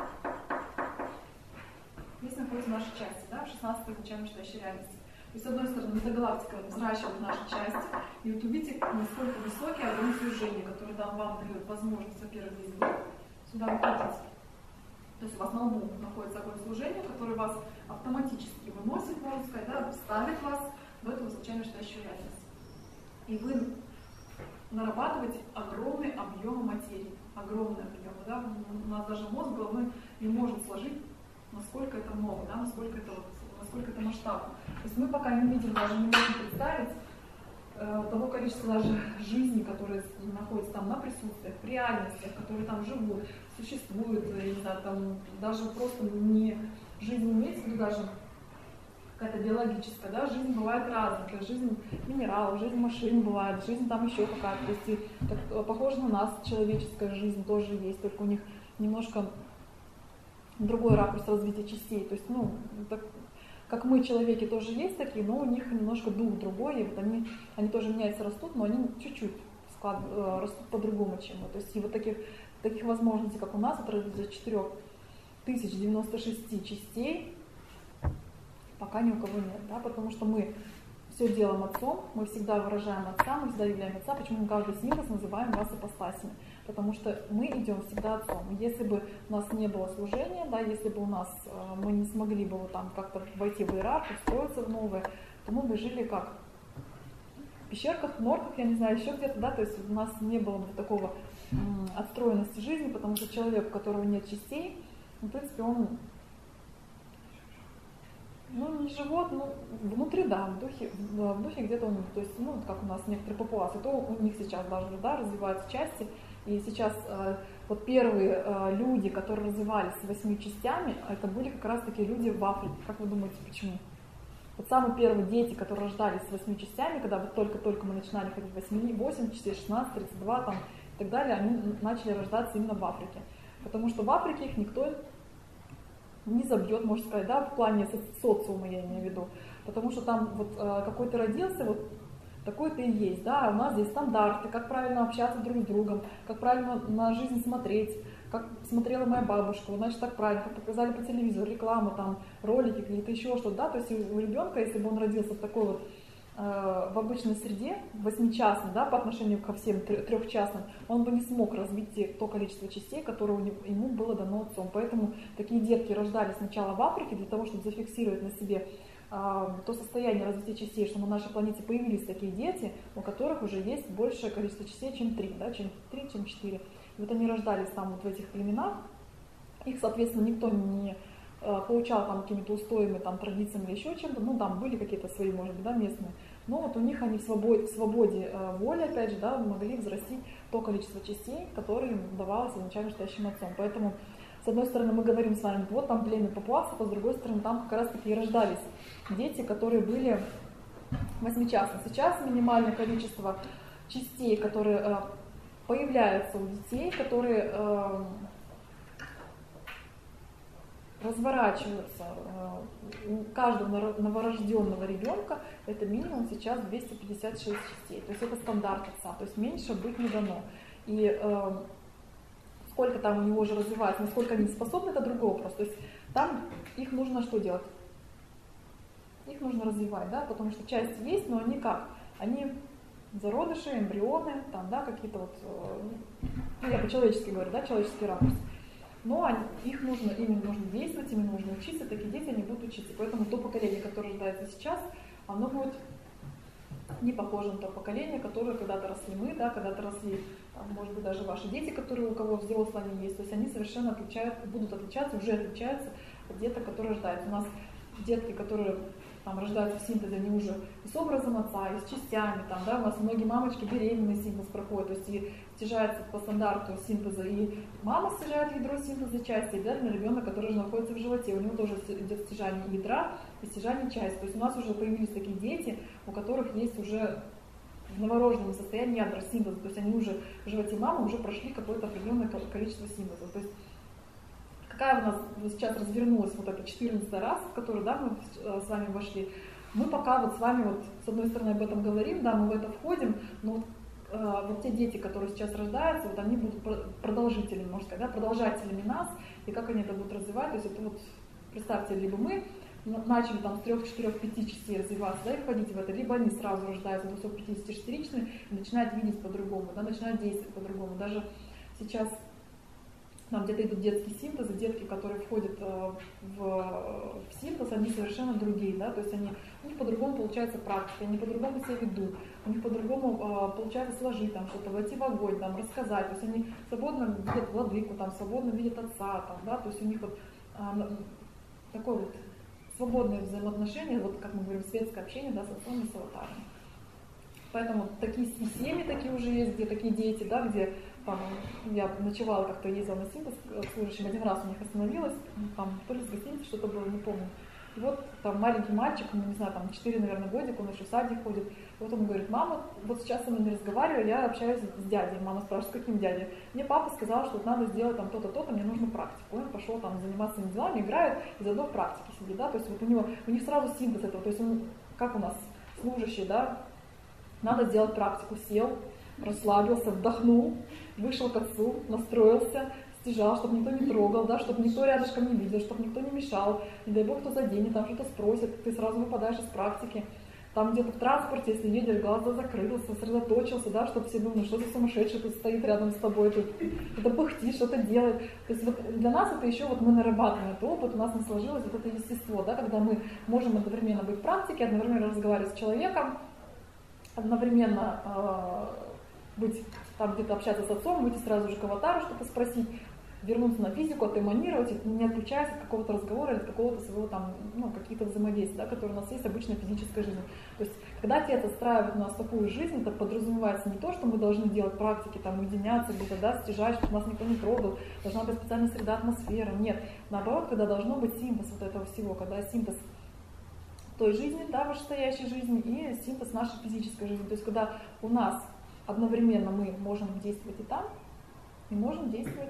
Здесь находится наша часть, да, 16-й изначально настоящей реальности. То есть, с одной стороны, метагалактика взращивает наши части, и вот увидите, насколько высокий огонь служения, который вам дает возможность, во-первых, здесь быть, сюда выходить. То есть у вас на лбу находится огонь служения, который вас автоматически выносит, можно сказать, да, ставит вас в эту изначально настоящую реальность. И вы нарабатываете огромный объем материи, огромный объем. Да? У нас даже мозг головной не может сложить, насколько это много, да? насколько это масштабно. То есть мы пока не видим, даже не можем представить того количества даже жизней, которые находятся там на присутствиях, в реальностях, которые там живут, существуют, я не знаю, там даже просто не жизнь имеется в виду даже какая-то биологическая, да, жизнь бывает разная, то есть жизнь минералов, жизнь машин бывает, жизнь там еще какая-то, то есть так, похоже на нас, человеческая жизнь тоже есть, только у них немножко другой ракурс развития частей, то есть, ну, так, как мы, человеки, тоже есть такие, но у них немножко дух другой, и вот они тоже меняются, растут, но они чуть-чуть растут по-другому, чем мы. То есть и вот таких возможностей, как у нас, вот из 4096 частей, пока ни у кого нет, да, потому что мы все делаем Отцом, мы всегда выражаем Отца, мы всегда являем Отца, почему мы каждый синтез называем вас ипостасями, потому что мы идем всегда Отцом. Если бы у нас не было служения, да, если бы мы не смогли бы вот там как-то войти в иерархию, встроиться в новое, то мы бы жили как? В пещерках, в норках, я не знаю, еще где-то, да, то есть у нас не было бы такого отстроенности жизни, потому что человек, у которого нет частей, в принципе, он не живот, внутри, да, в духе где-то он, то есть, как у нас некоторые папуасы, то у них сейчас даже, да, развиваются части, и сейчас вот первые люди, которые развивались с 8 частями, это были как раз таки люди в Африке. Как вы думаете, почему? Вот самые первые дети, которые рождались с 8 частями, когда вот только-только мы начинали ходить 8 частей, 16, 32 там, и так далее, они начали рождаться именно в Африке. Потому что в Африке их никто не забьет, можно сказать, да, в плане социума, я имею в виду. Потому что там вот какой ты родился, вот такой ты и есть, да, а у нас здесь стандарты, как правильно общаться друг с другом, как правильно на жизнь смотреть, как смотрела моя бабушка, вот, значит, так правильно, как показали по телевизору, реклама, там, ролики, какие-то еще что-то, да, то есть у ребенка, если бы он родился в такой вот в обычной среде, 8-частной, да, по отношению ко всем 3-частным, он бы не смог развить то количество частей, которое ему было дано Отцом. Поэтому такие детки рождались сначала в Африке для того, чтобы зафиксировать на себе то состояние развития частей, что на нашей планете появились такие дети, у которых уже есть большее количество частей, чем 3, да, чем 3, чем 4. И вот они рождались там вот в этих племенах, их, соответственно, никто не получал там какими-то устоями, там, традициями или еще чем-то, там были какие-то свои, может быть, да, местные, но вот у них они в свободе воли, опять же, да, могли взрастить то количество частей, которое им давалось изначально настоящим Отцом. Поэтому, с одной стороны, мы говорим с вами, вот там племя папуасов, а с другой стороны, там как раз-таки и рождались дети, которые были 8-частны. Сейчас минимальное количество частей, которые появляются у детей, которые разворачиваются у каждого новорожденного ребенка, это минимум сейчас 256 частей. То есть это стандарт Отца, то есть меньше быть не дано. И сколько там у него уже развивается, насколько они способны, это другой вопрос. То есть там их нужно что делать? Их нужно развивать, да, потому что части есть, но они как? Они зародыши, эмбрионы, там, да, какие-то вот, я по-человечески говорю, да, человеческий ракурс. Но ими нужно действовать, ими нужно учиться, такие дети, они будут учиться. Поэтому то поколение, которое рождается сейчас, оно будет не похоже на то поколение, которое когда-то росли мы, да, когда-то росли, может быть, даже ваши дети, которые у кого взрослые они есть. То есть они совершенно будут отличаться, уже отличаются от деток, которые рождаются. У нас детки, которые там рождаются в синтезе, они уже и с образом отца, и с частями, там, да, у нас многие мамочки беременный синтез проходят, то есть и стяжается по стандарту синтеза, и мама стяжает ядро синтеза части, и обязательно ребенок, который же находится в животе, у него тоже идет стяжание ядра и стяжание части, то есть у нас уже появились такие дети, у которых есть уже в новорожденном состоянии ядра синтеза, то есть они уже в животе мамы уже прошли какое-то определенное количество синтеза, то есть какая у нас сейчас развернулась вот эта 14-й раз, в которую, да, мы с вами вошли, мы пока вот с вами вот с одной стороны об этом говорим, да, мы в это входим, но вот те дети, которые сейчас рождаются, вот они будут продолжителями, можно сказать, да, продолжателями нас, и как они это будут развивать, то есть это вот, представьте, либо мы начали там с 3, 4, 5 частей развиваться, да, и входить в это, либо они сразу рождаются 256-ричные и начинают видеть по-другому, да, начинают действовать по-другому, даже сейчас там где-то идут детские синтезы, детки, которые входят в синтез, они совершенно другие, да, то есть у них по-другому получается практика, они по-другому себя ведут, у них по-другому получается сложить там что-то, войти в огонь, там, рассказать, то есть они свободно видят владыку, там, свободно видят отца, там, да, то есть у них вот такое вот свободное взаимоотношение, вот как мы говорим, светское общение, да, с отцом и с аватаром. Поэтому такие семьи такие уже есть, где такие дети, да, где там, я ночевала, как-то ездила на синтез к служащим, один раз у них остановилась, там, то ли с гостиницы что-то было, не помню. И вот там маленький мальчик, ну, не знаю, там 4, наверное, годик, он еще в садик ходит. И вот он говорит: мама, вот сейчас со мной не разговариваю, я общаюсь с дядей. Мама спрашивает: с каким дядей? Мне папа сказал, что вот надо сделать там то-то, то-то, мне нужно практику. Он пошел там заниматься своими делами, играет, и заодно в практике сидит, да, то есть вот у них сразу синтез этого, то есть он, как у нас служащий, да, надо сделать практику, сел, расслабился, вдохнул, вышел к отцу, настроился, стяжал, чтобы никто не трогал, да, чтобы никто рядышком не видел, чтобы никто не мешал, не дай бог кто заденет, там что-то спросит, ты сразу выпадаешь из практики. Там где-то в транспорте, если едешь, глаза закрыл, сосредоточился, да, чтобы все думали, что за сумасшедший тут стоит рядом с тобой, тут это пыхтит, что-то делает. То есть вот для нас это еще вот мы нарабатываем этот опыт, у нас не сложилось вот это естество, да, когда мы можем одновременно быть в практике, одновременно разговаривать с человеком, одновременно быть там где-то общаться с отцом, выйти сразу же к аватару, что-то спросить, вернуться на физику, отэманировать, не отключаясь от какого-то разговора или от какого-то своего там, ну, каких-то взаимодействий, да, которые у нас есть в обычной физической жизни. То есть, когда отец отстраивает у нас такую жизнь, это подразумевается не то, что мы должны делать практики, там, уединяться, где-то, да, стяжать, чтобы нас никто не трогал, должна быть специальная среда, атмосфера. Нет, наоборот, когда должно быть синтез вот этого всего, когда синтез той жизни, да, вышестоящей жизни и синтез нашей физической жизни. То есть, когда у нас одновременно мы можем действовать и там, и можем действовать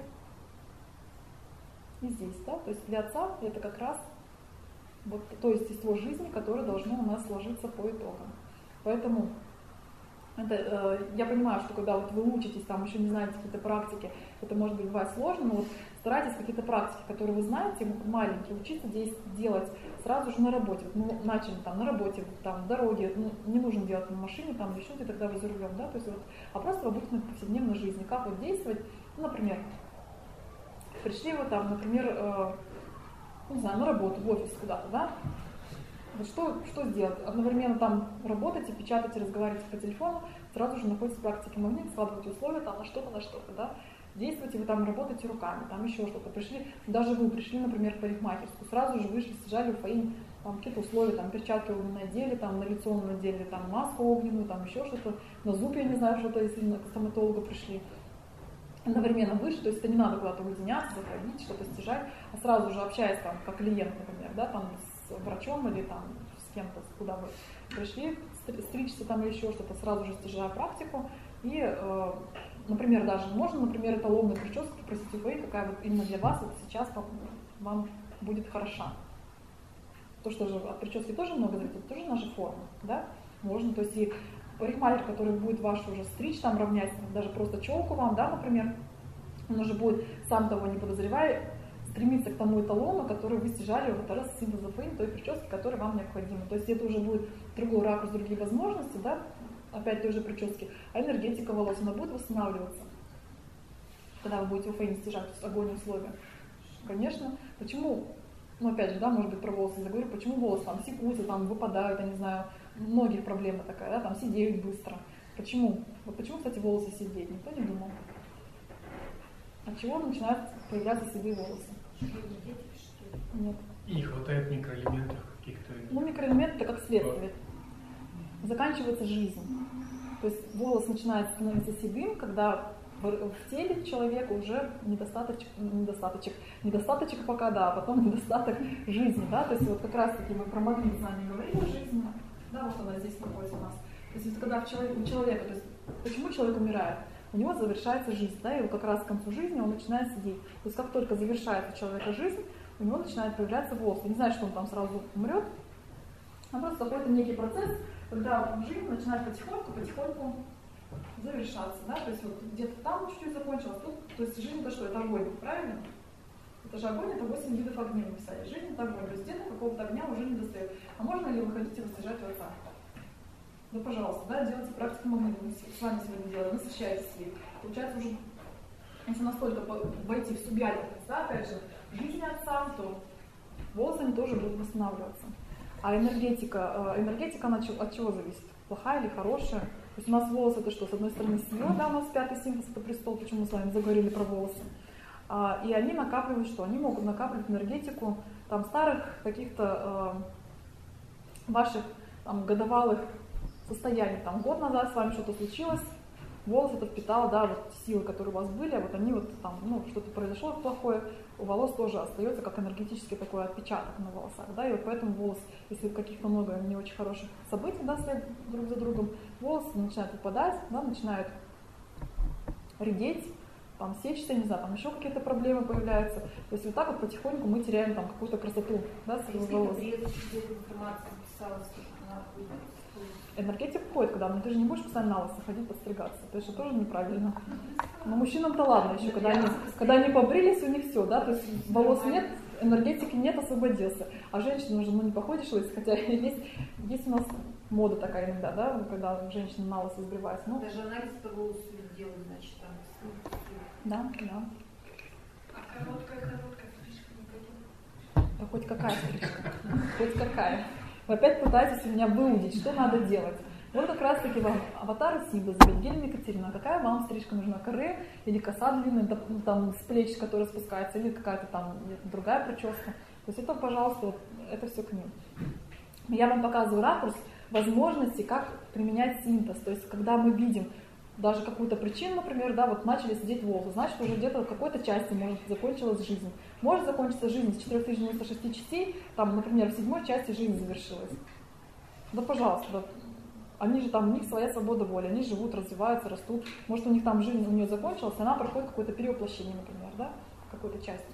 и здесь, да, то есть для отца это как раз вот то естество жизни, которое должно у нас сложиться по итогам. Поэтому это, я понимаю, что когда вот вы учитесь, там еще не знаете какие-то практики, это может быть бывает сложно, но вот старайтесь какие-то практики, которые вы знаете, маленькие, учиться делать сразу же на работе. Вот мы начали там на работе, там в дороге, ну, не нужно делать на машине, там еще где-то, когда вы за рулем, да, то есть вот, а просто в обычной повседневной жизни, как вот действовать, ну, например, пришли вы там, например, не знаю, на работу, в офис куда-то, да, вот что сделать? Одновременно там работаете, печатаете, разговариваете по телефону, сразу же находитесь в практике магнит, складываете условия там на что-то, да, действуете, вы там работаете руками, там еще что-то, пришли, даже вы пришли, например, в парикмахерскую, сразу же вышли, стяжали в фаин, там какие-то условия, там перчатки огненные надели, там на лицо надели, там маску огненную, там еще что-то, на зуб, я не знаю, что-то, если на стоматолога пришли. Одновременно выше, то есть это не надо куда-то уединяться, заходить, что-то стяжать, а сразу же общаясь там, как клиент, например, да, там с врачом или там с кем-то, куда вы пришли, стричься там или еще что-то, сразу же стяжая практику. И, например, даже можно, например, эталонную прическу попросить у Фэй, какая вот именно для вас вот сейчас вам будет хороша. То, что же от прически тоже много зависит, это тоже наша форма, да, можно, то есть и парикмахер, который будет вашу уже стричь, там равнять, даже просто челку вам, да, например, он уже будет, сам того не подозревая, стремиться к тому эталону, который вы стяжали во второй синтеза фейн, той прически, которая вам необходима. То есть это уже будет другой ракурс, другие возможности, да, опять той же прически, а энергетика волос, она будет восстанавливаться, когда вы будете у фейн стяжать, то есть огонь условия. Конечно, почему, ну опять же, да, может быть про волосы заговорю, почему волосы там секутся, там выпадают, я не знаю, у многих проблема такая, да, там сидеют быстро. Почему? Вот почему, кстати, волосы сидеют, никто не думал. От чего начинают появляться седые волосы? Нет. И не хватает микроэлементов каких-то... Ну, микроэлементы это как следствие. Заканчивается жизнь. То есть волос начинает становиться седым, когда в теле человека уже недостаточек пока, да, а потом недостаток жизни, да, то есть вот как раз таки мы про магнит с вами говорили жизни, да, вот она здесь находится у нас. То есть когда у человека, то есть почему человек умирает? У него завершается жизнь, да, и вот как раз к концу жизни он начинает сидеть. То есть как только завершается у человека жизнь, у него начинает появляться волос. Не знаю, что он там сразу умрет, а просто какой-то некий процесс, когда жизнь начинает потихоньку завершаться, да, то есть вот где-то там чуть-чуть закончилось, тут, то есть жизнь это что, это огонь, правильно? Это же огонь, это 8 видов огня написали, жизнь это огонь, то есть где-то какого-то огня уже не достает. А можно ли вы хотите воздержать в отца? Да, пожалуйста, да, делайте практику магнита, мы с вами сегодня делаем, насыщайтесь ей. Получается уже, если настолько войти в субъектность, да, опять же, жизни отца, то волосы они тоже будут восстанавливаться. А энергетика она от чего зависит? Плохая или хорошая? То есть у нас волосы это что? С одной стороны сила, да, у нас 5-й символ это престол, почему мы с вами заговорили про волосы. И они накапливают что? Они могут накапливать энергетику там старых каких-то ваших там годовалых состояний. Там год назад с вами что-то случилось, волос это впитал, да, вот силы, которые у вас были, а вот они вот там, ну, что-то произошло плохое, у волос тоже остается как энергетический такой отпечаток на волосах, да, и вот поэтому волос, если каких-то много не очень хороших событий, да, след друг за другом, волосы начинают выпадать, да, начинают редеть, там, сечься, не знаю, там еще какие-то проблемы появляются, то есть вот так вот потихоньку мы теряем там какую-то красоту, да, своего волоса. Энергетика входит, когда, ну ты же не будешь постоянно на лысо ходить подстригаться, то есть это тоже неправильно. Но мужчинам-то ладно еще, когда они побрились, у них все, да, то есть волос нет, энергетики нет, освободился. А женщина уже, ну не походишь лысо, хотя есть у нас мода такая иногда, да, когда женщина на лысо сбривается. Ну, даже анализ по волосу делают, значит, там. Да. А короткая стрижка не пойдет? Да хоть какая стрижка, хоть какая. Вы опять пытаетесь у меня выудить, что надо делать. Вот как раз таки вам аватар Симба, Евгения Екатерина, какая вам стрижка нужна? Каре или коса длинная, там с плеч, которая спускается, или какая-то там другая прическа. То есть это, пожалуйста, это все к ним. Я вам показываю ракурс возможности, как применять синтез. То есть когда мы видим даже какую-то причину, например, да, вот начали сидеть волосы, значит, уже где-то в какой-то части может закончилась жизнь. Может закончиться жизнь с 4096 частей, там, например, в 7-й части жизнь завершилась. Да, пожалуйста, да. Они же там, у них своя свобода воли, они живут, развиваются, растут. Может, у них там жизнь у нее закончилась, она проходит какое-то перевоплощение, например, да, в какой-то части.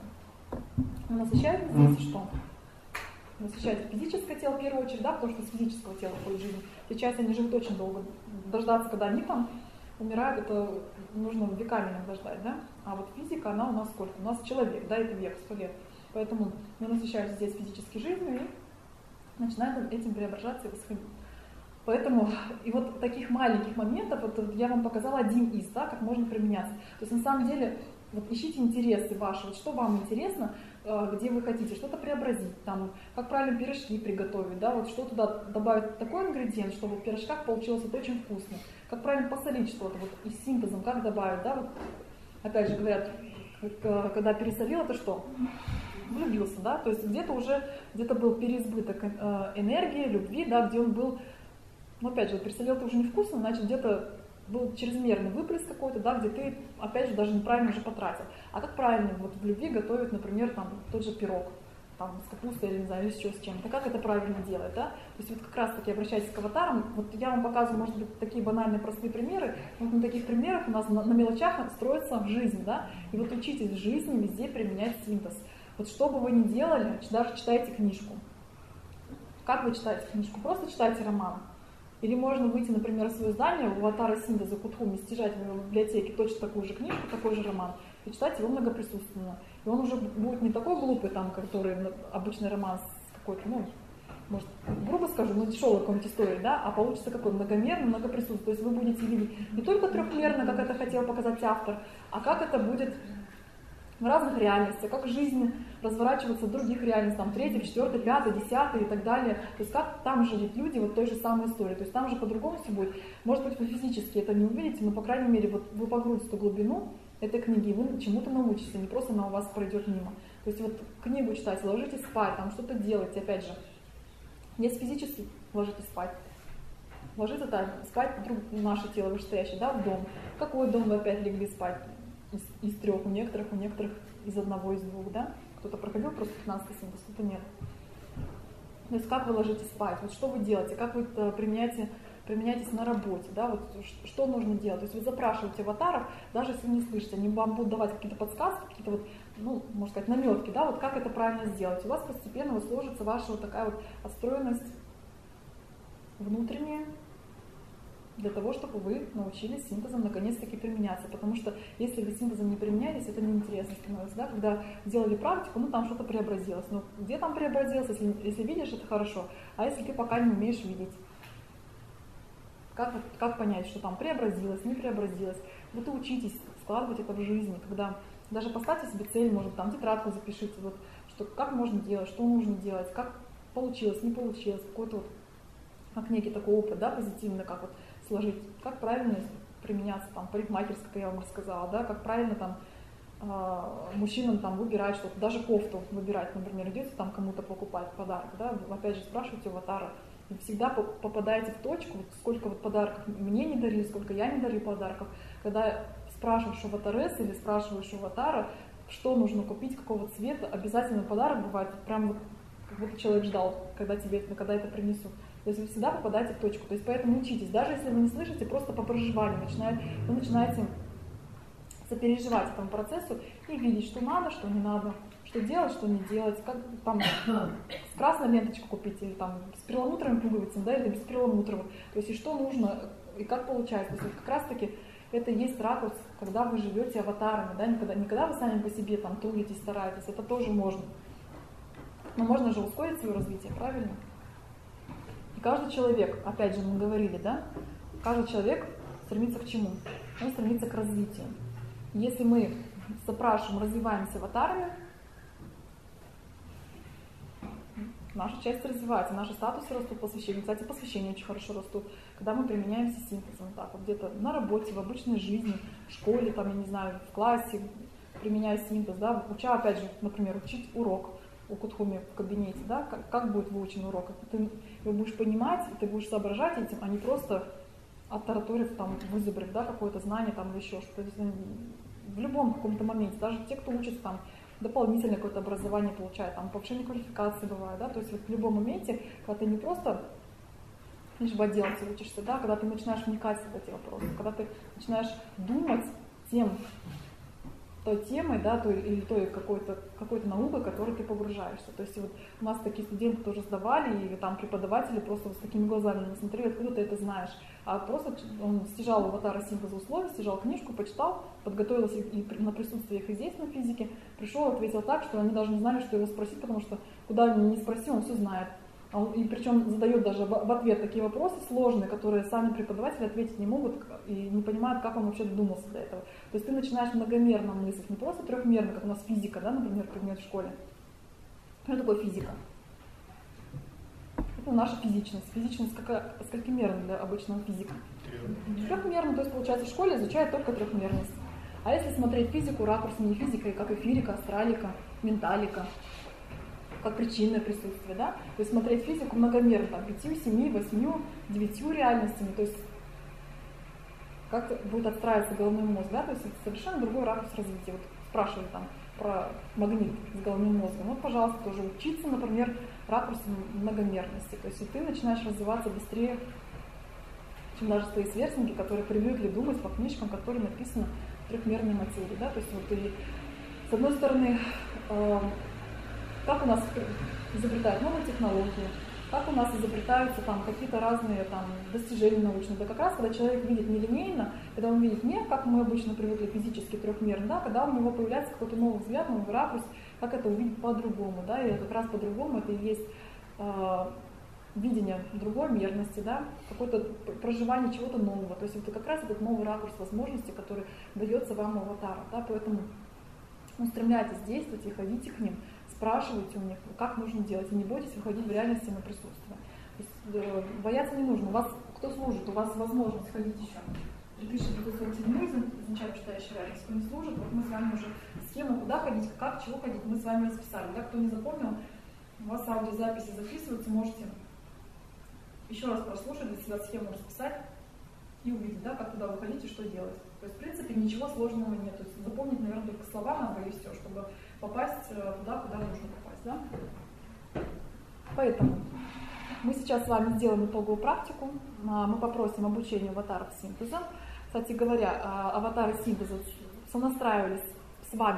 Насыщает здесь что? Насыщает физическое тело в первую очередь, да, потому что с физического тела входит жизнь. Те части, они живут очень долго. Дождаться, когда они там умирают, это нужно веками иногда ждать, да? А вот физика, она у нас сколько? У нас человек, да, это век, 100 лет. Поэтому мы насыщаемся здесь физической жизнью и начинаем этим преображаться и восходить. Поэтому, и вот таких маленьких моментов, вот я вам показала один из, да, как можно применяться. То есть на самом деле, вот ищите интересы ваши, вот что вам интересно, где вы хотите что-то преобразить, там, как правильно пирожки приготовить, да, вот что туда добавить такой ингредиент, чтобы в пирожках получилось это очень вкусно, как правильно посолить что-то, вот и с синтезом, как добавить, да, вот, опять же говорят, когда пересолил, это что? Влюбился, да, то есть где-то был переизбыток энергии, любви, да, где он был, ну, опять же, пересолил это уже невкусно, значит, где-то был чрезмерный выплеск какой-то, да, где ты, опять же, даже неправильно уже потратил. А как правильно вот в любви готовить, например, там, тот же пирог, там, с капустой или, не знаю, или с чем-то. Как это правильно делать, да? То есть вот как раз-таки обращайтесь к аватарам. Вот я вам показываю, может быть, такие банальные, простые примеры. Вот на таких примерах у нас на мелочах строится жизнь, да? И вот учитесь в жизни везде применять синтез. Вот что бы вы ни делали, даже читайте книжку. Как вы читаете книжку? Просто читайте роман. Или можно выйти, например, в свое здание, в аватара синтеза Кутхуми, стяжать в его библиотеке точно такую же книжку, такой же роман, и читать его многоприсутственно. И он уже будет не такой глупый, там, который обычный роман с какой-то, ну, может, грубо скажу, но дешевой какой-нибудь истории, да, а получится какой многомерный, многоприсутственный. То есть вы будете видеть не только трехмерно, как это хотел показать автор, а как это будет в разных реальностях, как жизнь разворачивается в других реальностях, там, 3, 4, 5, 10 и так далее. То есть как там живут люди вот той же самой истории. То есть там же по-другому все будет. Может быть, вы физически это не увидите, но, по крайней мере, вот вы погрузите в глубину этой книги, и вы чему-то научитесь, не просто она у вас пройдет мимо. То есть вот книгу читать, ложитесь спать, там что-то делать, опять же. Есть физически ложитесь спать. Ложиться так, спать вдруг наше тело вышестоящее, да, в дом. Какой дом вы опять легли спать? Из 3, у некоторых из 1, из 2, да? Кто-то проходил просто 15-й синтез, кто-то нет. То есть как вы ложитесь спать, вот что вы делаете, как вы применяетесь на работе, да, вот что нужно делать. То есть вы запрашиваете аватаров, даже если не слышите, они вам будут давать какие-то подсказки, какие-то вот, ну, можно сказать, наметки, да, вот как это правильно сделать. У вас постепенно вот сложится ваша вот такая вот отстроенность внутренняя, для того, чтобы вы научились синтезом наконец-таки применяться. Потому что если вы синтезом не применялись, это неинтересно становится. Да? Когда сделали практику, ну там что-то преобразилось. Ну где там преобразилось, если видишь, это хорошо. А если ты пока не умеешь видеть? Как понять, что там преобразилось, не преобразилось? Вот и учитесь складывать это в жизни. Когда даже поставьте себе цель, может там тетрадку запишите, вот, что, как можно делать, что нужно делать, как получилось, не получилось, какой-то вот, как некий такой опыт, да, позитивный, как вот сложить, как правильно применяться, там, парикмахерская, как я вам рассказала, да, как правильно там мужчинам там выбирать что-то, даже кофту выбирать, например, идете там кому-то покупать подарок, да, опять же спрашиваете у аватара, и всегда попадаете в точку, вот сколько вот подарков мне не дарили, сколько я не дарю подарков, когда спрашиваешь у аватарес или спрашиваешь у аватара, что нужно купить, какого цвета, обязательно подарок бывает, прям вот, как будто человек ждал, когда это принесут. То есть вы всегда попадаете в точку. То есть поэтому учитесь. Даже если вы не слышите, просто по проживанию вы начинаете сопереживать этому процессу и видеть, что надо, что не надо, что делать, что не делать, как там с красной ленточкой купить, или там с перламутровыми пуговицами, да, или без перламутровых. То есть и что нужно, и как получается. То есть как раз таки это и есть ракурс, когда вы живете аватарами, да, не когда вы сами по себе там трудитесь, стараетесь, это тоже можно. Но можно же ускорить свое развитие, правильно? Каждый человек, опять же мы говорили, да, каждый человек стремится к чему? Он стремится к развитию. Если мы запрашиваем, развиваемся аватарами, наша часть развивается, наши статусы растут, посвящения. Кстати, посвящения очень хорошо растут, когда мы применяемся синтезом. Так, вот где-то на работе, в обычной жизни, в школе, там, я не знаю, в классе, применяя синтез, да, уча, опять же, например, учить урок у Кутхуми в кабинете, да, как будет выучен урок. Ты его будешь понимать, ты будешь соображать этим, а не просто оттараторив, там, вызубрив, да, какое-то знание там, или еще что-то. В любом каком-то моменте, даже те, кто учится там, дополнительное какое-то образование получает, там, повышение квалификации бывает, да, то есть вот в любом моменте, когда ты не просто лишь бы отделаться учишься, да, когда ты начинаешь вникать в эти вопросы, когда ты начинаешь думать той темой, да, или той какой-то наукой, которой ты погружаешься. То есть вот у нас такие студенты тоже сдавали, и там преподаватели просто вот с такими глазами не смотрели, откуда ты это знаешь. А просто он стяжал аватара синтеза условий, стяжал книжку, почитал, подготовился и на присутствии их и здесь на физике, пришел, ответил так, что они даже не знали, что его спросить, потому что куда ни спроси, он все знает. И причем задает даже в ответ такие вопросы сложные, которые сами преподаватели ответить не могут и не понимают, как он вообще додумался до этого. То есть ты начинаешь многомерно мыслить, не просто трехмерно, как у нас физика, да, например, предмет в школе. Что такое физика? Это наша физичность. Физичность сколькимерна для обычного физика? Трехмерно, то есть получается в школе изучают только трехмерность. А если смотреть физику ракурсной физикой, как эфирика, астралика, менталика, как причинное присутствие, да? То есть смотреть физику многомерно, там, 5, 7, 8, 9 реальностями, то есть как будет отстраиваться головной мозг, да? То есть это совершенно другой ракурс развития. Вот спрашивали там про магнит с головным мозгом. Вот, пожалуйста, тоже учиться, например, ракурсом многомерности. То есть и ты начинаешь развиваться быстрее, чем даже твои сверстники, которые привыкли думать по книжкам, которые написаны в трехмерной материи, да? То есть вот и с одной стороны, как у нас изобретают новые технологии, как у нас изобретаются там какие-то разные там достижения научные. Да как раз, когда человек видит нелинейно, когда он видит не, как мы обычно привыкли физически трехмерно, да, когда у него появляется какой-то новый взгляд, новый ракурс, как это увидеть по-другому, да, и как раз по-другому это и есть видение другой мерности, да, какое-то проживание чего-то нового. То есть это как раз этот новый ракурс возможностей, который дается вам аватару, да, поэтому устремляйтесь действовать и ходите к ним, спрашивайте у них, как нужно делать, и не бойтесь выходить в реальности на присутствие. То есть, бояться не нужно. У вас, кто служит, у вас возможность ходить еще. 1947 изначально читающая реальность, кто не служит, вот мы с вами уже схему, куда ходить, как, чего ходить, мы с вами расписали. Да? Кто не запомнил, у вас аудиозаписи записываются, можете еще раз прослушать, для себя схему расписать и увидеть, да, как туда выходить и что делать. То есть, в принципе, ничего сложного нет. То есть запомнить, наверное, только слова надо и все, чтобы попасть туда, куда нужно попасть. Да? Поэтому мы сейчас с вами сделаем итоговую практику. Мы попросим обучение аватаров синтеза. Кстати говоря, аватары синтеза сонастраивались с вами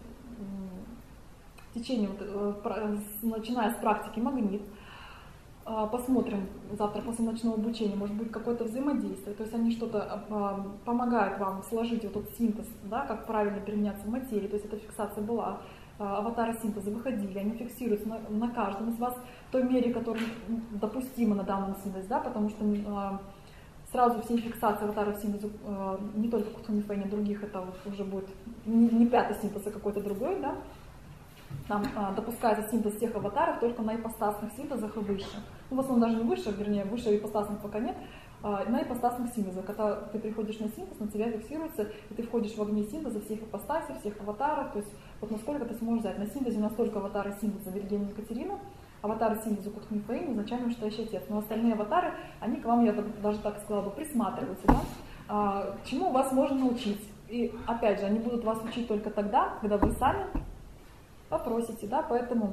в течение, начиная с практики магнит. Посмотрим завтра после ночного обучения, может быть какое-то взаимодействие, то есть они что-то помогают вам сложить вот этот синтез, да, как правильно применяться в материи, то есть эта фиксация была, аватары синтеза выходили, они фиксируются на каждом из вас в той мере, которая допустима на данном синтезе, да, потому что сразу все фиксации аватаров синтеза, не только Кутхуми Фэйни, других, это вот уже будет не пятый синтез, а какой-то другой, да. Там допускается синтез всех аватаров только на ипостасных синтезах и выше. Ну, в основном даже не выше, вернее, выше ипостасных пока нет, на ипостасных синтезах. Когда ты приходишь на синтез, на тебя фиксируется, и ты входишь в огне синтеза всех ипостасей, всех аватаров, то есть вот насколько ты сможешь взять. На синтезе настолько аватары синтеза Вильгельма Екатерина, аватары синтеза Кутхуми Фэйни, изначально настоящий отец. Но остальные аватары, они к вам, я даже так сказала бы, присматриваются, да? Чему вас можно научить. И опять же, они будут вас учить только тогда, когда вы сами попросите, да, поэтому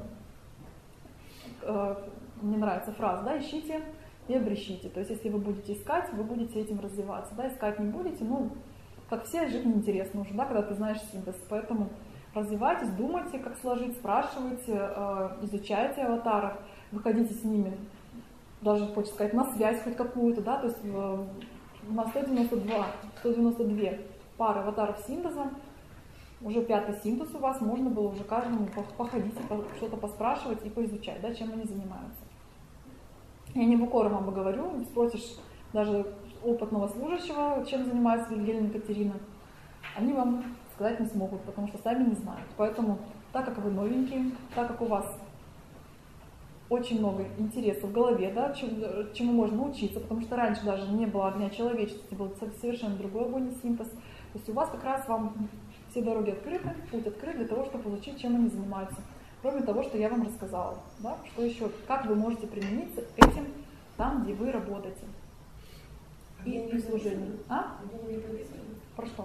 мне нравится фраза, да, ищите и обрещите. То есть, если вы будете искать, вы будете этим развиваться, да, искать не будете, ну, как все, жить неинтересно уже, да, когда ты знаешь синтез. Поэтому развивайтесь, думайте, как сложить, спрашивайте, изучайте аватаров, выходите с ними, даже, хочется сказать, на связь хоть какую-то, да, то есть у нас 192 пары аватаров синтеза, уже 5-й синтез у вас, можно было уже каждому походить, что-то поспрашивать и поизучать, да, чем они занимаются. Я не в укор вам говорю, спросишь даже опытного служащего, чем занимается Вильгельма Екатерина, они вам сказать не смогут, потому что сами не знают. Поэтому, так как вы новенькие, так как у вас очень много интересов в голове, да, чему можно учиться, потому что раньше даже не было огня человечности, был совершенно другой огонь и синтез. То есть у вас как раз вам все дороги открыты, путь открыт для того, чтобы изучить, чем они занимаются. Кроме того, что я вам рассказала. Да? Что еще? Как вы можете примениться этим там, где вы работаете. И служение. А? Про что?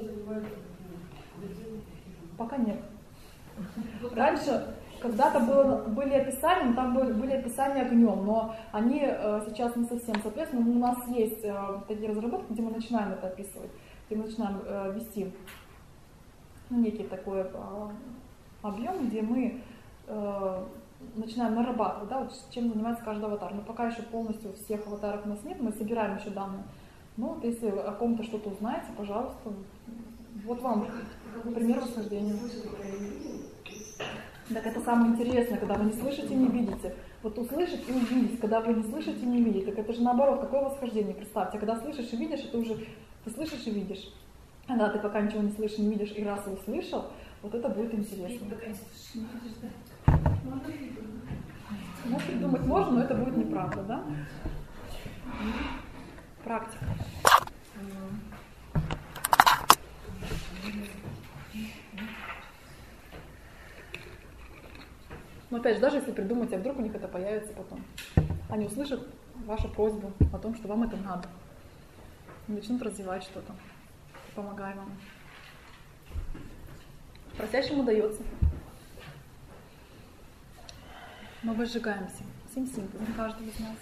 Пока нет. Раньше когда-то были описания, но там были описания огнем, но они сейчас не совсем соответственно. У нас есть такие разработки, где мы начинаем это описывать, где мы начинаем вести некий такой объем, где мы начинаем нарабатывать, да, вот чем занимается каждый аватар. Но пока еще полностью всех аватаров у нас нет, мы собираем еще данные. Ну, вот если о ком-то что-то узнаете, пожалуйста, вот вам пример восхождения. Так это самое интересное, когда вы не слышите, не видите. Вот услышать и увидеть, когда вы не слышите, не видите. Так это же наоборот, какое восхождение, представьте. Когда слышишь и видишь, это уже ты слышишь и видишь. А когда ты пока ничего не слышишь, не видишь, и раз услышал, вот это будет интересно. Ну, придумать можно, но это будет неправда, да? Практика. Но опять же, даже если придумать, а вдруг у них это появится потом. Они услышат вашу просьбу о том, что вам это надо. И начнут развивать что-то, помогая вам. Просящему дается. Мы возжигаемся. Всем синтезом каждого из нас.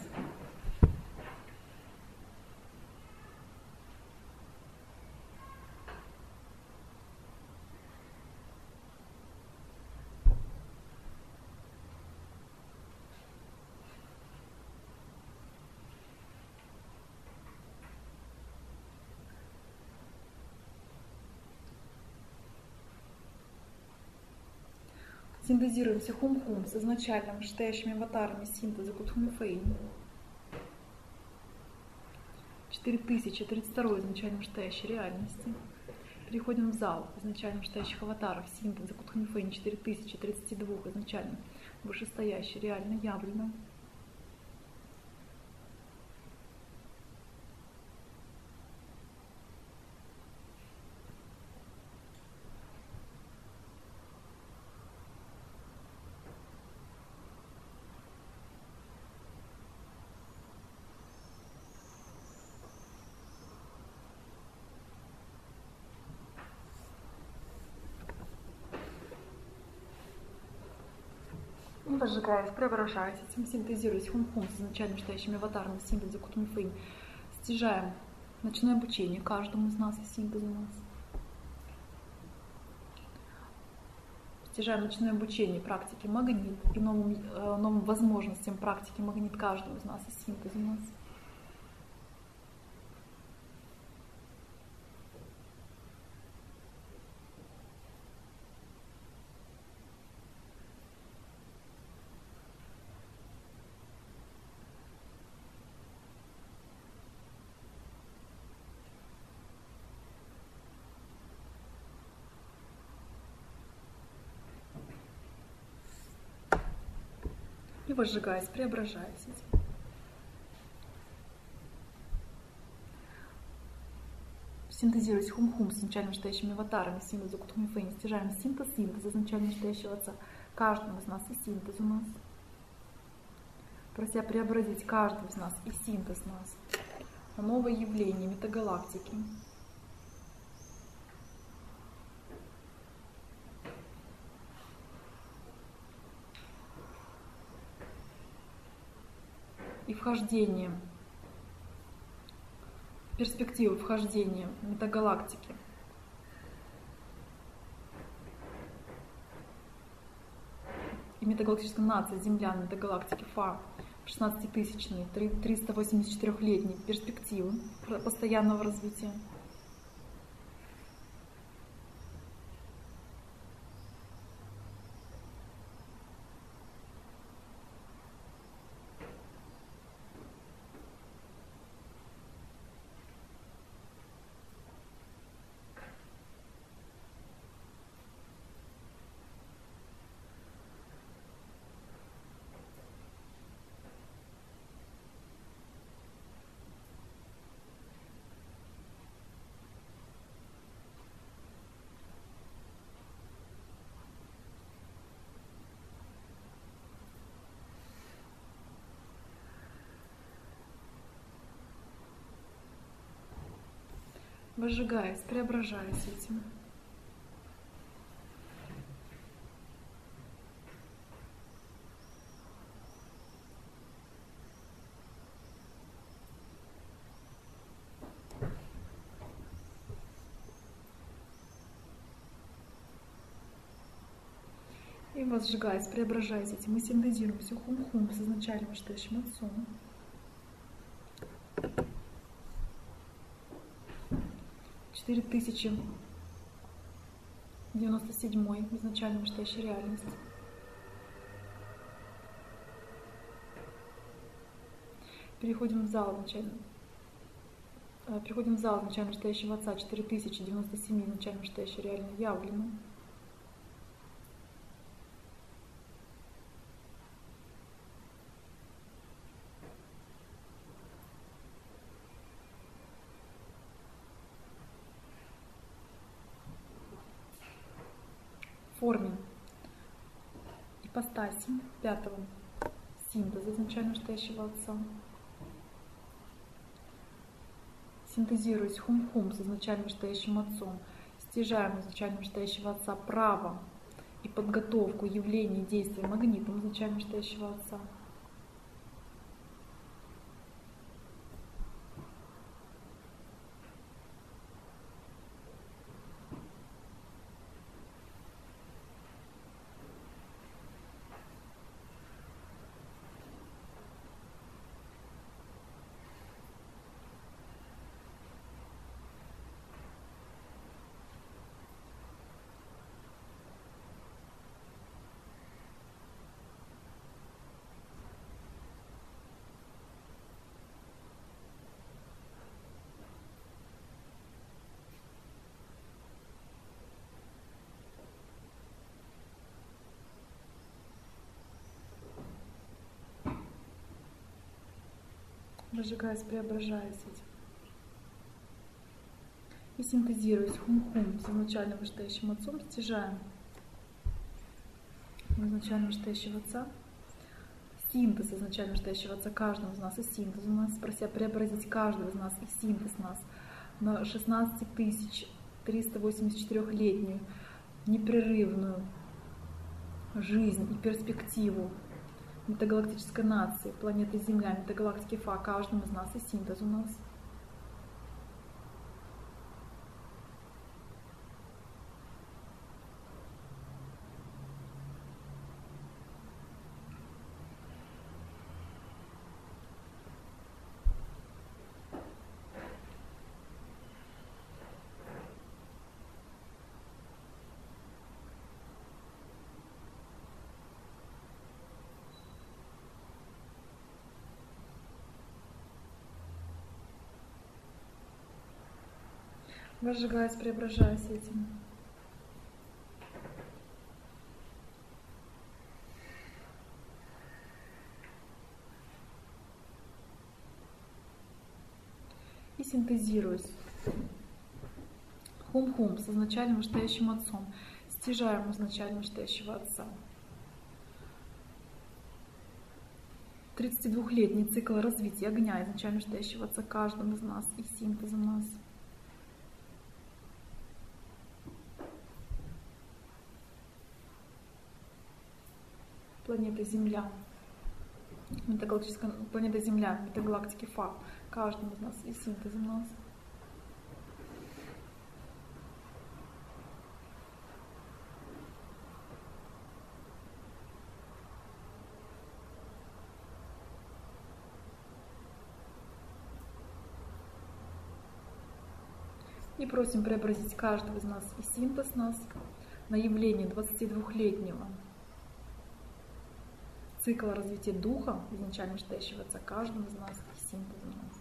Синтезируемся хум-хум с изначальными вышестоящими аватарами синтеза Кутхуми Фэйни. 4032 изначально вышестоящей реальности. Переходим в зал изначально вышестоящих аватаров синтеза Кутхуми Фэйни 4032 изначально вышестоящей реально явлено. Возжигаясь, преображаясь, этим синтезируясь хум-хум с изначально стоящими аватарами синтеза Кутумифейн, стяжаем ночное обучение каждому из нас и синтез у нас. Стяжаем ночное обучение практики магнит и новым возможностям практики магнит каждому из нас и синтез у нас. И возжигаясь, преображаясь этим. Синтезируясь хум-хум с изначально стоящими аватарами синтеза Кутумифейн, стяжаем синтез изначально стоящего Отца каждому из нас и синтез у нас. Прося преобразить каждого из нас и синтез нас на новое явление метагалактики. И вхождение, перспективы вхождения метагалактики. И метагалактическая нация землян метагалактики Фа 16-тысячные, 384-летние перспективы постоянного развития. Возжигаясь, преображаясь этим. И возжигаясь, преображаясь этим, мы синтезируем все хум-хум с изначальным вышестоящим Отцом. 4097 изначально вышестоящей реальности. Переходим в зал изначально вышестоящего Отца 4097 изначально вышестоящей реально явленной. Форме ипостаси пятого синтеза изначально стоящего Отца. Синтезируясь хум-хум с изначально стоящим Отцом, стяжаем изначально стоящего Отца право и подготовку явлений и действий магнитом изначально стоящего Отца. Возжигаясь, преображаясь этим. И синтезируясь хум-хум с изначально вышестоящим Отцом, стяжаем изначально вышестоящего Отца, синтез изначально вышестоящего Отца каждого из нас и синтез у нас, прося преобразить каждого из нас и синтез нас на 16384-летнюю непрерывную жизнь и перспективу метагалактической нации, планеты Земля, метагалактики Фа, каждому из нас и синтез у нас. Возжигаясь, преображаясь этим. И синтезируюсь. Хум-хум с изначальным вышестоящим отцом. Стяжаем изначально вышестоящего отца. 32-летний цикл развития огня изначально вышестоящего отца каждому из нас и синтез у нас. Планета Земля, метагалактическая планета Земля, метагалактики Фа, каждому из нас и синтез у нас. И просим преобразить каждого из нас и синтез нас на явление 22-летнего цикла развития духа, изначально вышестоящего отца каждому из нас и синтез у нас.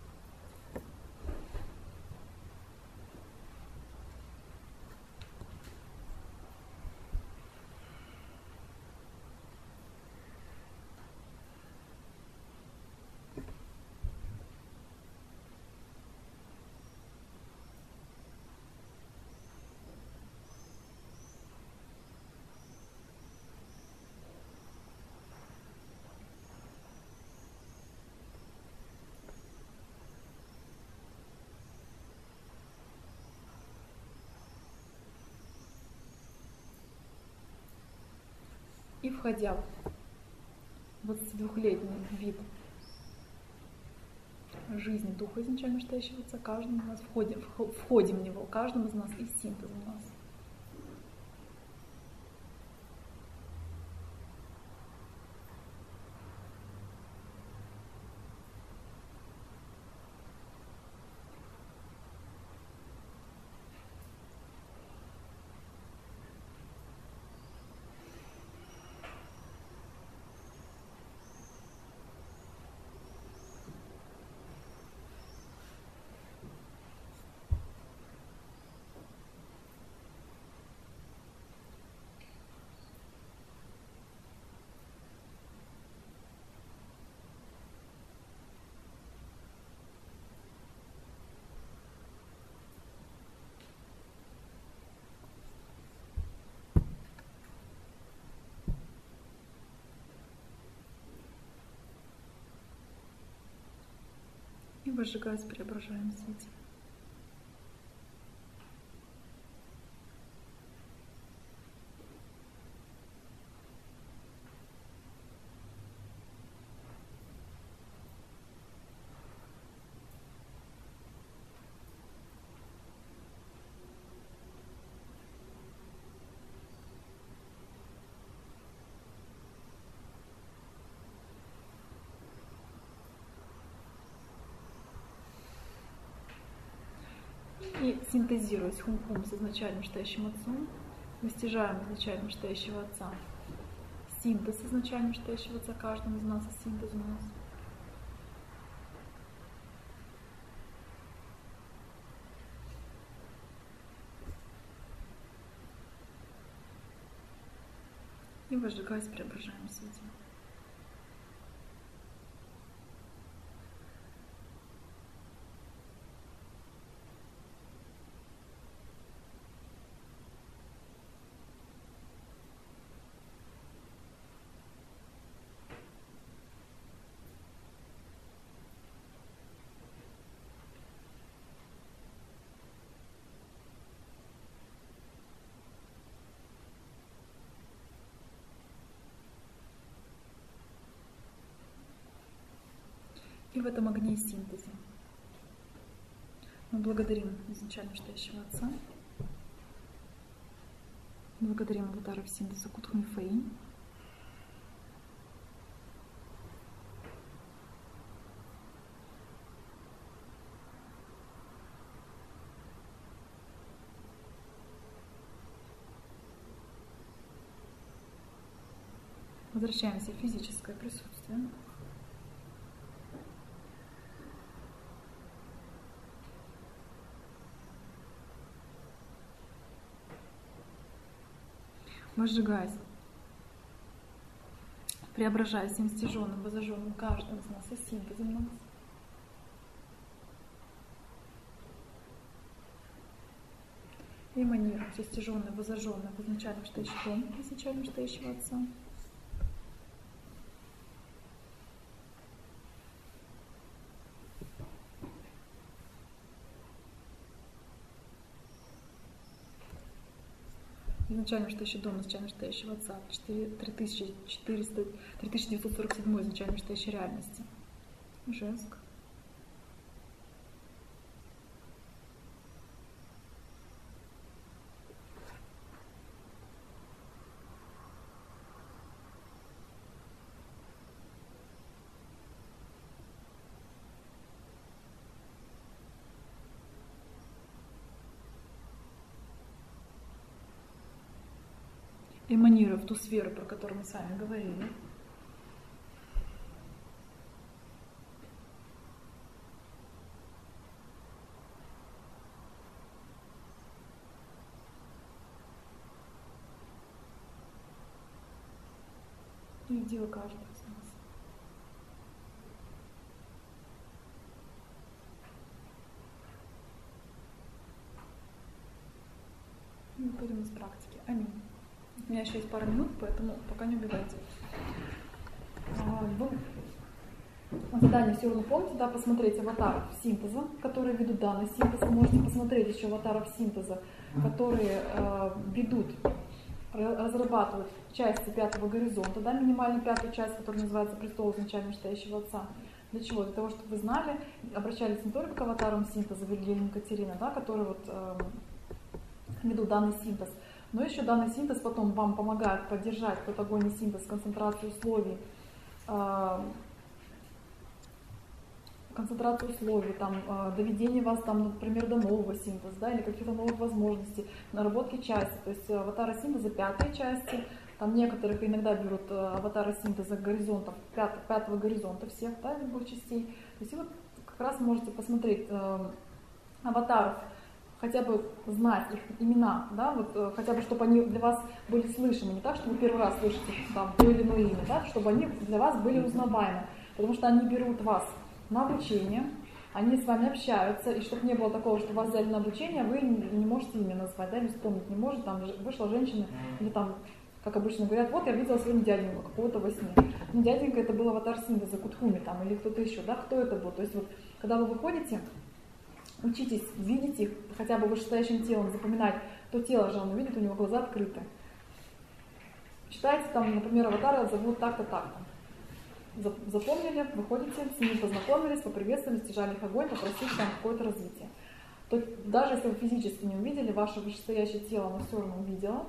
И входя в 22-летний вид жизни духа изначально вышестоящего отца, каждому из нас входим в него, каждому из нас и синтез у нас. И возжигаясь, преображаем в свете. И синтезируясь хум-хум с изначально вышестоящим отцом, мы стяжаем изначально вышестоящего отца. Синтез изначально вышестоящего отца каждому из нас и синтез у нас. И возжигаясь, преображаем в свете. И в этом огне и синтезе. Мы благодарим изначально Настоящего Отца. Благодарим аватаров синтеза Кутху Мифаи. Возвращаемся в физическое присутствие. Возжигаясь, преображаясь всем стяженным, возожженным каждым из нас и синтезом нас. И эманируем все стяженное, возожженное в изначально настоящий дом, изначально настоящего Отца. Изначально настоящий дом, изначально настоящего Отца, 3947 изначально настоящей реальности. Женск. Эманируя в ту сферу, про которую мы с вами говорили. И в дело каждого из нас. Мы пойдем из практики. Аминь. У меня еще есть пара минут, поэтому пока не убегайте. Задание все равно помните, да, посмотреть аватаров синтеза, которые ведут данный синтез. Вы можете посмотреть еще аватаров синтеза, которые ведут, разрабатывают части пятого горизонта, да, минимально пятую часть, которая называется «Престол изначально настоящего Отца». Для чего? Для того, чтобы вы знали, обращались не только к аватарам синтеза Вильгельм и Катерина, да, которые вот, ведут данный синтез, но еще данный синтез потом вам помогает поддержать тот огонь и синтез, концентрацию условий, там, доведение вас, там, например, до нового синтеза, да, или каких-то новых возможностей, наработки части. То есть аватары синтеза пятой части, там некоторых иногда берут аватары синтеза горизонтов, пятого горизонта всех, да, любых частей. То есть и вот как раз можете посмотреть аватаров, хотя бы знать их имена, да, вот, хотя бы, чтобы они для вас были слышимы, не так, что вы первый раз слышите там то или иное имя, да, чтобы они для вас были узнаваемы, потому что они берут вас на обучение, они с вами общаются, и чтобы не было такого, что вас взяли на обучение, вы не можете имя назвать, да, или вспомнить не можете, там вышла женщина, или там, как обычно говорят, вот я видела сегодня дяденьку какого-то во сне. Ну, дяденька это был аватар синтеза Кутхуми там, или кто-то еще, да, кто это был, то есть вот, когда вы выходите, учитесь видеть их, хотя бы вышестоящим телом запоминать, то тело же он видит, у него глаза открыты. Читайте там, например, аватара зовут так-то, так-то. Запомнили, выходите, с ними познакомились, поприветствовали, стяжали их огонь, попросили там какое-то развитие. То даже если вы физически не увидели, ваше вышестоящее тело, оно все равно увидело.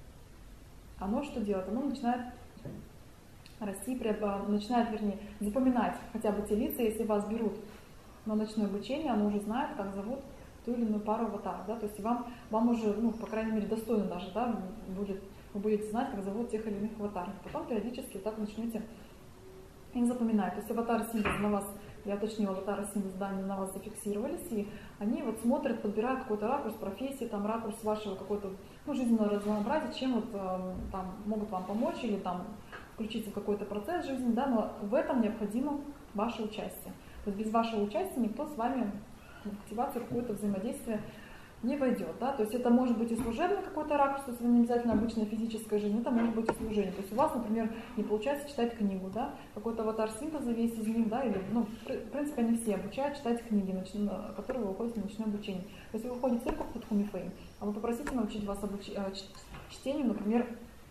Оно что делает? Оно начинает расти, начинает, вернее, запоминать хотя бы те лица, если вас берут на ночное обучение, оно уже знает, как зовут ту или иную пару аватаров, да, то есть вам уже, ну, по крайней мере, достойно даже, да, вы будете знать, как зовут тех или иных аватаров. Потом периодически так начнете их запоминать. То есть аватары синтеза на вас, я уточнила, аватары синтеза, да, они на вас зафиксировались, и они вот смотрят, подбирают какой-то ракурс профессии, там ракурс вашего какой-то, ну, жизненного разнообразия, чем вот там могут вам помочь или там включиться в какой-то процесс жизни, да, но в этом необходимо ваше участие. То есть без вашего участия никто с вами в активацию какое-то взаимодействие не войдет. Да? То есть это может быть и служебный какой-то ракурс, то есть это не обязательно обычная физическая жизнь, это может быть и служение. То есть у вас, например, не получается читать книгу, да? Какой-то аватар синтеза весь из них, да, или, ну, в принципе, они все обучают читать книги, которые вы выходите на ночное обучение. То есть вы выходите только в Кутху Мифаи, а вы попросите научить вас чтению, например,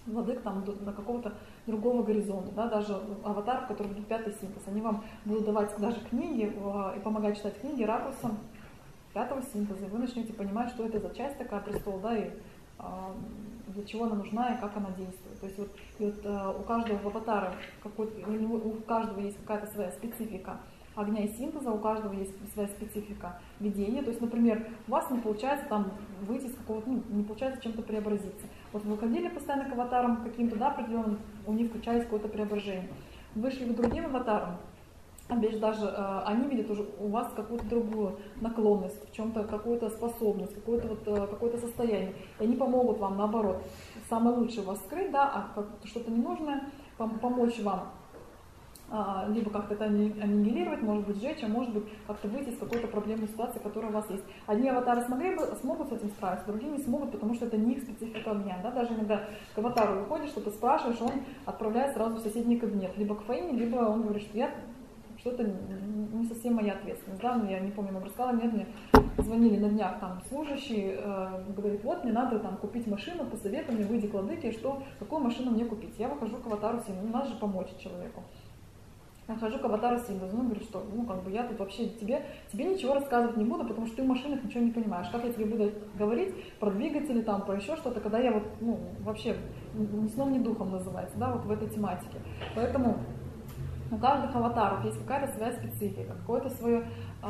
владык там до какого-то другого горизонта, да, даже аватар, который будет 5-й синтез. Они вам будут давать даже книги и помогать читать книги ракурсом 5-го синтеза. И вы начнете понимать, что это за часть такая престол, да, и для чего она нужна и как она действует. То есть у каждого аватара, у каждого есть какая-то своя специфика огня и синтеза, у каждого есть своя специфика видения. То есть, например, у вас не получается там выйти из какого-то, не получается чем-то преобразиться. Вот вы выходили постоянно к аватарам каким-то, да, определенным, у них включались какое-то преображение. Вышли к другим аватарам, опять же, даже они видят уже у вас какую-то другую наклонность, в чем-то какую-то способность, какое-то состояние. И они помогут вам, наоборот, самое лучшее вас скрыть, да, а что-то ненужное, помочь вам либо как-то это аннигилировать, может быть, сжечь, а может быть, как-то выйти из какой-то проблемной ситуации, которая у вас есть. Одни аватары смогут с этим справиться, другие не смогут, потому что это не их специфика огня. Да? Даже иногда к аватару выходишь, что-то спрашиваешь, он отправляет сразу в соседний кабинет, либо к Фаине, либо он говорит, что это не совсем моя ответственность. Да? Я не помню, вам рассказала, мне звонили на днях там служащий, говорит, вот мне надо там купить машину, посоветуй мне, выйди к владыке, какую машину мне купить. Я выхожу к аватару Синтеза, надо же помочь человеку. Я хожу к аватару Синтеза, говорю, что я тут вообще тебе ничего рассказывать не буду, потому что ты в машинах ничего не понимаешь. Как я тебе буду говорить про двигатели, там, про еще что-то, когда я вообще ни сном, ни духом называется, да, вот в этой тематике. Поэтому у каждых аватаров есть какая-то своя специфика, какое-то свое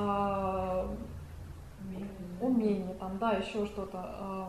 умение, там, да, еще что-то.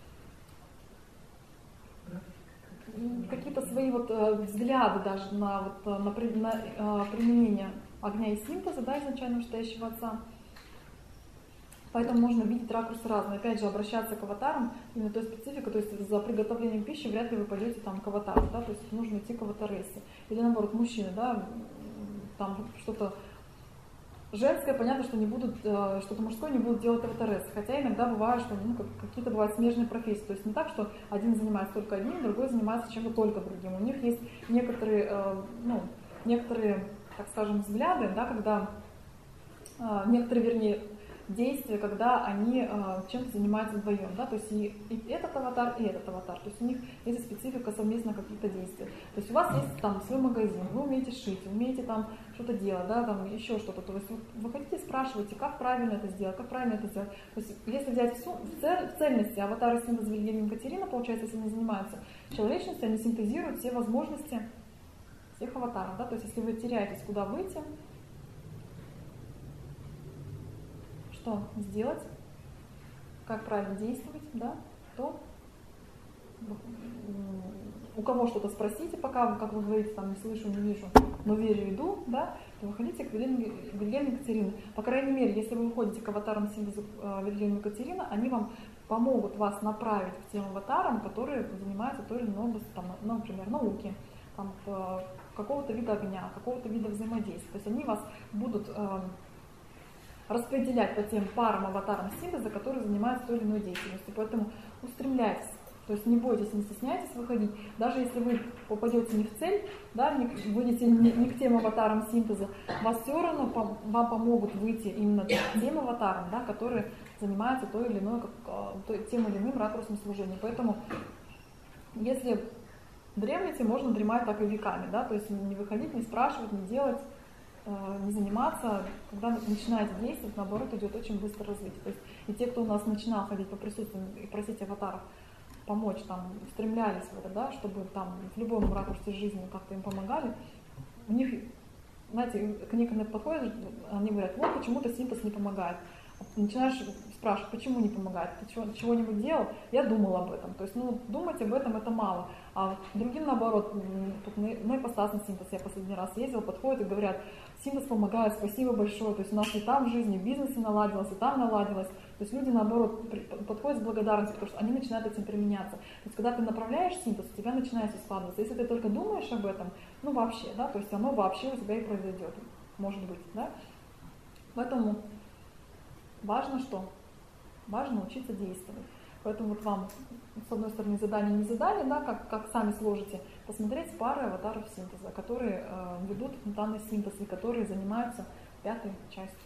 Какие-то свои взгляды даже на применение огня и синтеза, да, изначально вышестоящего отца. Поэтому можно видеть ракурсы разные. Опять же, обращаться к аватарам, именно той спецификой, то есть за приготовлением пищи вряд ли вы пойдете там к аватару, да, то есть нужно идти к аватарессе. Или наоборот, мужчины, да, там что-то женское, понятно, что не будут, что-то мужское не будут делать аватарессы. Хотя иногда бывает, что какие-то бывают смежные профессии. То есть не так, что один занимается только одним, другой занимается чем-то только другим. У них есть некоторые, так скажем, взгляды, да, когда некоторые, вернее, действия, когда они чем-то занимаются вдвоем, да, то есть и этот аватар, и этот аватар, то есть у них есть специфика совместно каких-то действий. То есть у вас есть там свой магазин, вы умеете шить, умеете там что-то делать, да, там еще что-то, то есть вы хотите, спрашиваете, как правильно это сделать, как правильно это сделать. То есть если взять в цельности аватары Синтеза Вильгельма и Екатерина, получается, если они занимаются человечностью, они синтезируют все возможности всех аватаров, да, то есть если вы теряетесь, куда выйти, что сделать, как правильно действовать, да, то у кого что-то спросите, пока, как вы говорите, там, не слышу, не вижу, но верю, иду, да, то выходите к Вильгельму и Екатерине. По крайней мере, если вы выходите к аватарам Синтеза Вильгельма и Екатерины, они вам помогут вас направить к тем аватарам, которые занимаются той или иной областью, там, например, науки, там, какого-то вида огня, какого-то вида взаимодействия. То есть они вас будут распределять по тем парам аватарам синтеза, которые занимаются той или иной деятельностью. Поэтому устремляйтесь, то есть не бойтесь, не стесняйтесь выходить. Даже если вы попадете не в цель, да, выйдете не к тем аватарам синтеза, вас все равно вам помогут выйти именно к тем аватарам, да, которые занимаются тем или иным ракурсом служения. Поэтому если дремлете, можно дремать так и веками, да, то есть не выходить, не спрашивать, не делать, не заниматься. Когда начинаете действовать, наоборот, идет очень быстро развитие. То есть и те, кто у нас начинал ходить по присутствию и просить аватаров помочь, там, стремлялись в это, да, чтобы там в любом ракурсе жизни как-то им помогали, у них, знаете, к некоторым подходят, они говорят, вот почему-то синтез не помогает. Начинаешь спрашивать, почему не помогает, ты чего-нибудь делал? Я думал об этом. То есть, думать об этом это мало. А другим наоборот, тут на ипостасный синтез я последний раз ездила, подходят и говорят, синтез помогает, спасибо большое. То есть у нас и там в жизни, в бизнесе наладилось, и там наладилось. То есть люди наоборот подходят с благодарностью, потому что они начинают этим применяться. То есть когда ты направляешь синтез, у тебя начинает все складываться. Если ты только думаешь об этом, вообще, да, то есть оно вообще у тебя и произойдет, может быть, да. Поэтому важно что? Важно учиться действовать. Поэтому вот вам, с одной стороны, задание не задание, да, как сами сложите, посмотреть пары аватаров синтеза, которые ведут данный синтез и которые занимаются 5-й частью.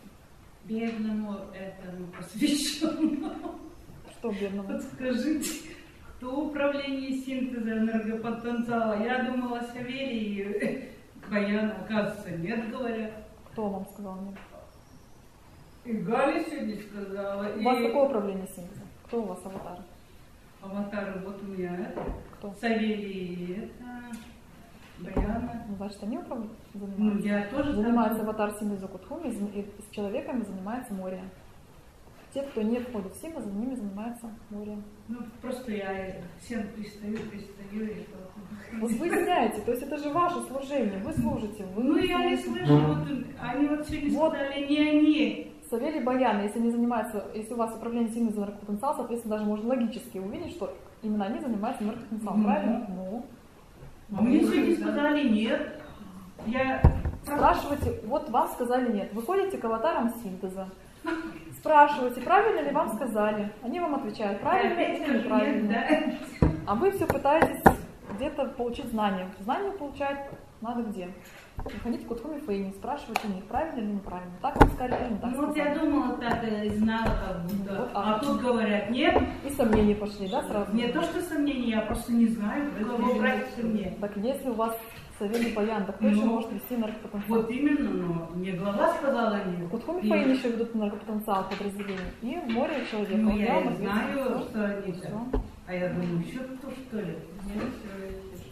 Бедному этому посвященному. Что бедному? Подскажите. Кто управление синтеза энергопотенциала? Я думала, Савелий и Баян, оказывается, нет, говорят. Кто вам сказал нет? И Галя сегодня сказала. У вас какое управление синтеза? Кто у вас аватар? Аватары вот у меня это. Кто? Савелий это. Баяна. Ну, значит, они занимаются. Ну, я тоже Занимается аватар синтеза Кутхуми, и с человеками занимается море. Те, кто не входит в синтез, за ними занимается море. Ну, просто я всем пристаю и Вы выясняете, то есть это же ваше служение, вы служите. Вы ну, я не слышу, вот они вот сегодня Вот. сказали, не они. Савелий Баян, если они занимаются, если у вас управление синтезом энергопотенциала, соответственно, даже можно логически увидеть, что именно они занимаются энергопотенциалом, правильно? Ну. А мне сегодня сказали нет. Я Спрашивайте, вот вам сказали нет. Вы ходите к аватарам синтеза. Спрашивайте, правильно ли вам сказали. Они вам отвечают, правильно опять или скажу неправильно. нет, А вы все пытаетесь где-то получить знания. Знания получать надо где? Выходите к Кутхуми Фейни, спрашивать у них, правильно или неправильно. Так вам сказали или не да. так Ну вот я сказали. думала так и знала как будто. Вот, А тут говорят нет. И сомнения пошли, да, сразу? Не то, что сомнения, я просто не знаю, кого брать ко мне. Так если у вас Савелий Баян, так кто еще Ну, может вести энергопотенциал? Вот именно, но мне глава сказала нет. Кутхуми И- Фейни еще ведут энергопотенциал подразделений. И в море человека. Ну, Вот я вам и ответил. знаю, Всё. что они Всё. там. А я думаю, еще кто что ли? Нет, всё, я